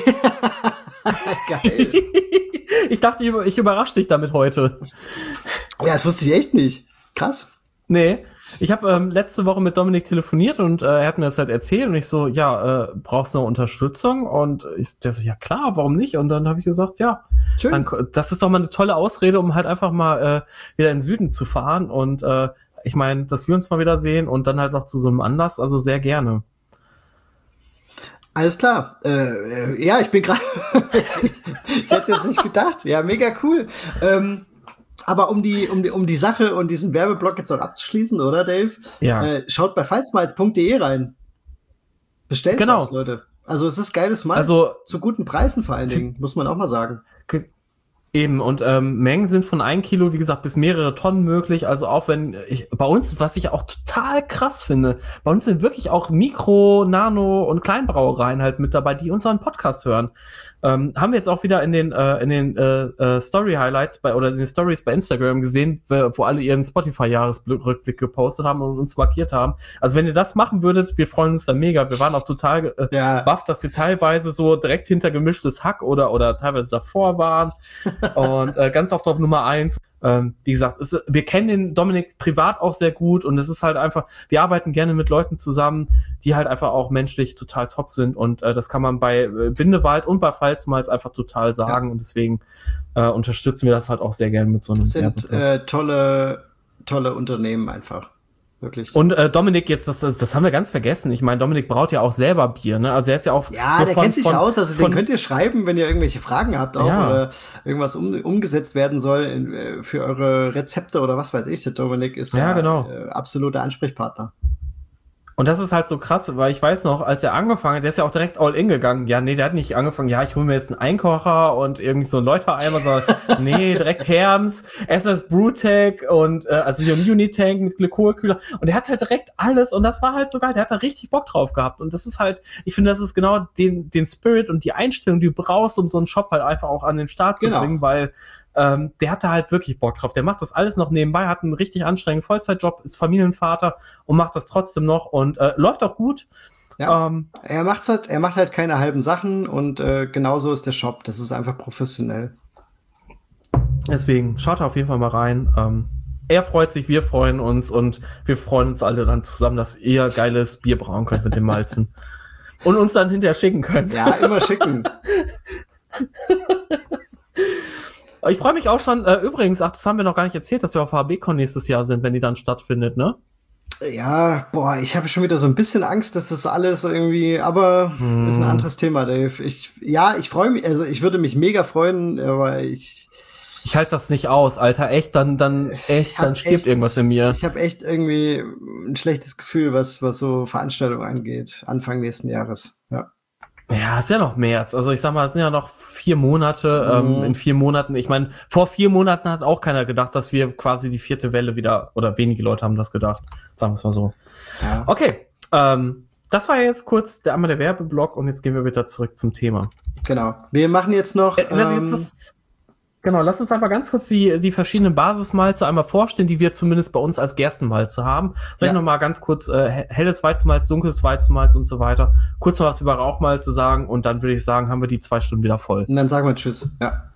Geil. Ich dachte, ich, ich überrasche dich damit heute. Ja, das wusste ich echt nicht. Krass. Nee. Ich habe ähm, letzte Woche mit Dominik telefoniert und äh, er hat mir das halt erzählt und ich so, ja, äh, brauchst du noch Unterstützung? Und ich, der so, ja klar, warum nicht? Und dann habe ich gesagt, ja, schön. Dann, das ist doch mal eine tolle Ausrede, um halt einfach mal äh, wieder in den Süden zu fahren und äh, ich meine, dass wir uns mal wieder sehen und dann halt noch zu so einem Anlass, also sehr gerne. Alles klar. Äh, ja, ich bin gerade, ich hätte jetzt nicht gedacht. Ja, mega cool. Ähm, Aber um die, um die, um die Sache und diesen Werbeblock jetzt auch abzuschließen, oder Dave? Ja. Äh, schaut bei pfalzmalz punkt de rein. Bestellt genau. was, Leute. Also es ist geiles Malz. Also, zu guten Preisen vor allen Dingen, muss man auch mal sagen. Eben, und ähm, Mengen sind von ein Kilo, wie gesagt, bis mehrere Tonnen möglich. Also auch wenn ich, bei uns, was ich auch total krass finde, bei uns sind wirklich auch Mikro-, Nano- und Kleinbrauereien halt mit dabei, die unseren Podcast hören. Ähm, haben wir jetzt auch wieder in den äh, in den äh, äh, Story-Highlights bei oder in den Stories bei Instagram gesehen, wo alle ihren Spotify-Jahresrückblick gepostet haben und uns markiert haben. Also wenn ihr das machen würdet, wir freuen uns da mega. Wir waren auch total äh, ja. baff, dass wir teilweise so direkt hinter gemischtes Hack oder oder teilweise davor waren und äh, ganz oft auf Nummer eins. Ähm, wie gesagt, es, wir kennen den Dominik privat auch sehr gut und es ist halt einfach, wir arbeiten gerne mit Leuten zusammen, die halt einfach auch menschlich total top sind und äh, das kann man bei äh, Bindewald und bei Pfalzmalz einfach total sagen ja. Und deswegen äh, unterstützen wir das halt auch sehr gerne mit so einem Das sind äh, tolle, tolle Unternehmen einfach. Wirklich. Und äh, Dominik, jetzt, das, das haben wir ganz vergessen. Ich meine, Dominik braut ja auch selber Bier, ne? Also er ist ja auch. Ja, so der von, kennt sich von, aus. Also von, den könnt ihr schreiben, wenn ihr irgendwelche Fragen habt, auch ja. oder irgendwas um, umgesetzt werden soll in, für eure Rezepte oder was weiß ich. Der Dominik ist ja, ja genau. äh, absoluter Ansprechpartner. Und das ist halt so krass, weil ich weiß noch, als er angefangen hat, der ist ja auch direkt all in gegangen. Ja, nee, der hat nicht angefangen, ja, ich hole mir jetzt einen Einkocher und irgendwie so einen Läutereimer, sondern nee, direkt Herms, S S Brewtech und äh, also hier ein Unitank mit Glykolkühler. Und der hat halt direkt alles und das war halt so geil. Der hat da richtig Bock drauf gehabt. Und das ist halt, ich finde, das ist genau den, den Spirit und die Einstellung, die du brauchst, um so einen Shop halt einfach auch an den Start zu genau. bringen, weil Ähm, der hatte halt wirklich Bock drauf. Der macht das alles noch nebenbei, hat einen richtig anstrengenden Vollzeitjob, ist Familienvater und macht das trotzdem noch und äh, läuft auch gut. Ja, ähm, er macht's halt, er macht halt keine halben Sachen und äh, genauso ist der Shop. Das ist einfach professionell. Deswegen schaut auf jeden Fall mal rein. Ähm, er freut sich, wir freuen uns und wir freuen uns alle dann zusammen, dass ihr geiles Bier brauen könnt mit dem Malzen und uns dann hinterher schicken könnt. Ja, immer schicken. Ich freue mich auch schon, äh, übrigens, ach, das haben wir noch gar nicht erzählt, dass wir auf H B Con nächstes Jahr sind, wenn die dann stattfindet, ne? Ja, boah, ich habe schon wieder so ein bisschen Angst, dass das alles irgendwie, aber hm. ist ein anderes Thema, Dave. Ich, ja, ich freue mich, also ich würde mich mega freuen, aber ich, ich halte das nicht aus, Alter. Echt, dann, dann, echt, dann stirbt echt, irgendwas in mir. Ich habe echt irgendwie ein schlechtes Gefühl, was, was so Veranstaltungen angeht, Anfang nächsten Jahres. Ja. Ja, ist ja noch März. Also ich sag mal, es sind ja noch vier Monate. Mhm. Ähm, in vier Monaten, ich meine, vor vier Monaten hat auch keiner gedacht, dass wir quasi die vierte Welle wieder, oder wenige Leute haben das gedacht. Sagen wir es mal so. Ja. Okay, ähm, das war ja jetzt kurz der, einmal der Werbeblock und jetzt gehen wir wieder zurück zum Thema. Genau. Wir machen jetzt noch... Äh, ähm, das, genau, lass uns einfach ganz kurz die, die verschiedenen Basismalze einmal vorstellen, die wir zumindest bei uns als Gerstenmalze haben. Vielleicht ja. noch mal ganz kurz äh, helles Weizenmalz, dunkles Weizenmalz und so weiter. Kurz mal was über Rauchmalze sagen und dann würde ich sagen, haben wir die zwei Stunden wieder voll. Und dann sagen wir Tschüss. Ja.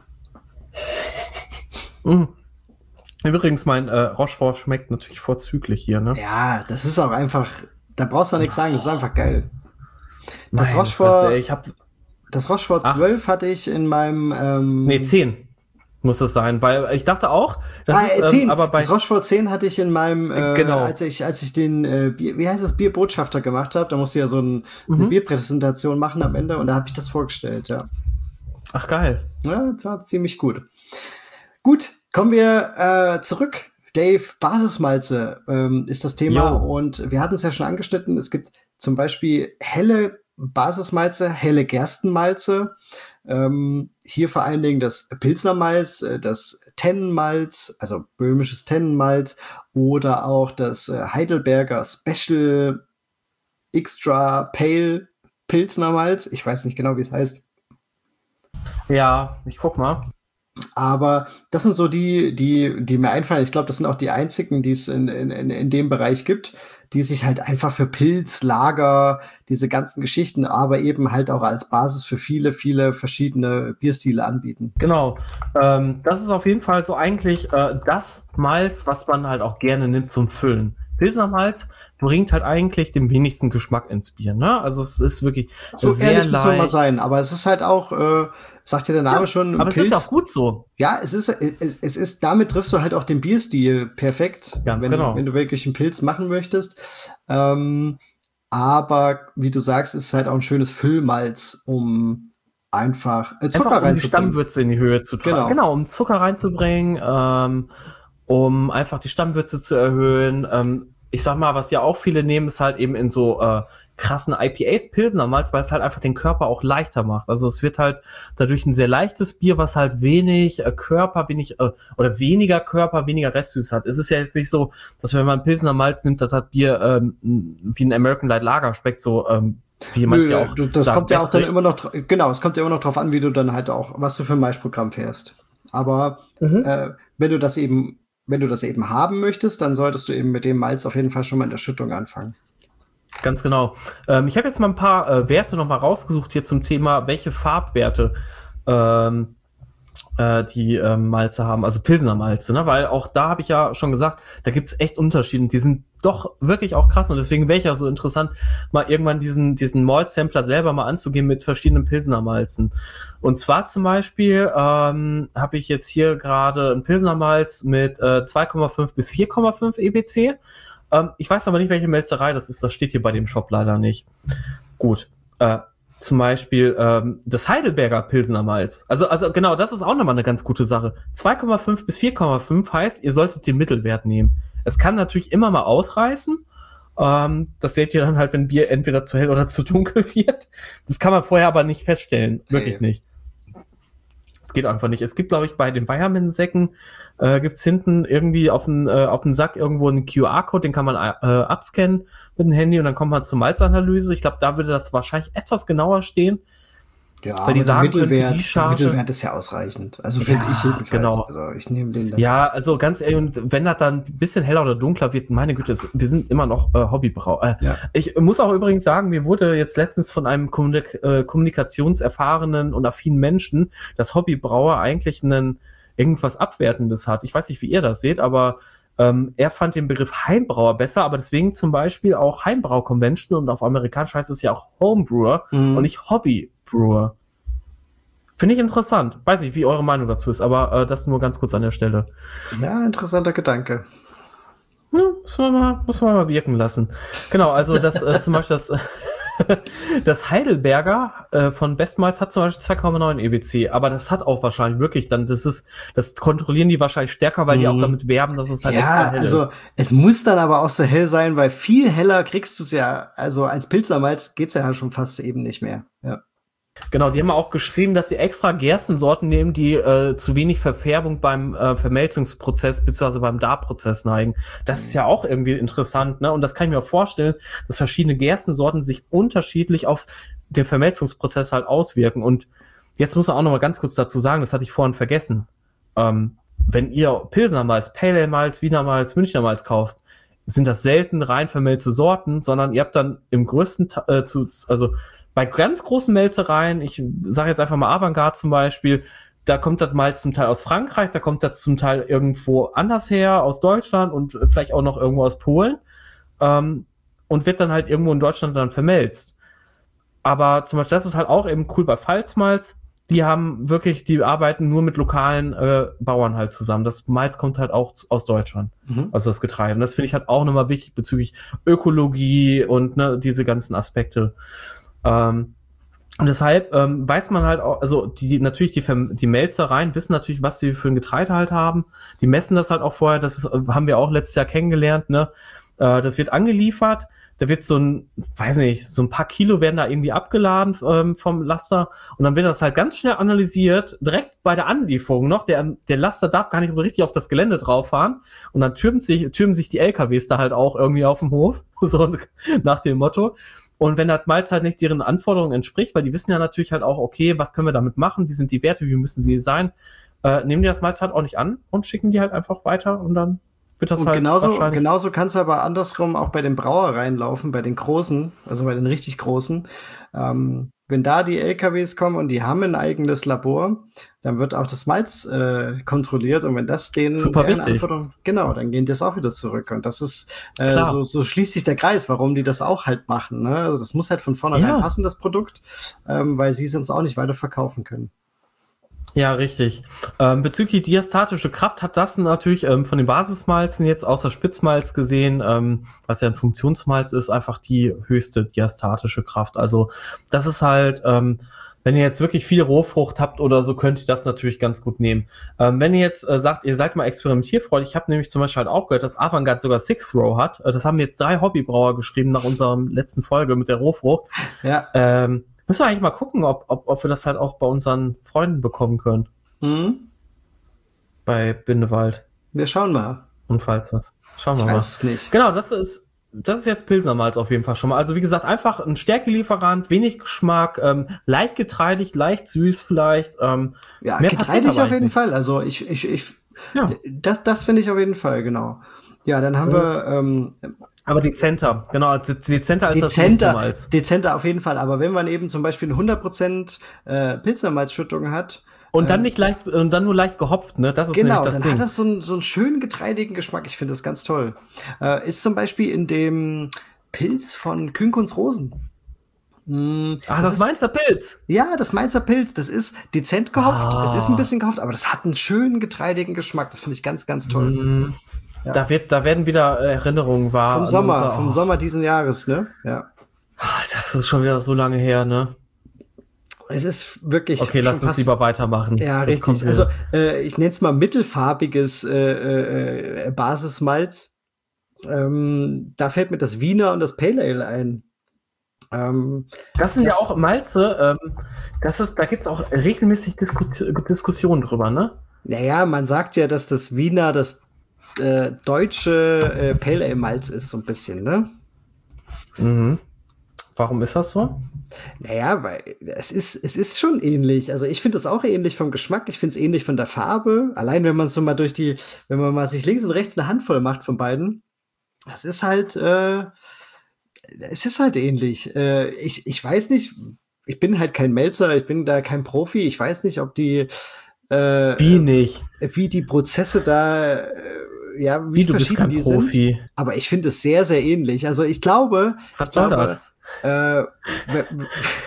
Mhm. Übrigens, mein äh, Rochefort schmeckt natürlich vorzüglich hier, ne? Ja, das ist auch einfach, da brauchst du auch nichts sagen, das ist einfach geil. Das Meine Rochefort, Fresse, ich hab das Rochefort zwölf hatte ich in meinem... Ähm, nee, zehn muss es sein, weil ich dachte auch, das ah, ist, zehn. Ähm, aber bei das Rochefort zehn hatte ich in meinem, äh, genau. als ich als ich den, äh, Bier, wie heißt das, Bierbotschafter gemacht habe, da musste ich ja so ein, mhm. eine Bierpräsentation machen am Ende und da habe ich das vorgestellt, ja. Ach, geil. Ja, das war ziemlich gut. Gut, kommen wir äh, zurück. Dave, Basismalze ähm, ist das Thema jo. Und wir hatten es ja schon angeschnitten, es gibt zum Beispiel helle Basismalze, helle Gerstenmalze, ähm, hier vor allen Dingen das Pilsnermalz, äh, das Tennenmalz, also böhmisches Tennenmalz oder auch das äh, Heidelberger Special Extra Pale Pilsnermalz. Ich weiß nicht genau, wie es heißt. Ja, ich guck mal. Aber das sind so die, die, die mir einfallen. Ich glaube, das sind auch die einzigen, die es in, in, in dem Bereich gibt, die sich halt einfach für Pilz, Lager, diese ganzen Geschichten, aber eben halt auch als Basis für viele, viele verschiedene Bierstile anbieten. Genau. Ähm, das ist auf jeden Fall so eigentlich äh, das Malz, was man halt auch gerne nimmt zum Füllen. Pilsnermalz bringt halt eigentlich den wenigsten Geschmack ins Bier, ne? Also es ist wirklich so sehr ehrlich muss man mal leicht. sein, aber es ist halt auch, äh, sagt ja der Name Ja, schon. aber Pilz. Es ist auch gut so. Ja, es ist, es, es ist, damit triffst du halt auch den Bierstil perfekt, Ganz wenn, genau. wenn du wirklich einen Pilz machen möchtest. Ähm, aber wie du sagst, ist es halt auch ein schönes Füllmalz, um einfach äh, Zucker einfach, um reinzubringen. die Stammwürze in die Höhe zu tragen. Genau. Genau, um Zucker reinzubringen, ähm, um einfach die Stammwürze zu erhöhen. Ähm, ich sag mal, was ja auch viele nehmen, ist halt eben in so äh, krassen I P As Pilsnermalz, weil es halt einfach den Körper auch leichter macht. Also es wird halt dadurch ein sehr leichtes Bier, was halt wenig äh, Körper, wenig äh, oder weniger Körper, weniger Restsüß hat. Es ist ja jetzt nicht so, dass wenn man Pilsnermalz nimmt, dass das Bier ähm, wie ein American Light Lager schmeckt, so ähm, wie man ja auch das sagt, kommt ja auch dann wässrig. immer noch, genau, es kommt ja immer noch drauf an, wie du dann halt auch, was du für ein Maischprogramm fährst. Aber Mhm. äh, wenn du das eben, wenn du das eben haben möchtest, dann solltest du eben mit dem Malz auf jeden Fall schon mal in der Schüttung anfangen. Ganz genau. Ähm, ich habe jetzt mal ein paar äh, Werte noch mal rausgesucht hier zum Thema, welche Farbwerte ähm, äh, die äh, Malze haben, also Pilsner Malze, ne? Weil auch da habe ich ja schon gesagt, da gibt's echt Unterschiede und die sind doch wirklich auch krass und deswegen wäre ich ja so interessant, mal irgendwann diesen diesen Malt-Sampler selber mal anzugehen mit verschiedenen Pilsner Malzen. Und zwar zum Beispiel ähm, habe ich jetzt hier gerade ein Pilsner Malz mit äh, zwei Komma fünf bis vier Komma fünf E B C. Ähm, ich weiß aber nicht, welche Melzerei das ist. Das steht hier bei dem Shop leider nicht. Gut. Äh, zum Beispiel ähm, das Heidelberger Pilsner Malz. Also, also genau, das ist auch nochmal eine ganz gute Sache. zwei Komma fünf bis vier Komma fünf heißt, ihr solltet den Mittelwert nehmen. Es kann natürlich immer mal ausreißen. Ähm, das seht ihr dann halt, wenn Bier entweder zu hell oder zu dunkel wird. Das kann man vorher aber nicht feststellen. Wirklich hey. nicht. Es geht einfach nicht. Es gibt, glaube ich, bei den Weyermann-Säcken äh, gibt's hinten irgendwie auf dem äh, auf dem Sack irgendwo einen Q R-Code, den kann man äh, abscannen mit dem Handy und dann kommt man zur Malzanalyse. Ich glaube, da würde das wahrscheinlich etwas genauer stehen. Ja, weil die sagen der, Mittelwert, können, die Charge, der Mittelwert ist ja ausreichend. Also finde ja, ich jedenfalls. Genau. Also ich nehme den dann. Ja, also ganz ehrlich, und wenn das dann ein bisschen heller oder dunkler wird, meine Güte, wir sind immer noch äh, Hobbybrau. Äh, ja. Ich muss auch übrigens sagen, mir wurde jetzt letztens von einem Kommunik- äh, kommunikationserfahrenen und affinen Menschen, dass Hobbybrauer eigentlich einen irgendwas Abwertendes hat. Ich weiß nicht, wie ihr das seht, aber ähm, er fand den Begriff Heimbrauer besser, aber deswegen zum Beispiel auch Heimbrau-Convention und auf amerikanisch heißt es ja auch Homebrewer mhm. und nicht Hobbybrewer. Finde ich interessant. Weiß nicht, wie eure Meinung dazu ist, aber äh, das nur ganz kurz an der Stelle. Ja, interessanter Gedanke. Ja, muss man mal, muss man mal wirken lassen. Genau, also das äh, zum Beispiel das, Das Heidelberger äh, von Bestmalz hat zum Beispiel zwei Komma neun E B C, aber das hat auch wahrscheinlich wirklich dann, das ist, das kontrollieren die wahrscheinlich stärker, weil die auch damit werben, dass es halt ja, extra hell also ist. es muss dann aber auch so hell sein, weil viel heller kriegst du es ja, also als Pilzermalz geht's ja schon fast eben nicht mehr. Ja. Genau, die haben auch geschrieben, dass sie extra Gerstensorten nehmen, die äh, zu wenig Verfärbung beim äh, Vermelzungsprozess bzw. beim Darprozess neigen. Das ist ja auch irgendwie interessant, ne? Und das kann ich mir auch vorstellen, dass verschiedene Gerstensorten sich unterschiedlich auf den Vermelzungsprozess halt auswirken. Und jetzt muss man auch noch mal ganz kurz dazu sagen, das hatte ich vorhin vergessen. Ähm, wenn ihr Pilsner Malz, Pale Ale Malz, Wiener Malz, Münchner Malz kauft, sind das selten rein vermelzte Sorten, sondern ihr habt dann im größten Ta- äh, zu, also bei ganz großen Melzereien, ich sage jetzt einfach mal Avantgarde zum Beispiel, da kommt das Malz zum Teil aus Frankreich, da kommt das zum Teil irgendwo anders her, aus Deutschland und vielleicht auch noch irgendwo aus Polen ähm, und wird dann halt irgendwo in Deutschland dann vermelzt. Aber zum Beispiel, das ist halt auch eben cool bei Pfalzmalz, die haben wirklich, die arbeiten nur mit lokalen äh, Bauern halt zusammen. Das Malz kommt halt auch z- aus Deutschland, Mhm. also das Getreide. Und das finde ich halt auch nochmal wichtig bezüglich Ökologie und ne, diese ganzen Aspekte. Ähm, und deshalb ähm, weiß man halt auch, also die natürlich die, Verm- die Melzereien wissen natürlich, was sie für ein Getreide halt haben. Die messen das halt auch vorher, das ist, haben wir auch letztes Jahr kennengelernt, ne? Äh, das wird angeliefert, da wird so ein, weiß nicht, so ein paar Kilo werden da irgendwie abgeladen ähm, vom Laster und dann wird das halt ganz schnell analysiert, direkt bei der Anlieferung noch. Der, der Laster darf gar nicht so richtig auf das Gelände drauf fahren und dann türmen sich, türmen sich die L K Ws da halt auch irgendwie auf dem Hof, so nach dem Motto. Und wenn das Malz halt nicht deren Anforderungen entspricht, weil die wissen ja natürlich halt auch, okay, was können wir damit machen, wie sind die Werte, wie müssen sie sein, äh, nehmen die das Malz halt auch nicht an und schicken die halt einfach weiter und dann wird das Und halt genauso, wahrscheinlich... genauso kann es aber andersrum auch bei den Brauereien laufen, bei den großen, also bei den richtig großen. Ähm, wenn da die L K Ws kommen und die haben ein eigenes Labor, dann wird auch das Malz äh, kontrolliert und wenn das denen Super deren wichtig. Anforderungen, genau, dann gehen die das auch wieder zurück und das ist äh, Klar. so, so schließt sich der Kreis, warum die das auch halt machen. Ne? Also das muss halt von vornherein Ja. passen, das Produkt, ähm, weil sie es uns auch nicht weiter verkaufen können. Ja, richtig. Ähm, bezüglich diastatische Kraft hat das natürlich ähm, von den Basismalzen jetzt außer Spitzmalz gesehen, ähm, was ja ein Funktionsmalz ist, einfach die höchste diastatische Kraft. Also das ist halt, ähm, wenn ihr jetzt wirklich viel Rohfrucht habt oder so, könnt ihr das natürlich ganz gut nehmen. Ähm, wenn ihr jetzt äh, sagt, ihr seid mal experimentierfreudig, ich habe nämlich zum Beispiel halt auch gehört, dass Avantgarde sogar Six Row hat. Äh, das haben jetzt drei Hobbybrauer geschrieben nach unserer letzten Folge mit der Rohfrucht. Ja. Ähm, müssen wir eigentlich mal gucken, ob, ob, ob wir das halt auch bei unseren Freunden bekommen können. Hm? Bei Bindewald Wir schauen mal. und falls was. Schauen wir Ich mal. weiß es nicht. Genau, das ist, das ist jetzt Pilsnermalz auf jeden Fall schon mal. Also wie gesagt, einfach ein Stärkelieferant, wenig Geschmack, ähm, leicht getreidig, leicht süß vielleicht. Ähm, Ja, mehr passiert getreidig aber auf jeden nicht. Fall. Also ich, ich, ich, Ja. das, das finde ich auf jeden Fall, genau. Ja, dann haben Mhm. wir ähm, Aber dezenter, genau, de- dezenter als das dezenter, Pilsnermalz. dezenter auf jeden Fall. Aber wenn man eben zum Beispiel eine hundert Prozent äh, Pilznermalzschüttung hat, Und dann ähm, nicht leicht, und dann nur leicht gehopft, ne? Das ist genau, nämlich das dann Ding. hat das so einen, so einen schönen getreidigen Geschmack. Ich finde das ganz toll. Äh, ist zum Beispiel in dem Pilz von Kühnkunz Rosen. Mm, Ach, das, ist, meinst du Pilz? Ja, das Mainzer Pilz, das ist dezent gehopft. Ah. Es ist ein bisschen gehopft, aber das hat einen schönen getreidigen Geschmack. Das finde ich ganz, ganz toll. Mm, Ja. da, wird, da werden wieder Erinnerungen wahr. Vom an Sommer, unser- vom oh, Sommer diesen Jahres, ne? Ja. Das ist schon wieder so lange her, ne? Es ist wirklich. Okay, schon lass uns fast- lieber weitermachen. Ja, Das kommt richtig. wieder. Also, äh, ich nenne es mal mittelfarbiges äh, äh, äh, Basismalz. Ähm, da fällt mir das Wiener und das Pale Ale ein. Ähm, Das sind das- ja auch Malze, ähm, das ist, da gibt's auch regelmäßig Disku Diskussionen drüber, ne? naja, man sagt ja, dass das Wiener das äh, deutsche äh, Pale Ale Malz ist, so ein bisschen, ne? Mhm. Warum ist das so? Naja, weil es ist, es ist schon ähnlich. Also ich finde es auch ähnlich vom Geschmack, ich finde es ähnlich von der Farbe. Allein wenn man so mal durch die, wenn man mal sich links und rechts eine Handvoll macht von beiden, das ist halt, äh, es ist halt ähnlich. Äh, ich, ich weiß nicht, ich bin halt kein Melzer, ich bin da kein Profi, ich weiß nicht, ob die äh, Wie nicht? wie die Prozesse da, äh, ja, wie, Wie, du bist verschieden kein die sind. Profi. Aber ich finde es sehr, sehr ähnlich. Also ich glaube, Was ich soll glaube, das? Äh, wenn,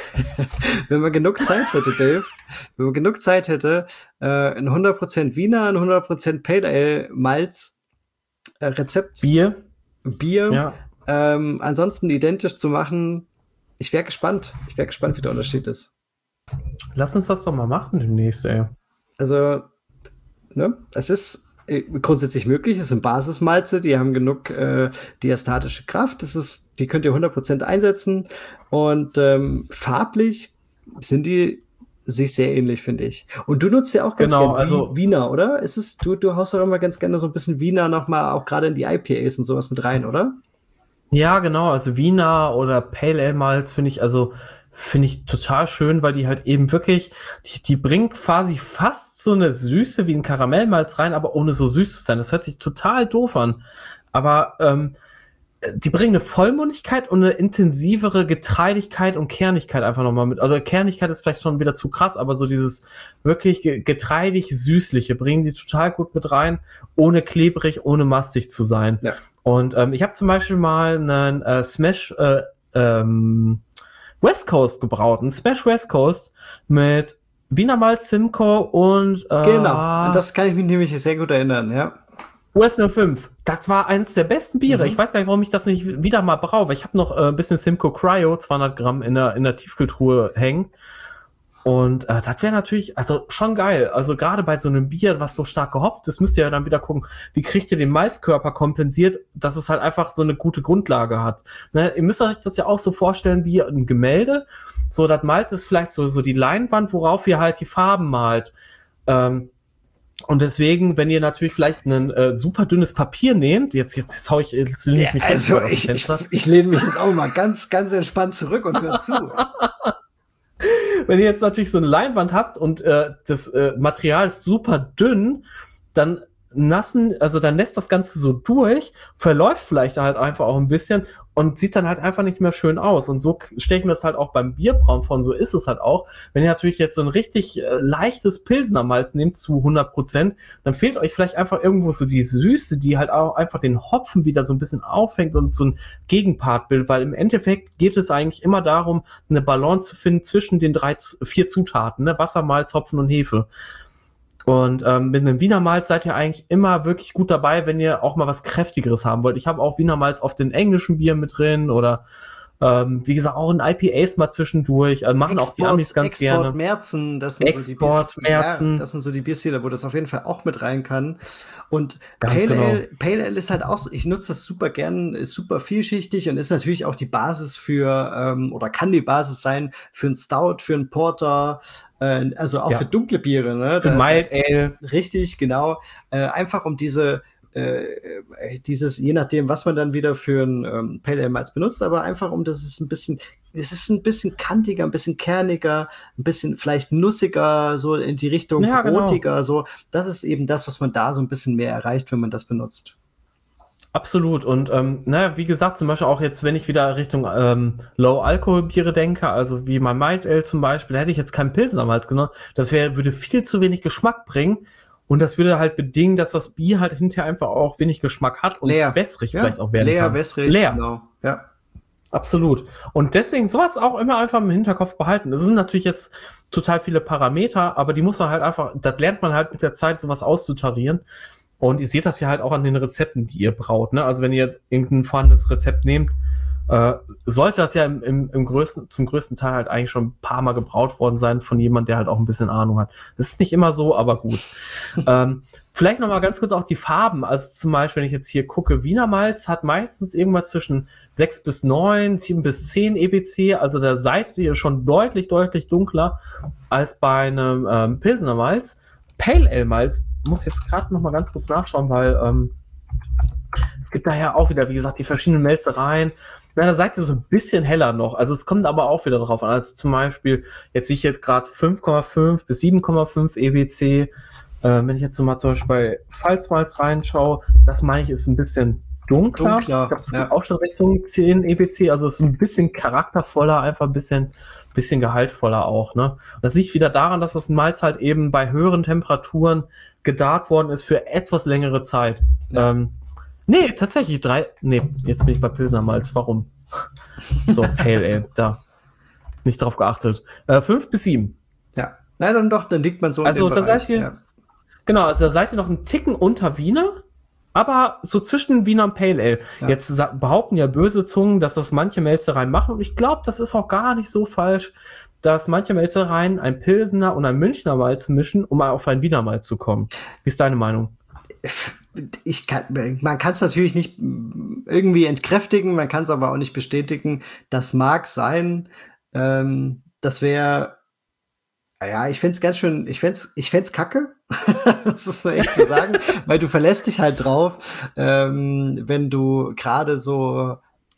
wenn man genug Zeit hätte, Dave, wenn man genug Zeit hätte, äh, ein hundert Prozent Wiener, ein hundert Prozent Pale Ale Malz äh, Rezept, Bier? Bier, Ja. ähm, ansonsten identisch zu machen, Ich wäre gespannt. Ich wäre gespannt, wie der Unterschied ist. Lass uns das doch mal machen demnächst, ey. Also, ne, es ist äh, grundsätzlich möglich. Es sind Basismalze, die haben genug äh, diastatische Kraft. Das ist, die könnt ihr hundert Prozent einsetzen. Und ähm, farblich sind die sich sehr ähnlich, finde ich. Und du nutzt ja auch ganz Genau, gerne also- Wiener, oder? Ist es, du, du haust doch immer ganz gerne so ein bisschen Wiener noch mal auch gerade in die I P As und sowas mit rein, oder? Ja, genau, also Wiener oder Pale Ale Malz finde ich, also finde ich total schön, weil die halt eben wirklich, die, die bringen quasi fast so eine Süße wie ein Karamellmalz rein, aber ohne so süß zu sein. Das hört sich total doof an. Aber ähm, die bringen eine Vollmundigkeit und eine intensivere Getreidigkeit und Kernigkeit einfach nochmal mit. Also Kernigkeit ist vielleicht schon wieder zu krass, aber so dieses wirklich getreidig-süßliche bringen die total gut mit rein, ohne klebrig, ohne mastig zu sein. Ja. Und ähm, ich habe zum Beispiel mal einen äh, Smash äh, ähm, West Coast gebraut, einen Smash West Coast mit Wiener Malz, Simcoe und äh, Genau, an das kann ich mich nämlich sehr gut erinnern, ja. U S null fünf. Das war eins der besten Biere. Mhm. Ich weiß gar nicht, warum ich das nicht wieder mal braue, weil ich habe noch äh, ein bisschen Simcoe Cryo, zweihundert Gramm in der, in der Tiefkühltruhe hängen. Und äh, das wäre natürlich, also schon geil. Also gerade bei so einem Bier, was so stark gehopft ist, müsst ihr ja dann wieder gucken, wie kriegt ihr den Malzkörper kompensiert, dass es halt einfach so eine gute Grundlage hat. Ne? Ihr müsst euch das ja auch so vorstellen wie ein Gemälde. So, das Malz ist vielleicht so, so die Leinwand, worauf ihr halt die Farben malt. Ähm, und deswegen, wenn ihr natürlich vielleicht ein äh, super dünnes Papier nehmt, jetzt, jetzt, jetzt hau ich, jetzt lehne ich Ja, mich also ganz ich, ich, ich lehne mich jetzt auch mal ganz, ganz entspannt zurück und höre zu. Wenn ihr jetzt natürlich so eine Leinwand habt und äh, das äh, Material ist super dünn, dann nassen, also dann lässt das Ganze so durch, verläuft vielleicht halt einfach auch ein bisschen und sieht dann halt einfach nicht mehr schön aus. Und so stelle ich mir das halt auch beim Bierbrauen vor, und so ist es halt auch. Wenn ihr natürlich jetzt so ein richtig äh, leichtes Pilsner Malz nehmt zu hundert Prozent, dann fehlt euch vielleicht einfach irgendwo so die Süße, die halt auch einfach den Hopfen wieder so ein bisschen auffängt und so ein Gegenpart bildet, weil im Endeffekt geht es eigentlich immer darum, eine Balance zu finden zwischen den drei, vier Zutaten, ne? Wasser, Malz, Hopfen und Hefe. Und ähm, mit einem Wiener Malz seid ihr eigentlich immer wirklich gut dabei, wenn ihr auch mal was Kräftigeres haben wollt. Ich habe auch Wiener Malz auf den englischen Bier mit drin oder ähm, wie gesagt auch in I P As mal zwischendurch. Also machen Export, auch die Amis ganz Export gerne. Märzen, das sind Export so die Bier, Märzen. ja, das sind so die Bierstile, wo das auf jeden Fall auch mit rein kann. Und Ganz Pale, genau. Ale, Pale Ale ist halt auch, so- ich nutze das super gern, ist super vielschichtig und ist natürlich auch die Basis für, ähm, oder kann die Basis sein für ein Stout, für ein Porter, äh, also auch Ja. für dunkle Biere. Ne? Für Da- Mild Ale. Richtig, genau. Äh, einfach um diese, äh, dieses, je nachdem, was man dann wieder für ein ähm, Pale Ale Malz benutzt, aber einfach um das ist ein bisschen, es ist ein bisschen kantiger, ein bisschen kerniger, ein bisschen vielleicht nussiger, so in die Richtung Ja, genau. brotiger, so. Das ist eben das, was man da so ein bisschen mehr erreicht, wenn man das benutzt. Absolut. Und ähm, naja, wie gesagt, zum Beispiel auch jetzt, wenn ich wieder Richtung ähm, Low-Alkohol-Biere denke, also wie mein Mild Ale zum Beispiel, da hätte ich jetzt keinen Pilsner Malz genommen. Das wäre, würde viel zu wenig Geschmack bringen. Und das würde halt bedingen, dass das Bier halt hinterher einfach auch wenig Geschmack hat und Leer. wässrig Ja, vielleicht auch werden leer, kann. wässrig, Leer. genau. Ja. Absolut. Und deswegen sowas auch immer einfach im Hinterkopf behalten. Das sind natürlich jetzt total viele Parameter, aber die muss man halt einfach, das lernt man halt mit der Zeit, sowas auszutarieren. Und ihr seht das ja halt auch an den Rezepten, die ihr braut. Ne? Also wenn ihr jetzt irgendein vorhandenes Rezept nehmt, äh, sollte das ja im, im, im größten, zum größten Teil halt eigentlich schon ein paar Mal gebraut worden sein von jemand, der halt auch ein bisschen Ahnung hat. Das ist nicht immer so, aber gut. ähm, vielleicht noch mal ganz kurz auch die Farben. Also zum Beispiel, wenn ich jetzt hier gucke, Wiener Malz hat meistens irgendwas zwischen sechs bis neun, sieben bis zehn E B C. Also da seid ihr schon deutlich, deutlich dunkler als bei einem ähm, Pilsner Malz. Pale Ale Malz, muss jetzt gerade noch mal ganz kurz nachschauen, weil ähm, es gibt daher auch wieder, wie gesagt, die verschiedenen Melzereien. Na, da seid ihr so ein bisschen heller noch. Also es kommt aber auch wieder drauf an. Also zum Beispiel, jetzt sehe ich jetzt gerade fünf Komma fünf bis sieben Komma fünf E B C. Äh, wenn ich jetzt so mal zum Beispiel bei Pfalzmalz reinschaue, das meine ich ist ein bisschen dunkler. Dunkler, Ich glaube, es ja. geht auch schon Richtung zehn E B C. Also es ist ein bisschen charaktervoller, einfach ein bisschen, bisschen gehaltvoller auch. Ne? Und das liegt wieder daran, dass das Malz halt eben bei höheren Temperaturen gedarrt worden ist für etwas längere Zeit. Ja. Ähm, Nee, tatsächlich drei. Nee, jetzt bin ich bei Pilsner Malz. Warum? So, Pale Ale, da. Nicht drauf geachtet. Äh, fünf bis sieben. Ja. Na, dann doch, dann liegt man so Also, in dem da Bereich. seid ihr- Ja. Genau, also da seid ihr noch einen Ticken unter Wiener. aber so zwischen Wiener und Pale Ale. Ja. Jetzt sa- behaupten ja böse Zungen, dass das manche Melzereien machen und ich glaube, das ist auch gar nicht so falsch, dass manche Melzereien ein Pilsener und ein Münchner Malz mischen, um mal auf ein Wiener Malz zu kommen. Wie ist deine Meinung? Ich kann, man kann es natürlich nicht irgendwie entkräftigen, man kann es aber auch nicht bestätigen. Das mag sein. Ähm, das wäre, ja, ich find's ganz schön, ich find's, ich find's kacke. Das muss man echt so sagen, weil du verlässt dich halt drauf, ähm, wenn du gerade so,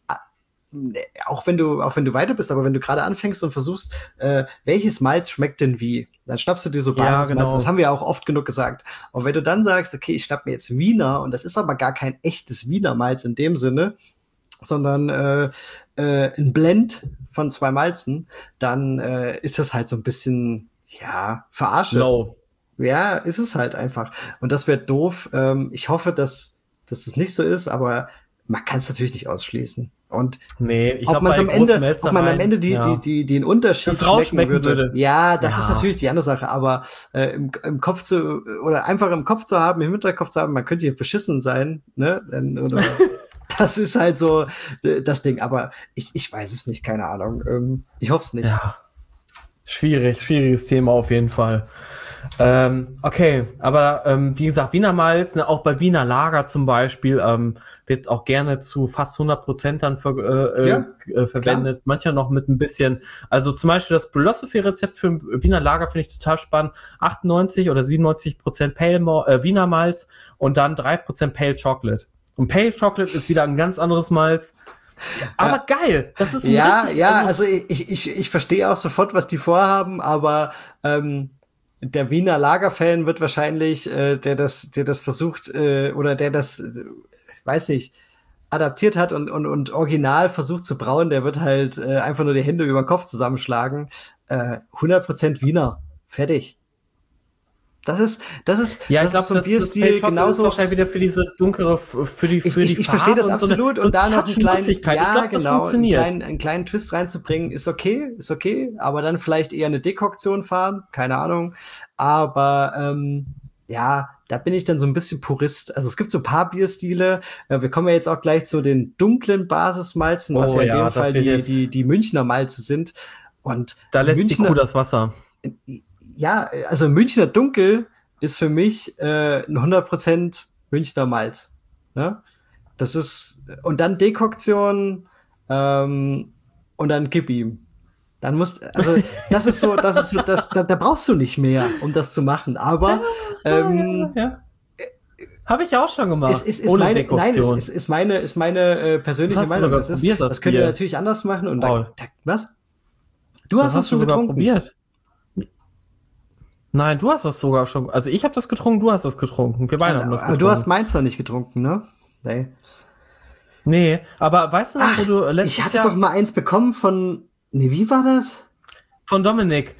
auch wenn du, auch wenn du weiter bist, aber wenn du gerade anfängst und versuchst, äh, welches Malz schmeckt denn wie, dann schnappst du dir so Ja, Basismalz. genau. Das haben wir auch oft genug gesagt. Und wenn du dann sagst, okay, ich schnapp mir jetzt Wiener, und das ist aber gar kein echtes Wiener Malz in dem Sinne, sondern äh, äh, ein Blend von zwei Malzen, dann äh, ist das halt so ein bisschen, ja, Verarsche. Low. Ja, ist es halt einfach. Und das wäre doof. Ähm, ich hoffe, dass, dass es nicht so ist, aber man kann es natürlich nicht ausschließen. Und Nee, ich ob glaube, man bei am großen Ende, ob man am Melzereien, Ende die, ja. die, die, den Unterschied Das schmecken rausschmecken würde. würde. Ja, das Ja. ist natürlich die andere Sache, aber äh, im, im Kopf zu, oder einfach im Kopf zu haben, im Hinterkopf zu haben, man könnte hier beschissen sein, ne? Dann, oder, das ist halt so äh, das Ding, aber ich, ich weiß es nicht, keine Ahnung. Ähm, ich hoffe es nicht. Ja. Schwierig, schwieriges Thema auf jeden Fall. Ähm, okay, aber ähm, wie gesagt, Wiener Malz, ne, auch bei Wiener Lager zum Beispiel, ähm, wird auch gerne zu fast hundert Prozent dann ver äh, Ja, äh, verwendet. Manchmal noch mit ein bisschen, also zum Beispiel das Philosophy-Rezept für ein Wiener Lager finde ich total spannend. achtundneunzig oder siebenundneunzig Prozent Pale Mo äh, Wiener Malz und dann drei Prozent Pale Chocolate. Und Pale Chocolate ist wieder ein ganz anderes Malz. Aber Ja. geil, das ist ein Ja, richtig, ja, also ich, ich, ich verstehe auch sofort, was die vorhaben, aber ähm, der Wiener Lagerfan wird wahrscheinlich, äh, der das, der das versucht, äh, oder der das, äh, weiß nicht, adaptiert hat und, und, und original versucht zu brauen, der wird halt äh, einfach nur die Hände über den Kopf zusammenschlagen. Äh, hundert Prozent Wiener. Fertig. Das ist, das ist, Ja, das ich ist glaube, so ein das, das Pale Bierstil Chocolate ist genauso. wahrscheinlich wieder für diese dunklere, für die, Ich, für die ich, ich verstehe das Farbe und so eine- absolut so und da noch einen Touch kleinen, Lustigkeit. ja, Ich glaube, das genau, einen funktioniert. kleinen, einen kleinen Twist reinzubringen, ist okay, ist okay, aber dann vielleicht eher eine Dekoktion fahren, keine Ahnung. Aber ähm, ja, da bin ich dann so ein bisschen Purist. Also es gibt so ein paar Bierstile. Äh, wir kommen ja jetzt auch gleich zu den dunklen Basismalzen, was Oh ja in ja, dem das Fall wird die, jetzt- die, die Münchner Malze sind. Und Da lässt die Münchner, Kuh das Wasser. ja, also Münchner Dunkel ist für mich äh, ein hundert Prozent Münchner Malz. Ne? Das ist, und dann Dekoktion ähm, und dann gib ihm. Dann musst, also das ist so, das ist so, das, da, da brauchst du nicht mehr, um das zu machen. Aber ähm, Ja. Habe ich auch schon gemacht. ist, ist, ist ohne meine, nein, Dekoktion. ist, ist, ist meine, ist meine äh, persönliche Das hast du Meinung. sogar Das, ist, probiert, das das könnt ihr Bier. natürlich anders machen. Und Paul. da, da, was? Du das hast es hast du schon sogar getrunken. probiert. Nein, du hast das sogar schon. Also ich habe das getrunken, du hast das getrunken. Wir beide haben das Aber getrunken. du hast meins noch nicht getrunken, ne? Nee. Nee, aber weißt du noch, Ach, wo du letztes ich hatte Jahr doch mal eins bekommen von, nee, wie war das? von Dominik.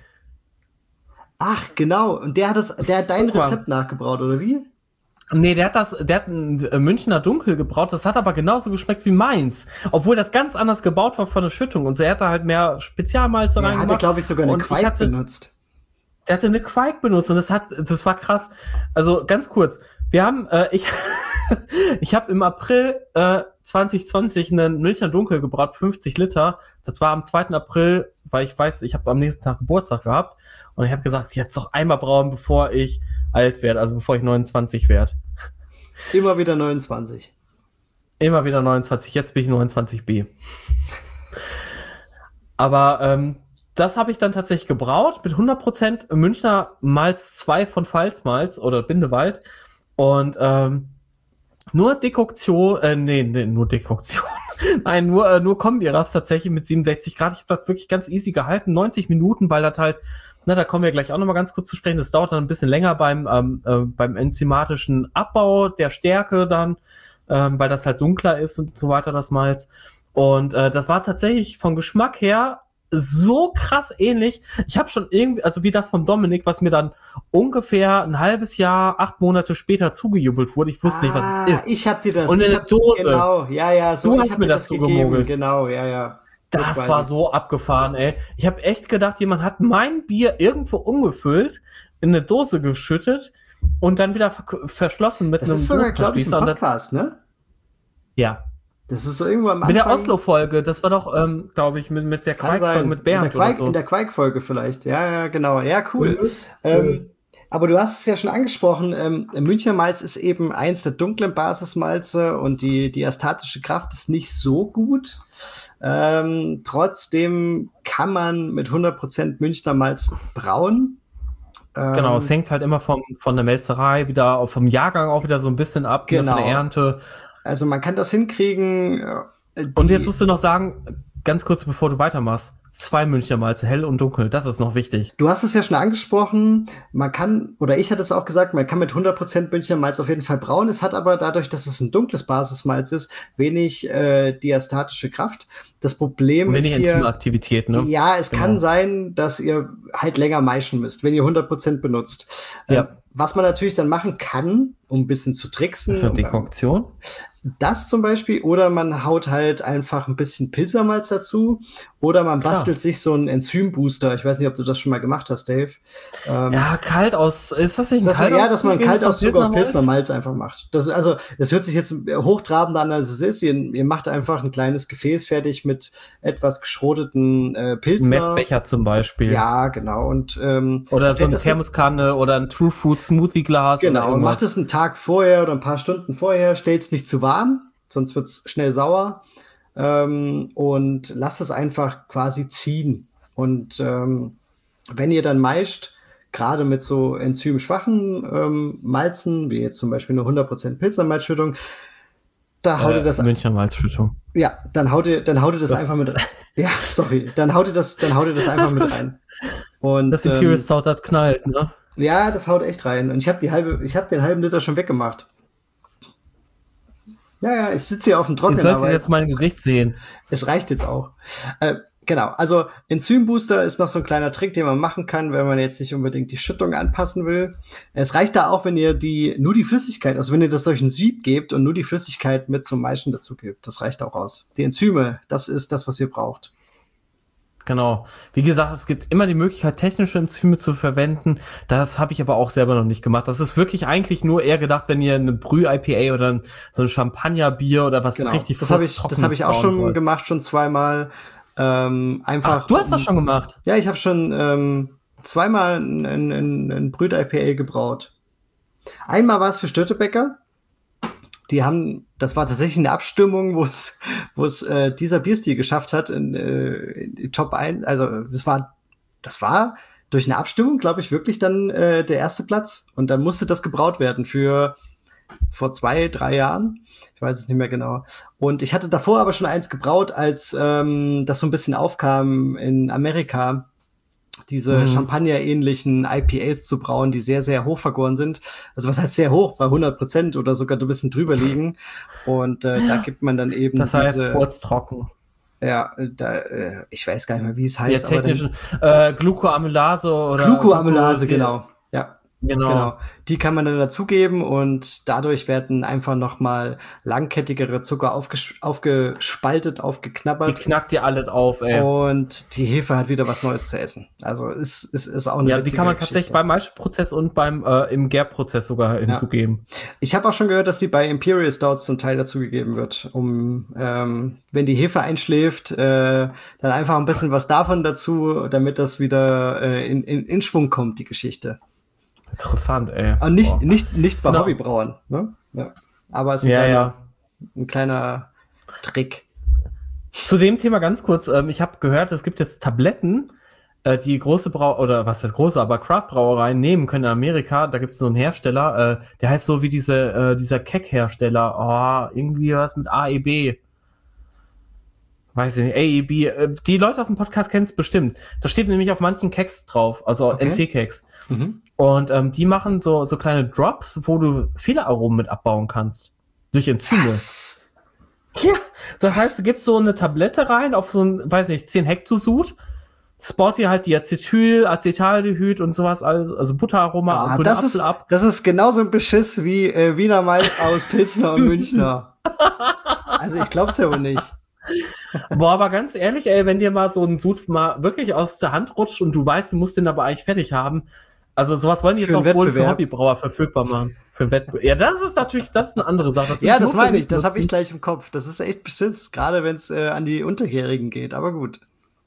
Ach, genau. Und der hat das, der hat dein Guck mal. Rezept nachgebraut, oder wie? Nee, der hat das, der hat ein äh, Münchner Dunkel gebraut, das hat aber genauso geschmeckt wie meins. Obwohl das ganz anders gebaut war von der Schüttung. Und er hatte halt mehr Spezialmalze Der reingemacht. hatte, glaube ich, sogar eine Und ich Quake hatte- benutzt. Der hatte eine Quake benutzt und das hat, das war krass. Also ganz kurz, wir haben, äh, ich, ich habe im April äh, zwanzig zwanzig einen Münchner Dunkel gebraut, fünfzig Liter. Das war am zweiten April, weil ich weiß, ich habe am nächsten Tag Geburtstag gehabt und ich habe gesagt, jetzt noch einmal brauen, bevor ich alt werde, also bevor ich neunundzwanzig werde. Immer wieder neunundzwanzig. Immer wieder neunundzwanzig, jetzt bin ich neunundzwanzig B. Aber ähm, das habe ich dann tatsächlich gebraut mit hundert Prozent Münchner Malz zwei von Pfalzmalz oder Bindewald und ähm, nur Dekoktion, äh, nee, nee, nur Dekoktion. Nein, nur, äh, nur Kombiras tatsächlich mit siebenundsechzig Grad. Ich habe das wirklich ganz easy gehalten, neunzig Minuten, weil das halt, na, da kommen wir gleich auch nochmal ganz kurz zu sprechen. Das dauert dann ein bisschen länger beim, ähm, äh, beim enzymatischen Abbau der Stärke dann, ähm, weil das halt dunkler ist und so weiter, das Malz. Und äh, das war tatsächlich vom Geschmack her so krass ähnlich. Ich habe schon irgendwie, also wie das vom Dominik, was mir dann ungefähr ein halbes Jahr, acht Monate später zugejubelt wurde. Ich wusste nicht, was es ist. Ah, Ich hab dir das. Und ich eine hab, Dose. Genau, ja, ja. So, Du ich hast hab mir dir das so gegeben. gemogelt. Genau, ja, ja. Das weiß war ich. so abgefahren, ey. Ich habe echt gedacht, jemand hat mein Bier irgendwo umgefüllt, in eine Dose geschüttet, und dann wieder ver- verschlossen mit Das einem ist sogar, glaube ich, ein Dosenverschließer. Und dann- Podcast, ne? Ja, Das ist so irgendwo am Anfang. mit der Oslo-Folge, das war doch, ähm, glaube ich, mit, mit der Kann Quake-Folge sein. mit Bernd in der Quake, oder so. In der Quake-Folge vielleicht. Ja, ja, genau. Ja, cool. Mhm. Ähm, aber du hast es ja schon angesprochen, ähm, Münchner Malz ist eben eins der dunklen Basismalze und die, die astatische Kraft ist nicht so gut. Ähm, trotzdem kann man mit hundert Prozent Münchner Malz brauen. Ähm, Genau, es hängt halt immer vom, von der Melzerei wieder, auch vom Jahrgang auch wieder so ein bisschen ab, ne, Genau. von der Ernte. Also man kann das hinkriegen. äh, Und die- jetzt musst du noch sagen, ganz kurz bevor du weitermachst, zwei Münchner Malze, hell und dunkel, das ist noch wichtig. Du hast es ja schon angesprochen, man kann, oder ich hatte es auch gesagt, man kann mit hundert Prozent Münchner Malz auf jeden Fall brauen. Es hat aber dadurch, dass es ein dunkles Basismalz ist, wenig äh, diastatische Kraft. Das Problem Und ist wenig hier, Enzymaktivität, ne? ja, es Genau. kann sein, dass ihr halt länger maischen müsst, wenn ihr hundert Prozent benutzt. Ja. Ähm, was man natürlich dann machen kann, um ein bisschen zu tricksen, Das ist eine um- Dekoktion. das zum Beispiel, oder man haut halt einfach ein bisschen Pilzermalz dazu, oder man Klar. bastelt sich so einen Enzymbooster. Ich weiß nicht, ob du das schon mal gemacht hast, Dave. Ähm, Ja, kalt aus, ist das nicht ein dass man, kalt ja, dass man einen von Kaltauszug aus Pilzermalz? Pilsner Malz einfach macht. Das, also, das hört sich jetzt hochtrabender an, als es ist. Ihr, ihr macht einfach ein kleines Gefäß fertig mit etwas geschroteten äh, Ein Pilzner. Messbecher zum Beispiel. Ja, genau. Und ähm, Oder so stellt eine das mit- Thermoskanne oder ein True Fruit Smoothie Glas. Genau, oder und irgendwas. macht es einen Tag vorher oder ein paar Stunden vorher, stellt es nicht zu warm, sonst wird es schnell sauer. Ähm, und lasst es einfach quasi ziehen. Und ähm, wenn ihr dann meischt, gerade mit so enzymschwachen ähm, Malzen, wie jetzt zum Beispiel eine hundert Prozent Pilznermalzschüttung, da haut ihr das, Äh, Münchner Malzschüttung. ja, dann haut ihr, dann haut ihr das, Das- einfach mit rein. Ja, sorry, dann haut ihr das, dann haut ihr das einfach mit rein. Und, Das ähm, Imperial Stout hat knallt, ne? ja, das haut echt rein. Und ich habe die halbe, ich habe den halben Liter schon weggemacht. Ja, ja, ich sitze hier auf dem Ihr Trockenen, solltet aber jetzt mein Gesicht sehen. es reicht jetzt auch. Äh, genau, also Enzymbooster ist noch so ein kleiner Trick, den man machen kann, wenn man jetzt nicht unbedingt die Schüttung anpassen will. Es reicht da auch, wenn ihr die nur die Flüssigkeit, also wenn ihr das durch ein Sieb gebt und nur die Flüssigkeit mit zum Maischen dazu gebt. Das reicht auch aus. Die Enzyme, das ist das, was ihr braucht. Genau. Wie gesagt, es gibt immer die Möglichkeit, technische Enzyme zu verwenden. Das habe ich aber auch selber noch nicht gemacht. Das ist wirklich eigentlich nur eher gedacht, wenn ihr eine Brüh-I P A oder ein, so ein Champagnerbier oder was Genau. richtig Das habe ich, das Trockenes habe ich auch brauen schon wollt. gemacht, schon zweimal. Ähm, einfach. Ach, du hast das schon gemacht. Ja, ich habe schon ähm, zweimal ein, ein, ein, ein Brüt-I P A gebraut. Einmal war es für Störtebecker. Die haben, das war tatsächlich eine Abstimmung, wo es, wo es äh, dieser Bierstil geschafft hat in, äh, in die Top eins. Also das war, das war durch eine Abstimmung, glaube ich, wirklich dann äh, der erste Platz. Und dann musste das gebraut werden für vor zwei, drei Jahren. Ich weiß es nicht mehr genau. Und ich hatte davor aber schon eins gebraut, als ähm, das so ein bisschen aufkam in Amerika, diese Mhm. Champagner-ähnlichen I P As zu brauen, die sehr, sehr hoch vergoren sind. Also was heißt sehr hoch? Bei hundert Prozent oder sogar ein bisschen drüber liegen. Und äh, da gibt man dann eben Das heißt, diese, furztrocken. ja, da, äh, ich weiß gar nicht mehr, wie es Ja, heißt. aber dann- technischen äh, Glucoamylase oder Glucoamylase, Glucose- genau. Ja, Genau. genau. Die kann man dann dazugeben und dadurch werden einfach noch mal langkettigere Zucker aufges aufgespaltet, Die aufgeknabbert. knackt dir alles auf, ey. Und die Hefe hat wieder was Neues zu essen. Also ist, ist, ist auch eine Ja, die witzige kann man Geschichte. tatsächlich beim Maischprozess und beim äh, im Gärprozess sogar hinzugeben. Ich habe auch schon gehört, dass die bei Imperial Stouts zum Teil dazugegeben wird, um, ähm, wenn die Hefe einschläft, äh, dann einfach ein bisschen was davon dazu, damit das wieder äh, in, in, in Schwung kommt, die Geschichte. Interessant, ey. Und nicht, Boah. nicht, nicht bei Genau. Hobbybrauern, ne? Ja. Aber es ist ein, Ja, kleiner, ja. ein kleiner Trick. Zu dem Thema ganz kurz, ähm, ich habe gehört, es gibt jetzt Tabletten, äh, die große Brau oder was heißt große, aber Craft-Brauereien nehmen können in Amerika. Da gibt es so einen Hersteller, äh, der heißt so wie diese, äh, dieser Keck-Hersteller. Oh, irgendwie was mit A E B. Weiß ich nicht, A E B. Äh, die Leute aus dem Podcast kennen es bestimmt. Da steht nämlich auf manchen Keks drauf, also Okay. N C-Keks. Mhm. Und ähm, die machen so, so kleine Drops, wo du viele Aromen mit abbauen kannst. Durch Enzyme. Was? Ja, das heißt, du gibst so eine Tablette rein auf so ein, weiß nicht, zehn Hektosud, sport dir halt die Acetyl, Acetaldehyd und sowas, also, also Butteraroma Ah, und grünen das, Apfel ist, ab. das ist genauso ein Beschiss wie äh, Wiener Malz aus Pilsner und Münchner. Also ich glaub's ja wohl nicht. Boah, aber ganz ehrlich, ey, wenn dir mal so ein Sud mal wirklich aus der Hand rutscht und du weißt, du musst den aber eigentlich fertig haben, Also sowas wollen die jetzt Für auch einen wohl für Wettbewerb. Hobbybrauer verfügbar machen. Für einen Wettbewerb. Ja, das ist natürlich, das ist eine andere Sache. Das will Ja, ich nur das für meine mich ich, das habe ich nutzen. gleich im Kopf. Das ist echt beschiss, gerade wenn es äh, an die Unterjährigen geht, aber gut.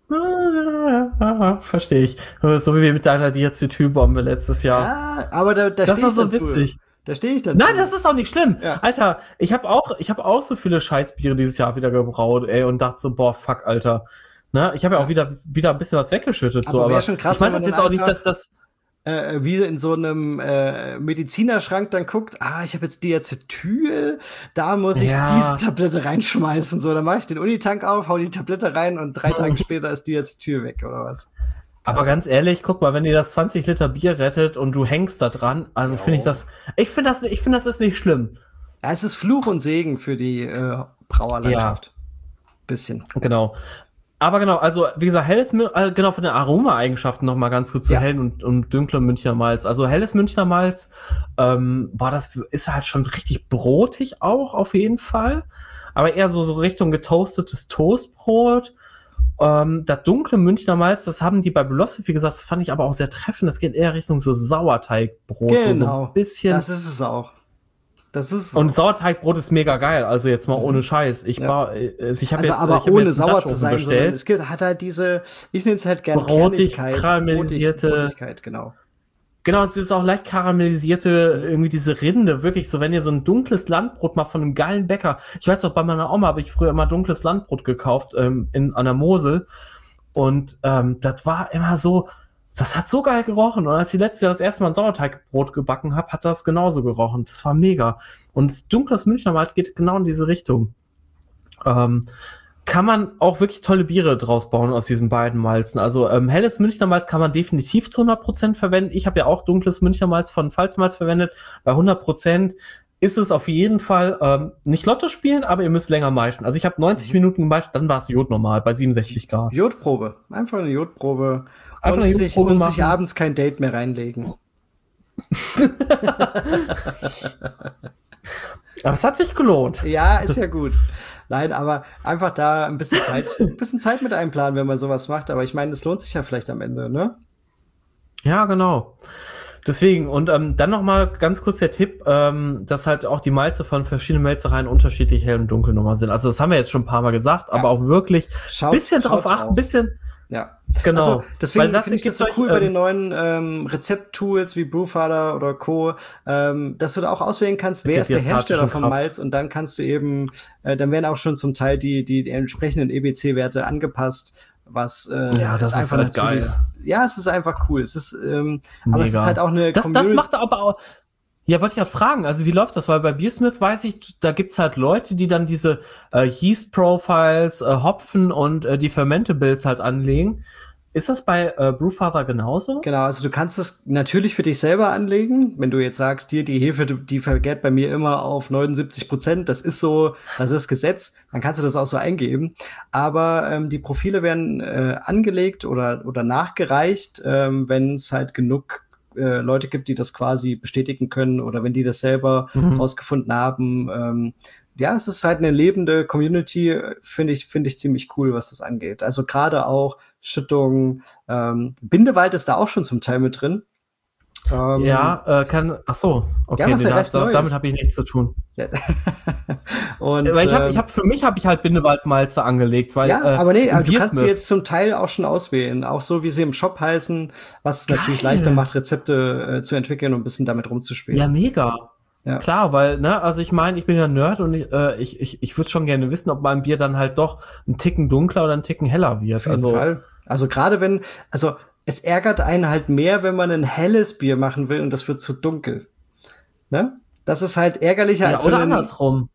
Ah, verstehe ich. So wie wir mit deiner Diazetylbombe letztes Jahr. Ja, aber da, da Das stehe ist ich so dazu. witzig. Da stehe ich dazu. Nein, das ist auch nicht schlimm. Ja. Alter, ich habe auch, ich habe auch so viele Scheißbiere dieses Jahr wieder gebraut, ey, und dachte so, boah, fuck, Alter. Ne? Ich habe ja auch wieder, wieder ein bisschen was weggeschüttet. Aber so, wär aber schon krass, ich meine wenn das man jetzt auch dann nicht, dass das. Äh, wie in so einem äh, Medizinerschrank dann guckt, ah, ich habe jetzt Diacetyl, da muss ich Ja. diese Tablette reinschmeißen. So, dann mache ich den Unitank auf, hau die Tablette rein und drei Tage später ist Diacetyl weg, oder was? Aber ganz ehrlich, guck mal, wenn dir das zwanzig Liter Bier rettet und du hängst da dran, also finde ich das, ich finde das, ich finde das ist nicht schlimm. Ja, es ist Fluch und Segen für die äh, Brauerlandschaft. Bisschen. Genau. Aber genau, also wie gesagt, helles, Mün- äh, genau von den Aroma-Eigenschaften noch mal ganz kurz zu Ja. hellen und, und dunklen Münchner Malz. Also helles Münchner Malz, ähm, boah, das ist halt schon so richtig brotig auch auf jeden Fall, aber eher so, so Richtung getoastetes Toastbrot. Ähm, das dunkle Münchner Malz, das haben die bei Blossi, wie gesagt, das fand ich aber auch sehr treffend. Das geht eher Richtung so Sauerteigbrot, so, so Genau. ein bisschen. Das ist es auch. Das ist es Und auch. Sauerteigbrot ist mega geil, also jetzt mal Mhm. ohne Scheiß. Ich Ja. war, äh, ich habe Also jetzt, aber ich hab ohne jetzt einen sauer zu Dutch Oven sein, sondern bestellt. es gibt, hat halt diese, ich nenne es halt gerne Brotig, Kernigkeit, karamellisierte- Brotig- Brotigkeit, genau. Genau, es ist auch leicht karamellisierte, irgendwie diese Rinde, wirklich so, wenn ihr so ein dunkles Landbrot mal von einem geilen Bäcker, ich weiß noch, bei meiner Oma habe ich früher immer dunkles Landbrot gekauft, ähm, in, an der Mosel, und ähm, das war immer so, das hat so geil gerochen, und als ich letztes Jahr das erste Mal ein Sauerteigbrot gebacken habe, hat das genauso gerochen, das war mega, und dunkles Münchner Malz geht genau in diese Richtung. Ähm, kann man auch wirklich tolle Biere draus bauen aus diesen beiden Malzen. Also ähm, helles Münchner Malz kann man definitiv zu hundert Prozent verwenden. Ich habe ja auch dunkles Münchner Malz von Pfalzmalz verwendet. Bei hundert Prozent ist es auf jeden Fall ähm, nicht Lotto spielen, aber ihr müsst länger maischen. Also ich habe neunzig Minuten gemaischt, dann war es Jod normal bei siebenundsechzig Grad. Jodprobe. Einfach eine Jodprobe. Einfach und eine sich, Jodprobe und sich machen. abends kein Date mehr reinlegen. Aber es hat sich gelohnt. Ja, ist ja gut. Nein, aber einfach da ein bisschen Zeit, ein bisschen Zeit mit einplanen, wenn man sowas macht. Aber ich meine, es lohnt sich ja vielleicht am Ende, ne? Ja, genau. Deswegen, und ähm, dann noch mal ganz kurz der Tipp, ähm, dass halt auch die Malze von verschiedenen Melzereien unterschiedlich hell und dunkel nochmal sind. Also das haben wir jetzt schon ein paar Mal gesagt, aber auch wirklich Schaut, bisschen schaut drauf achten, bisschen, Ja. genau. Also deswegen Weil das finde ich das so gibt cool euch, bei ähm, den neuen ähm, Rezepttools wie Brewfather oder Co., ähm, dass du da auch auswählen kannst, wer der ist der Hersteller diastatischen vom Kraft. Malz, und dann kannst du eben, äh, dann werden auch schon zum Teil die, die, die entsprechenden E B C-Werte angepasst, was äh, Ja, das ist halt geil. Ja, es ist einfach cool. Es ist, ähm, aber es ist Mega. halt auch eine Das, das Community- macht aber auch. Ja, wollte ich ja fragen, also wie läuft das? Weil bei Beersmith weiß ich, da gibt's halt Leute, die dann diese äh, Yeast Profiles, äh, Hopfen und äh, die Fermentables halt anlegen. Ist das bei äh, Brewfather genauso? Genau, also du kannst es natürlich für dich selber anlegen. Wenn du jetzt sagst, hier, die Hefe, die vergärt bei mir immer auf neunundsiebzig Prozent, das ist so, das ist Gesetz, dann kannst du das auch so eingeben. Aber ähm, die Profile werden äh, angelegt oder, oder nachgereicht, ähm, wenn es halt genug äh, Leute gibt, die das quasi bestätigen können, oder wenn die das selber Mhm. rausgefunden haben. Ähm, ja, es ist halt eine lebende Community, finde ich, finde ich ziemlich cool, was das angeht. Also gerade auch Schüttung, ähm, Bindewald ist da auch schon zum Teil mit drin. Ähm, Ja, äh, kann. Ach so, okay, Ja, was nee, ja da, recht da, neu damit ist. habe ich nichts zu tun. ja. Und, Weil ich habe, ähm, ich habe für mich habe ich halt Bindewaldmalze angelegt, weil ja, äh, aber nee, im aber du kannst sie Beersmith- jetzt zum Teil auch schon auswählen, auch so wie sie im Shop heißen, was es Geil. natürlich leichter macht, Rezepte äh, zu entwickeln und ein bisschen damit rumzuspielen. Ja, mega. Ja. Klar, weil, ne, also ich meine, ich bin ja Nerd und ich, äh, ich, ich, ich würde schon gerne wissen, ob mein Bier dann halt doch einen Ticken dunkler oder einen Ticken heller wird. Auf jeden Also, Fall. Also gerade wenn, also es ärgert einen halt mehr, wenn man ein helles Bier machen will und das wird zu dunkel. Ne? Das ist halt ärgerlicher, ja, als wenn oder ein, andersrum.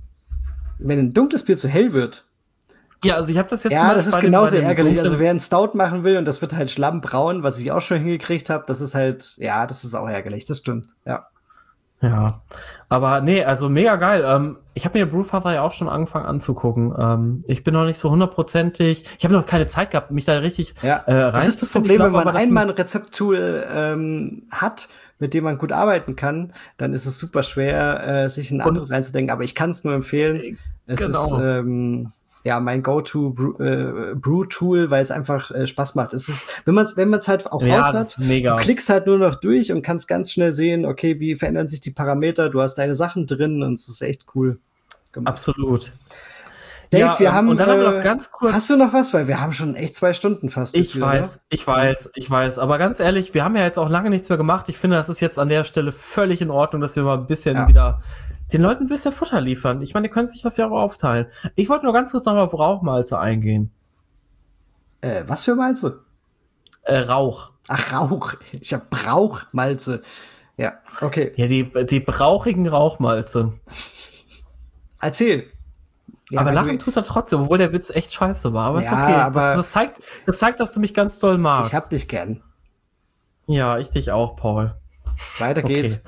wenn ein dunkles Bier zu hell wird. Ja, also ich habe das jetzt Ja, zum das Beispiel ist bei den- genauso bei den ärgerlich. dunklen- Also wer einen Stout machen will und das wird halt schlammbraun, was ich auch schon hingekriegt habe, das ist halt, ja, das ist auch ärgerlich, das stimmt. Ja. Ja, aber nee, also mega geil. Ähm, ich habe mir Brewfather ja auch schon angefangen anzugucken. Ähm, ich bin noch nicht so hundertprozentig. Ich habe noch keine Zeit gehabt, mich da richtig Ja, äh, rein das ist das zu finden. Problem, Ich wenn glaub man aber, dass einmal ein Rezepttool ähm, hat, mit dem man gut arbeiten kann, dann ist es super schwer, äh, sich ein anderes einzudenken. Aber ich kann es nur empfehlen. Es Genau. ist, ähm, ja mein Go-to-Brew-Tool, äh, weil es einfach äh, Spaß macht. Es ist, wenn man es wenn man's halt auch Ja, raus das ist hat, mega. du klickst halt nur noch durch und kannst ganz schnell sehen, okay, wie verändern sich die Parameter, du hast deine Sachen drin und es ist echt cool gemacht. Absolut. Dave, Ja, wir ähm, haben, und dann haben wir äh, noch ganz kurz. hast du noch was? Weil wir haben schon echt zwei Stunden fast. jetzt Ich wieder, weiß, oder? ich weiß, ich weiß. Aber ganz ehrlich, wir haben ja jetzt auch lange nichts mehr gemacht. Ich finde, das ist jetzt an der Stelle völlig in Ordnung, dass wir mal ein bisschen Ja. wieder den Leuten ein bisschen Futter liefern. Ich meine, die können sich das ja auch aufteilen. Ich wollte nur ganz kurz noch auf Rauchmalze eingehen. Äh, was für Malze? Äh, Rauch. Ach, Rauch. Ich hab Brauchmalze. Ja, okay. Ja, die, die brauchigen Rauchmalze. Erzähl. Ja, aber weil lachen du- tut er trotzdem, obwohl der Witz echt scheiße war. Aber ist Ja, okay. aber- das, das, zeigt, das zeigt, dass du mich ganz doll magst. Ich hab dich gern. ja, ich dich auch, Paul. Weiter Okay. geht's.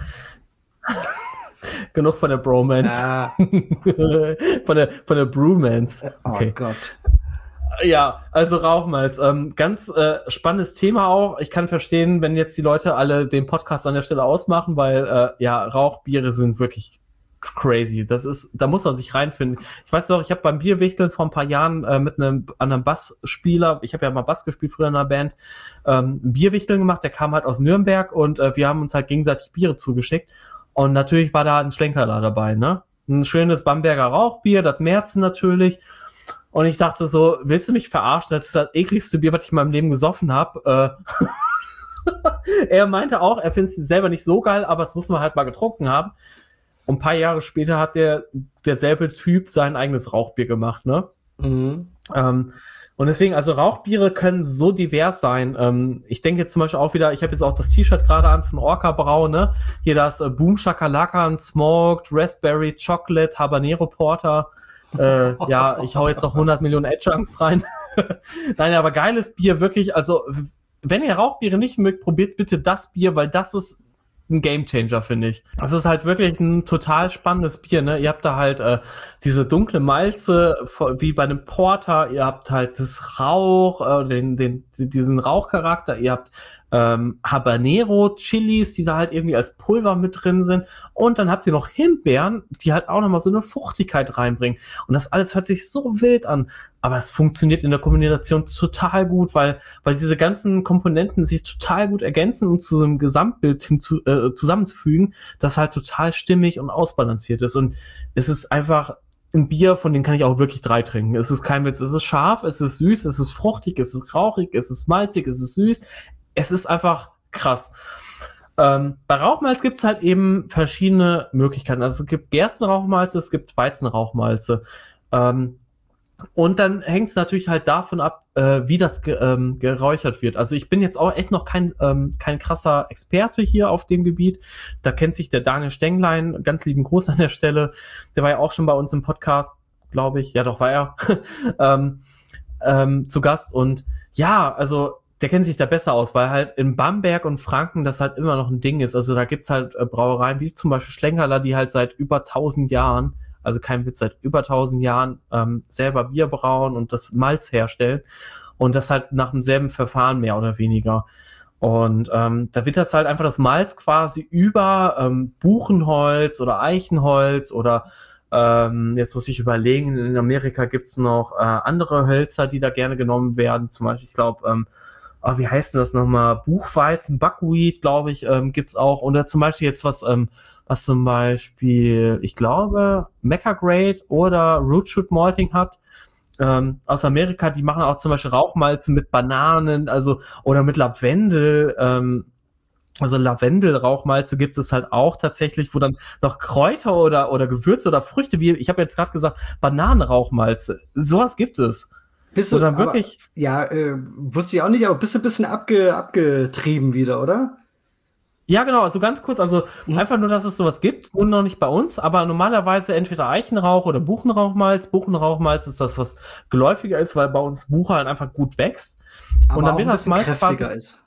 Genug von der Bromance. Ah, von der, von der Brewmance. oh Okay. Gott. Ja, also Rauchmalz. Ähm, ganz äh, spannendes Thema auch. Ich kann verstehen, wenn jetzt die Leute alle den Podcast an der Stelle ausmachen, weil äh, ja, Rauchbiere sind wirklich crazy. Das ist, da muss man sich reinfinden. Ich weiß noch, ich habe beim Bierwichteln vor ein paar Jahren äh, mit einem anderen Bassspieler, ich habe ja mal Bass gespielt früher in einer Band, ähm, ein Bierwichteln gemacht, der kam halt aus Nürnberg und äh, wir haben uns halt gegenseitig Biere zugeschickt. Und natürlich war da ein Schlenkerler dabei, ne? Ein schönes Bamberger Rauchbier, das Märzen natürlich. Und ich dachte so, willst du mich verarschen? Das ist das ekligste Bier, was ich in meinem Leben gesoffen habe. Äh er meinte auch, er findet es selber nicht so geil, aber es muss man halt mal getrunken haben. Und ein paar Jahre später hat der derselbe Typ sein eigenes Rauchbier gemacht, ne? Mhm. Ähm, und deswegen, also Rauchbiere können so divers sein. Ähm, ich denke jetzt zum Beispiel auch wieder, ich habe jetzt auch das T-Shirt gerade an von Orca Brau, ne? Hier das äh, Boom Shakalaka, Smoked, Raspberry, Chocolate, Habanero Porter. Äh, ja, ich hau jetzt noch hundert Millionen Adjuncts rein. Nein, aber geiles Bier, wirklich. Also, wenn ihr Rauchbiere nicht mögt, probiert bitte das Bier, weil das ist ein Gamechanger, finde ich. Das ist halt wirklich ein total spannendes Bier, ne? Ihr habt da halt äh, diese dunkle Malze, wie bei einem Porter, ihr habt halt das Rauch, äh, den, den, diesen Rauchcharakter, ihr habt ähm, Habanero, Chilis, die da halt irgendwie als Pulver mit drin sind, und dann habt ihr noch Himbeeren, die halt auch nochmal so eine Fruchtigkeit reinbringen. Und das alles hört sich so wild an, aber es funktioniert in der Kombination total gut, weil, weil diese ganzen Komponenten sich total gut ergänzen und zu so einem Gesamtbild hinzu, äh, zusammenzufügen, das halt total stimmig und ausbalanciert ist. Und es ist einfach ein Bier, von dem kann ich auch wirklich drei trinken. Es ist kein Witz, es ist scharf, es ist süß, es ist fruchtig, es ist rauchig, es ist malzig, es ist süß. Es ist einfach krass. Ähm, bei Rauchmalz gibt es halt eben verschiedene Möglichkeiten. Also es gibt Gerstenrauchmalze, es gibt Weizenrauchmalze. Ähm, und dann hängt es natürlich halt davon ab, äh, wie das ge ähm, geräuchert wird. Also ich bin jetzt auch echt noch kein, ähm, kein krasser Experte hier auf dem Gebiet. Da kennt sich der Daniel Stenglein, ganz lieben Gruß an der Stelle. Der war ja auch schon bei uns im Podcast, glaube ich. Ja, doch, war er. ähm, ähm, zu Gast. Und ja, also der kennt sich da besser aus, weil halt in Bamberg und Franken das halt immer noch ein Ding ist. Also da gibt's halt äh, Brauereien wie zum Beispiel Schlenkerler, die halt seit über tausend Jahren, also kein Witz, seit über tausend Jahren ähm, selber Bier brauen und das Malz herstellen. Und das halt nach demselben Verfahren mehr oder weniger. Und ähm, da wird das halt einfach das Malz quasi über ähm, Buchenholz oder Eichenholz oder ähm, jetzt muss ich überlegen, in Amerika gibt's noch äh, andere Hölzer, die da gerne genommen werden. Zum Beispiel, ich glaube, ähm, oh, wie heißt denn das nochmal? Buchweizen, Buckwheat, glaube ich, ähm, gibt's auch. Oder zum Beispiel jetzt was, ähm, was zum Beispiel, ich glaube, Mecca Grade oder Root Shoot Malting hat. Ähm, aus Amerika, die machen auch zum Beispiel Rauchmalze mit Bananen, also, oder mit Lavendel, ähm, also Lavendel-Rauchmalze gibt es halt auch tatsächlich, wo dann noch Kräuter oder, oder Gewürze oder Früchte, wie ich habe jetzt gerade gesagt, Bananenrauchmalze, sowas gibt es. Bist du Oder aber, wirklich? Ja, äh, wusste ich auch nicht, aber bist du ein bisschen abge, abgetrieben wieder, oder? Ja, genau, also ganz kurz, also Mhm. einfach nur, dass es sowas gibt, und noch nicht bei uns, aber normalerweise entweder Eichenrauch oder Buchenrauchmalz. Buchenrauchmalz ist das, was geläufiger ist, weil bei uns Buche halt einfach gut wächst. Aber Und dann auch wird ein das bisschen Malz kräftiger quasi ist.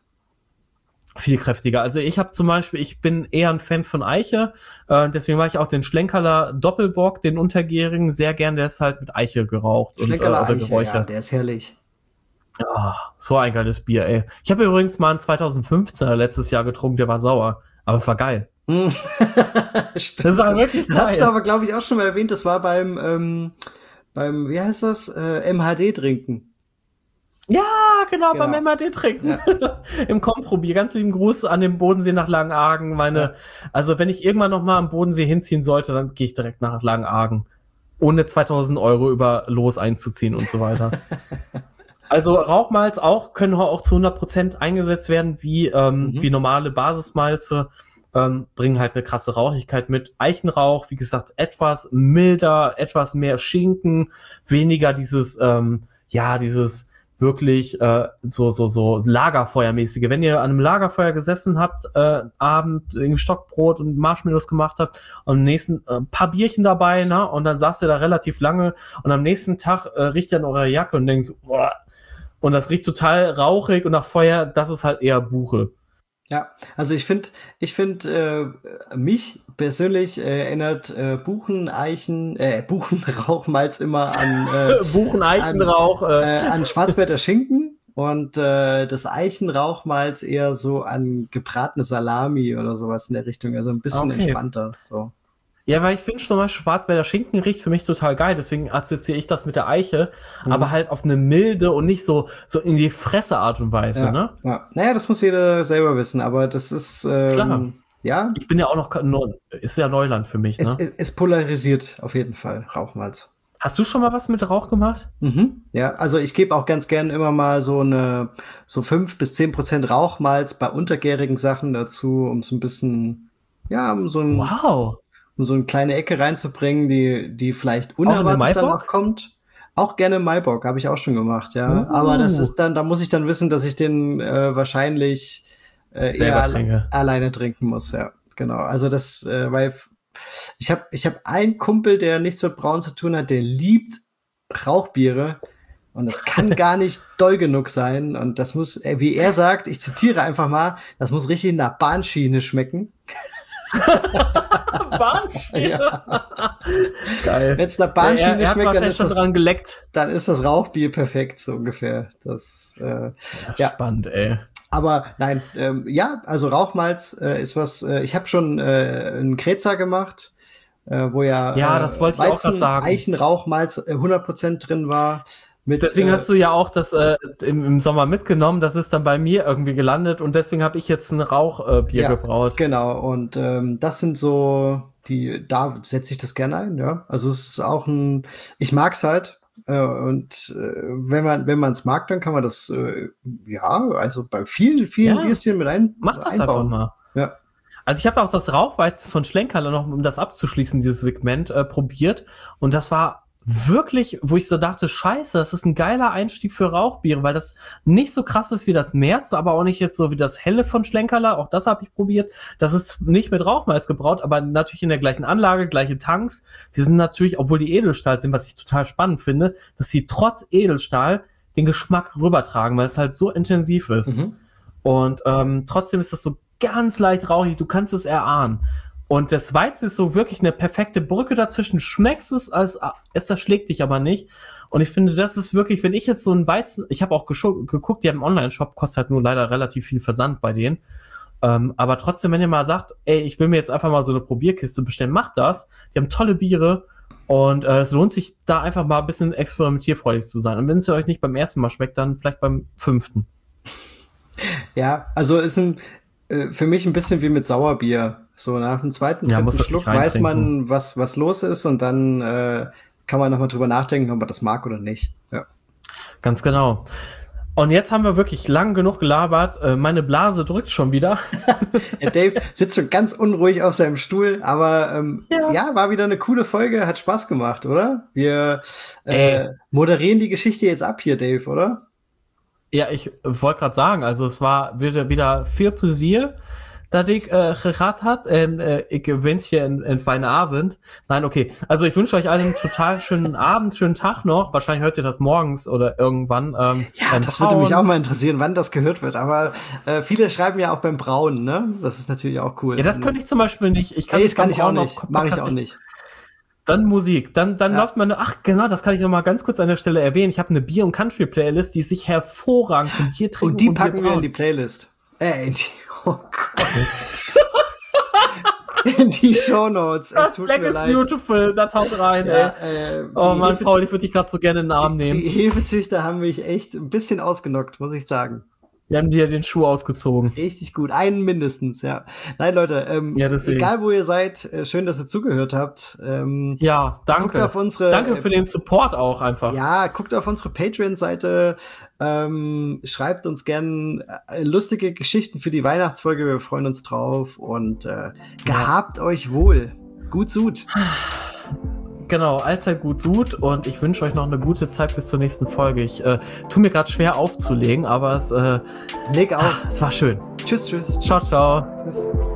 viel kräftiger. Also ich habe zum Beispiel, ich bin eher ein Fan von Eiche, äh, deswegen mache ich auch den Schlenkerler Doppelbock, den untergärigen, sehr gern, der ist halt mit Eiche geraucht und, äh, Schlenkerler oder Eiche, ja, geräuchert. der ist herrlich. Ah, so ein geiles Bier, ey. Ich habe übrigens mal einen zweitausendfünfzehner letztes Jahr getrunken, der war sauer, aber es war geil. Hm. Stimmt, Das ist aber das, wirklich das hast du geil. aber, glaube ich, auch schon mal erwähnt. Das war beim, ähm, beim, wie heißt das, äh, M H D trinken. Ja, genau, Genau. beim M H D trinken. Ja. Im Komprobier. Ganz lieben Gruß an den Bodensee nach Langenargen. Meine, ja. Also wenn ich irgendwann noch mal am Bodensee hinziehen sollte, dann gehe ich direkt nach Langenargen. Ohne zweitausend Euro über Los einzuziehen und so weiter. Also Rauchmalz auch, können auch zu hundert Prozent eingesetzt werden, wie, ähm, mhm. wie normale Basismalze. Ähm, bringen halt eine krasse Rauchigkeit mit. Eichenrauch, wie gesagt, etwas milder, etwas mehr Schinken, weniger dieses, ähm, ja, dieses wirklich äh, so so so Lagerfeuermäßige. Wenn ihr an einem Lagerfeuer gesessen habt, äh, Abend irgendwie Stockbrot und Marshmallows gemacht habt und am nächsten äh, paar Bierchen dabei, ne? Und dann saßt ihr da relativ lange und am nächsten Tag äh, riecht ihr an eurer Jacke und denkt so, boah, und das riecht total rauchig und nach Feuer, das ist halt eher Buche. Ja, also ich finde, ich finde, äh, mich persönlich äh, erinnert äh, Buchen, Eichen, äh, Buchenrauchmalz immer an äh, Buchen-Eichenrauch, an, äh, an Schwarzwälder Schinken und äh, das Eichenrauchmalz eher so an gebratene Salami oder sowas in der Richtung, also ein bisschen okay. entspannter. So. Ja, weil ich finde zum Beispiel Schwarzwälder Schinken riecht für mich total geil, deswegen assoziiere ich das mit der Eiche, mhm. aber halt auf eine milde und nicht so so in die Fresse Art und Weise, ja, ne? Ja. Naja, das muss jeder selber wissen, aber das ist, ähm, Klar. ja. Ich bin ja auch noch, ist ja Neuland für mich, ne? Es, es, es polarisiert auf jeden Fall, Rauchmalz. Hast du schon mal was mit Rauch gemacht? Mhm. Ja, also ich gebe auch ganz gern immer mal so eine, so fünf bis zehn Prozent Rauchmalz bei untergärigen Sachen dazu, um so ein bisschen, ja, um so ein, wow. um so eine kleine Ecke reinzubringen, die, die vielleicht unerwartet danach kommt. Auch gerne Maibock, habe ich auch schon gemacht, ja. Uh. Aber das ist dann, da muss ich dann wissen, dass ich den äh, wahrscheinlich äh, eher alle, alleine trinken muss, ja. Genau. Also das, äh, weil ich habe ich hab einen Kumpel, der nichts mit Brauen zu tun hat, der liebt Rauchbiere. Und das kann gar nicht doll genug sein. Und das muss, wie er sagt, ich zitiere einfach mal, das muss richtig nach Bahnschiene schmecken. Bahnschiene? Ja. Geil. Wenn es nach Bahnschiene ja, er, er schmeckt, dann ist, das, dran geleckt. dann ist das Rauchbier perfekt, so ungefähr. Das, äh, ja, ja. Spannend, ey. Aber nein, ähm, ja, also Rauchmalz äh, ist was, äh, ich habe schon äh, einen Kretzer gemacht, äh, wo ja, ja das wollte äh, ich auch gerade sagen. Eichenrauchmalz äh, hundert Prozent drin war. Mit, deswegen äh, hast du ja auch das äh, im, im Sommer mitgenommen, das ist dann bei mir irgendwie gelandet und deswegen habe ich jetzt ein Rauchbier äh, ja, gebraut. Genau, und ähm, das sind so, die, da setze ich das gerne ein, ja. Also es ist auch ein, ich mag's halt. Äh, und äh, wenn man wenn man es mag, dann kann man das, äh, ja, also bei vielen, vielen ja, Bierchen mit ein, mach das einbauen. Einfach mal. Ja. Also ich habe auch das Rauchweizen von Schlenkerler noch, um das abzuschließen, dieses Segment, äh, probiert. Und das war wirklich, wo ich so dachte, scheiße, das ist ein geiler Einstieg für Rauchbiere, weil das nicht so krass ist wie das März, aber auch nicht jetzt so wie das Helle von Schlenkerler. Auch das habe ich probiert. Das ist nicht mit Rauchmalz gebraut, aber natürlich in der gleichen Anlage, gleiche Tanks. Die sind natürlich, obwohl die Edelstahl sind, was ich total spannend finde, dass sie trotz Edelstahl den Geschmack rübertragen, weil es halt so intensiv ist. Mhm. Und ähm, trotzdem ist das so ganz leicht rauchig, du kannst es erahnen. Und das Weizen ist so wirklich eine perfekte Brücke dazwischen. Schmeckst es, als es zerschlägt dich aber nicht. Und ich finde, das ist wirklich, wenn ich jetzt so ein Weizen, ich habe auch geschu- geguckt, die haben einen Online-Shop, kostet halt nur leider relativ viel Versand bei denen. Ähm, aber trotzdem, wenn ihr mal sagt, ey, ich will mir jetzt einfach mal so eine Probierkiste bestellen, macht das. Die haben tolle Biere und äh, es lohnt sich, da einfach mal ein bisschen experimentierfreudig zu sein. Und wenn es euch nicht beim ersten Mal schmeckt, dann vielleicht beim fünften. Ja, also ist ein, äh, für mich ein bisschen wie mit Sauerbier. So nach dem zweiten ja, Schluck weiß man, was was los ist und dann äh, kann man nochmal drüber nachdenken, ob man das mag oder nicht. Ja. Ganz genau. Und jetzt haben wir wirklich lang genug gelabert. Äh, meine Blase drückt schon wieder. Ja, Dave sitzt schon ganz unruhig auf seinem Stuhl, aber ähm, ja. ja, war wieder eine coole Folge, hat Spaß gemacht, oder? Wir äh, moderieren die Geschichte jetzt ab hier, Dave, oder? Ja, ich wollte gerade sagen, also es war wieder, wieder viel Pläsier, dass ich äh, gehört hat und äh, ich wünsche dir einen, einen feinen Abend. Nein, okay. Also ich wünsche euch allen einen total schönen Abend, schönen Tag noch. Wahrscheinlich hört ihr das morgens oder irgendwann. Ähm, ja, das würde mich auch mal interessieren, wann das gehört wird. Aber äh, viele schreiben ja auch beim Brauen, ne? Das ist natürlich auch cool. Ja, das könnte ich zum Beispiel nicht. Ich kann nee, das kann ich auch nicht. Mache ich auch nicht. Dann Musik. Dann, dann ja. läuft meine, ach genau, das kann ich noch mal ganz kurz an der Stelle erwähnen. Ich habe eine Bier- und Country-Playlist, die sich hervorragend zum Bier trinken. Und die packen wir in die Playlist. Äh, in die, oh Gott. in die Shownotes. Es tut Black mir is leid. beautiful, da taucht rein, Ja, ey. äh, Oh die Mann, Hefe- Paul, ich würde dich gerade so gerne in den Arm die, nehmen. die Hefezüchter haben mich echt ein bisschen ausgenockt, muss ich sagen. Wir haben dir den Schuh ausgezogen. Richtig gut. Einen mindestens, ja. Nein, Leute, ähm, Ja, deswegen. egal wo ihr seid, äh, schön, dass ihr zugehört habt. Ähm, Ja, danke. Guckt auf unsere, danke für den Support auch einfach. Ja, guckt auf unsere Patreon-Seite, ähm, schreibt uns gern äh, lustige Geschichten für die Weihnachtsfolge, wir freuen uns drauf und äh, gehabt euch wohl. Gut Sud. Genau, allzeit gut Sud und ich wünsche euch noch eine gute Zeit bis zur nächsten Folge. Ich äh, tue mir gerade schwer aufzulegen, aber es, äh, Leg auf. es war schön. Tschüss, tschüss. Ciao, ciao. Tschüss.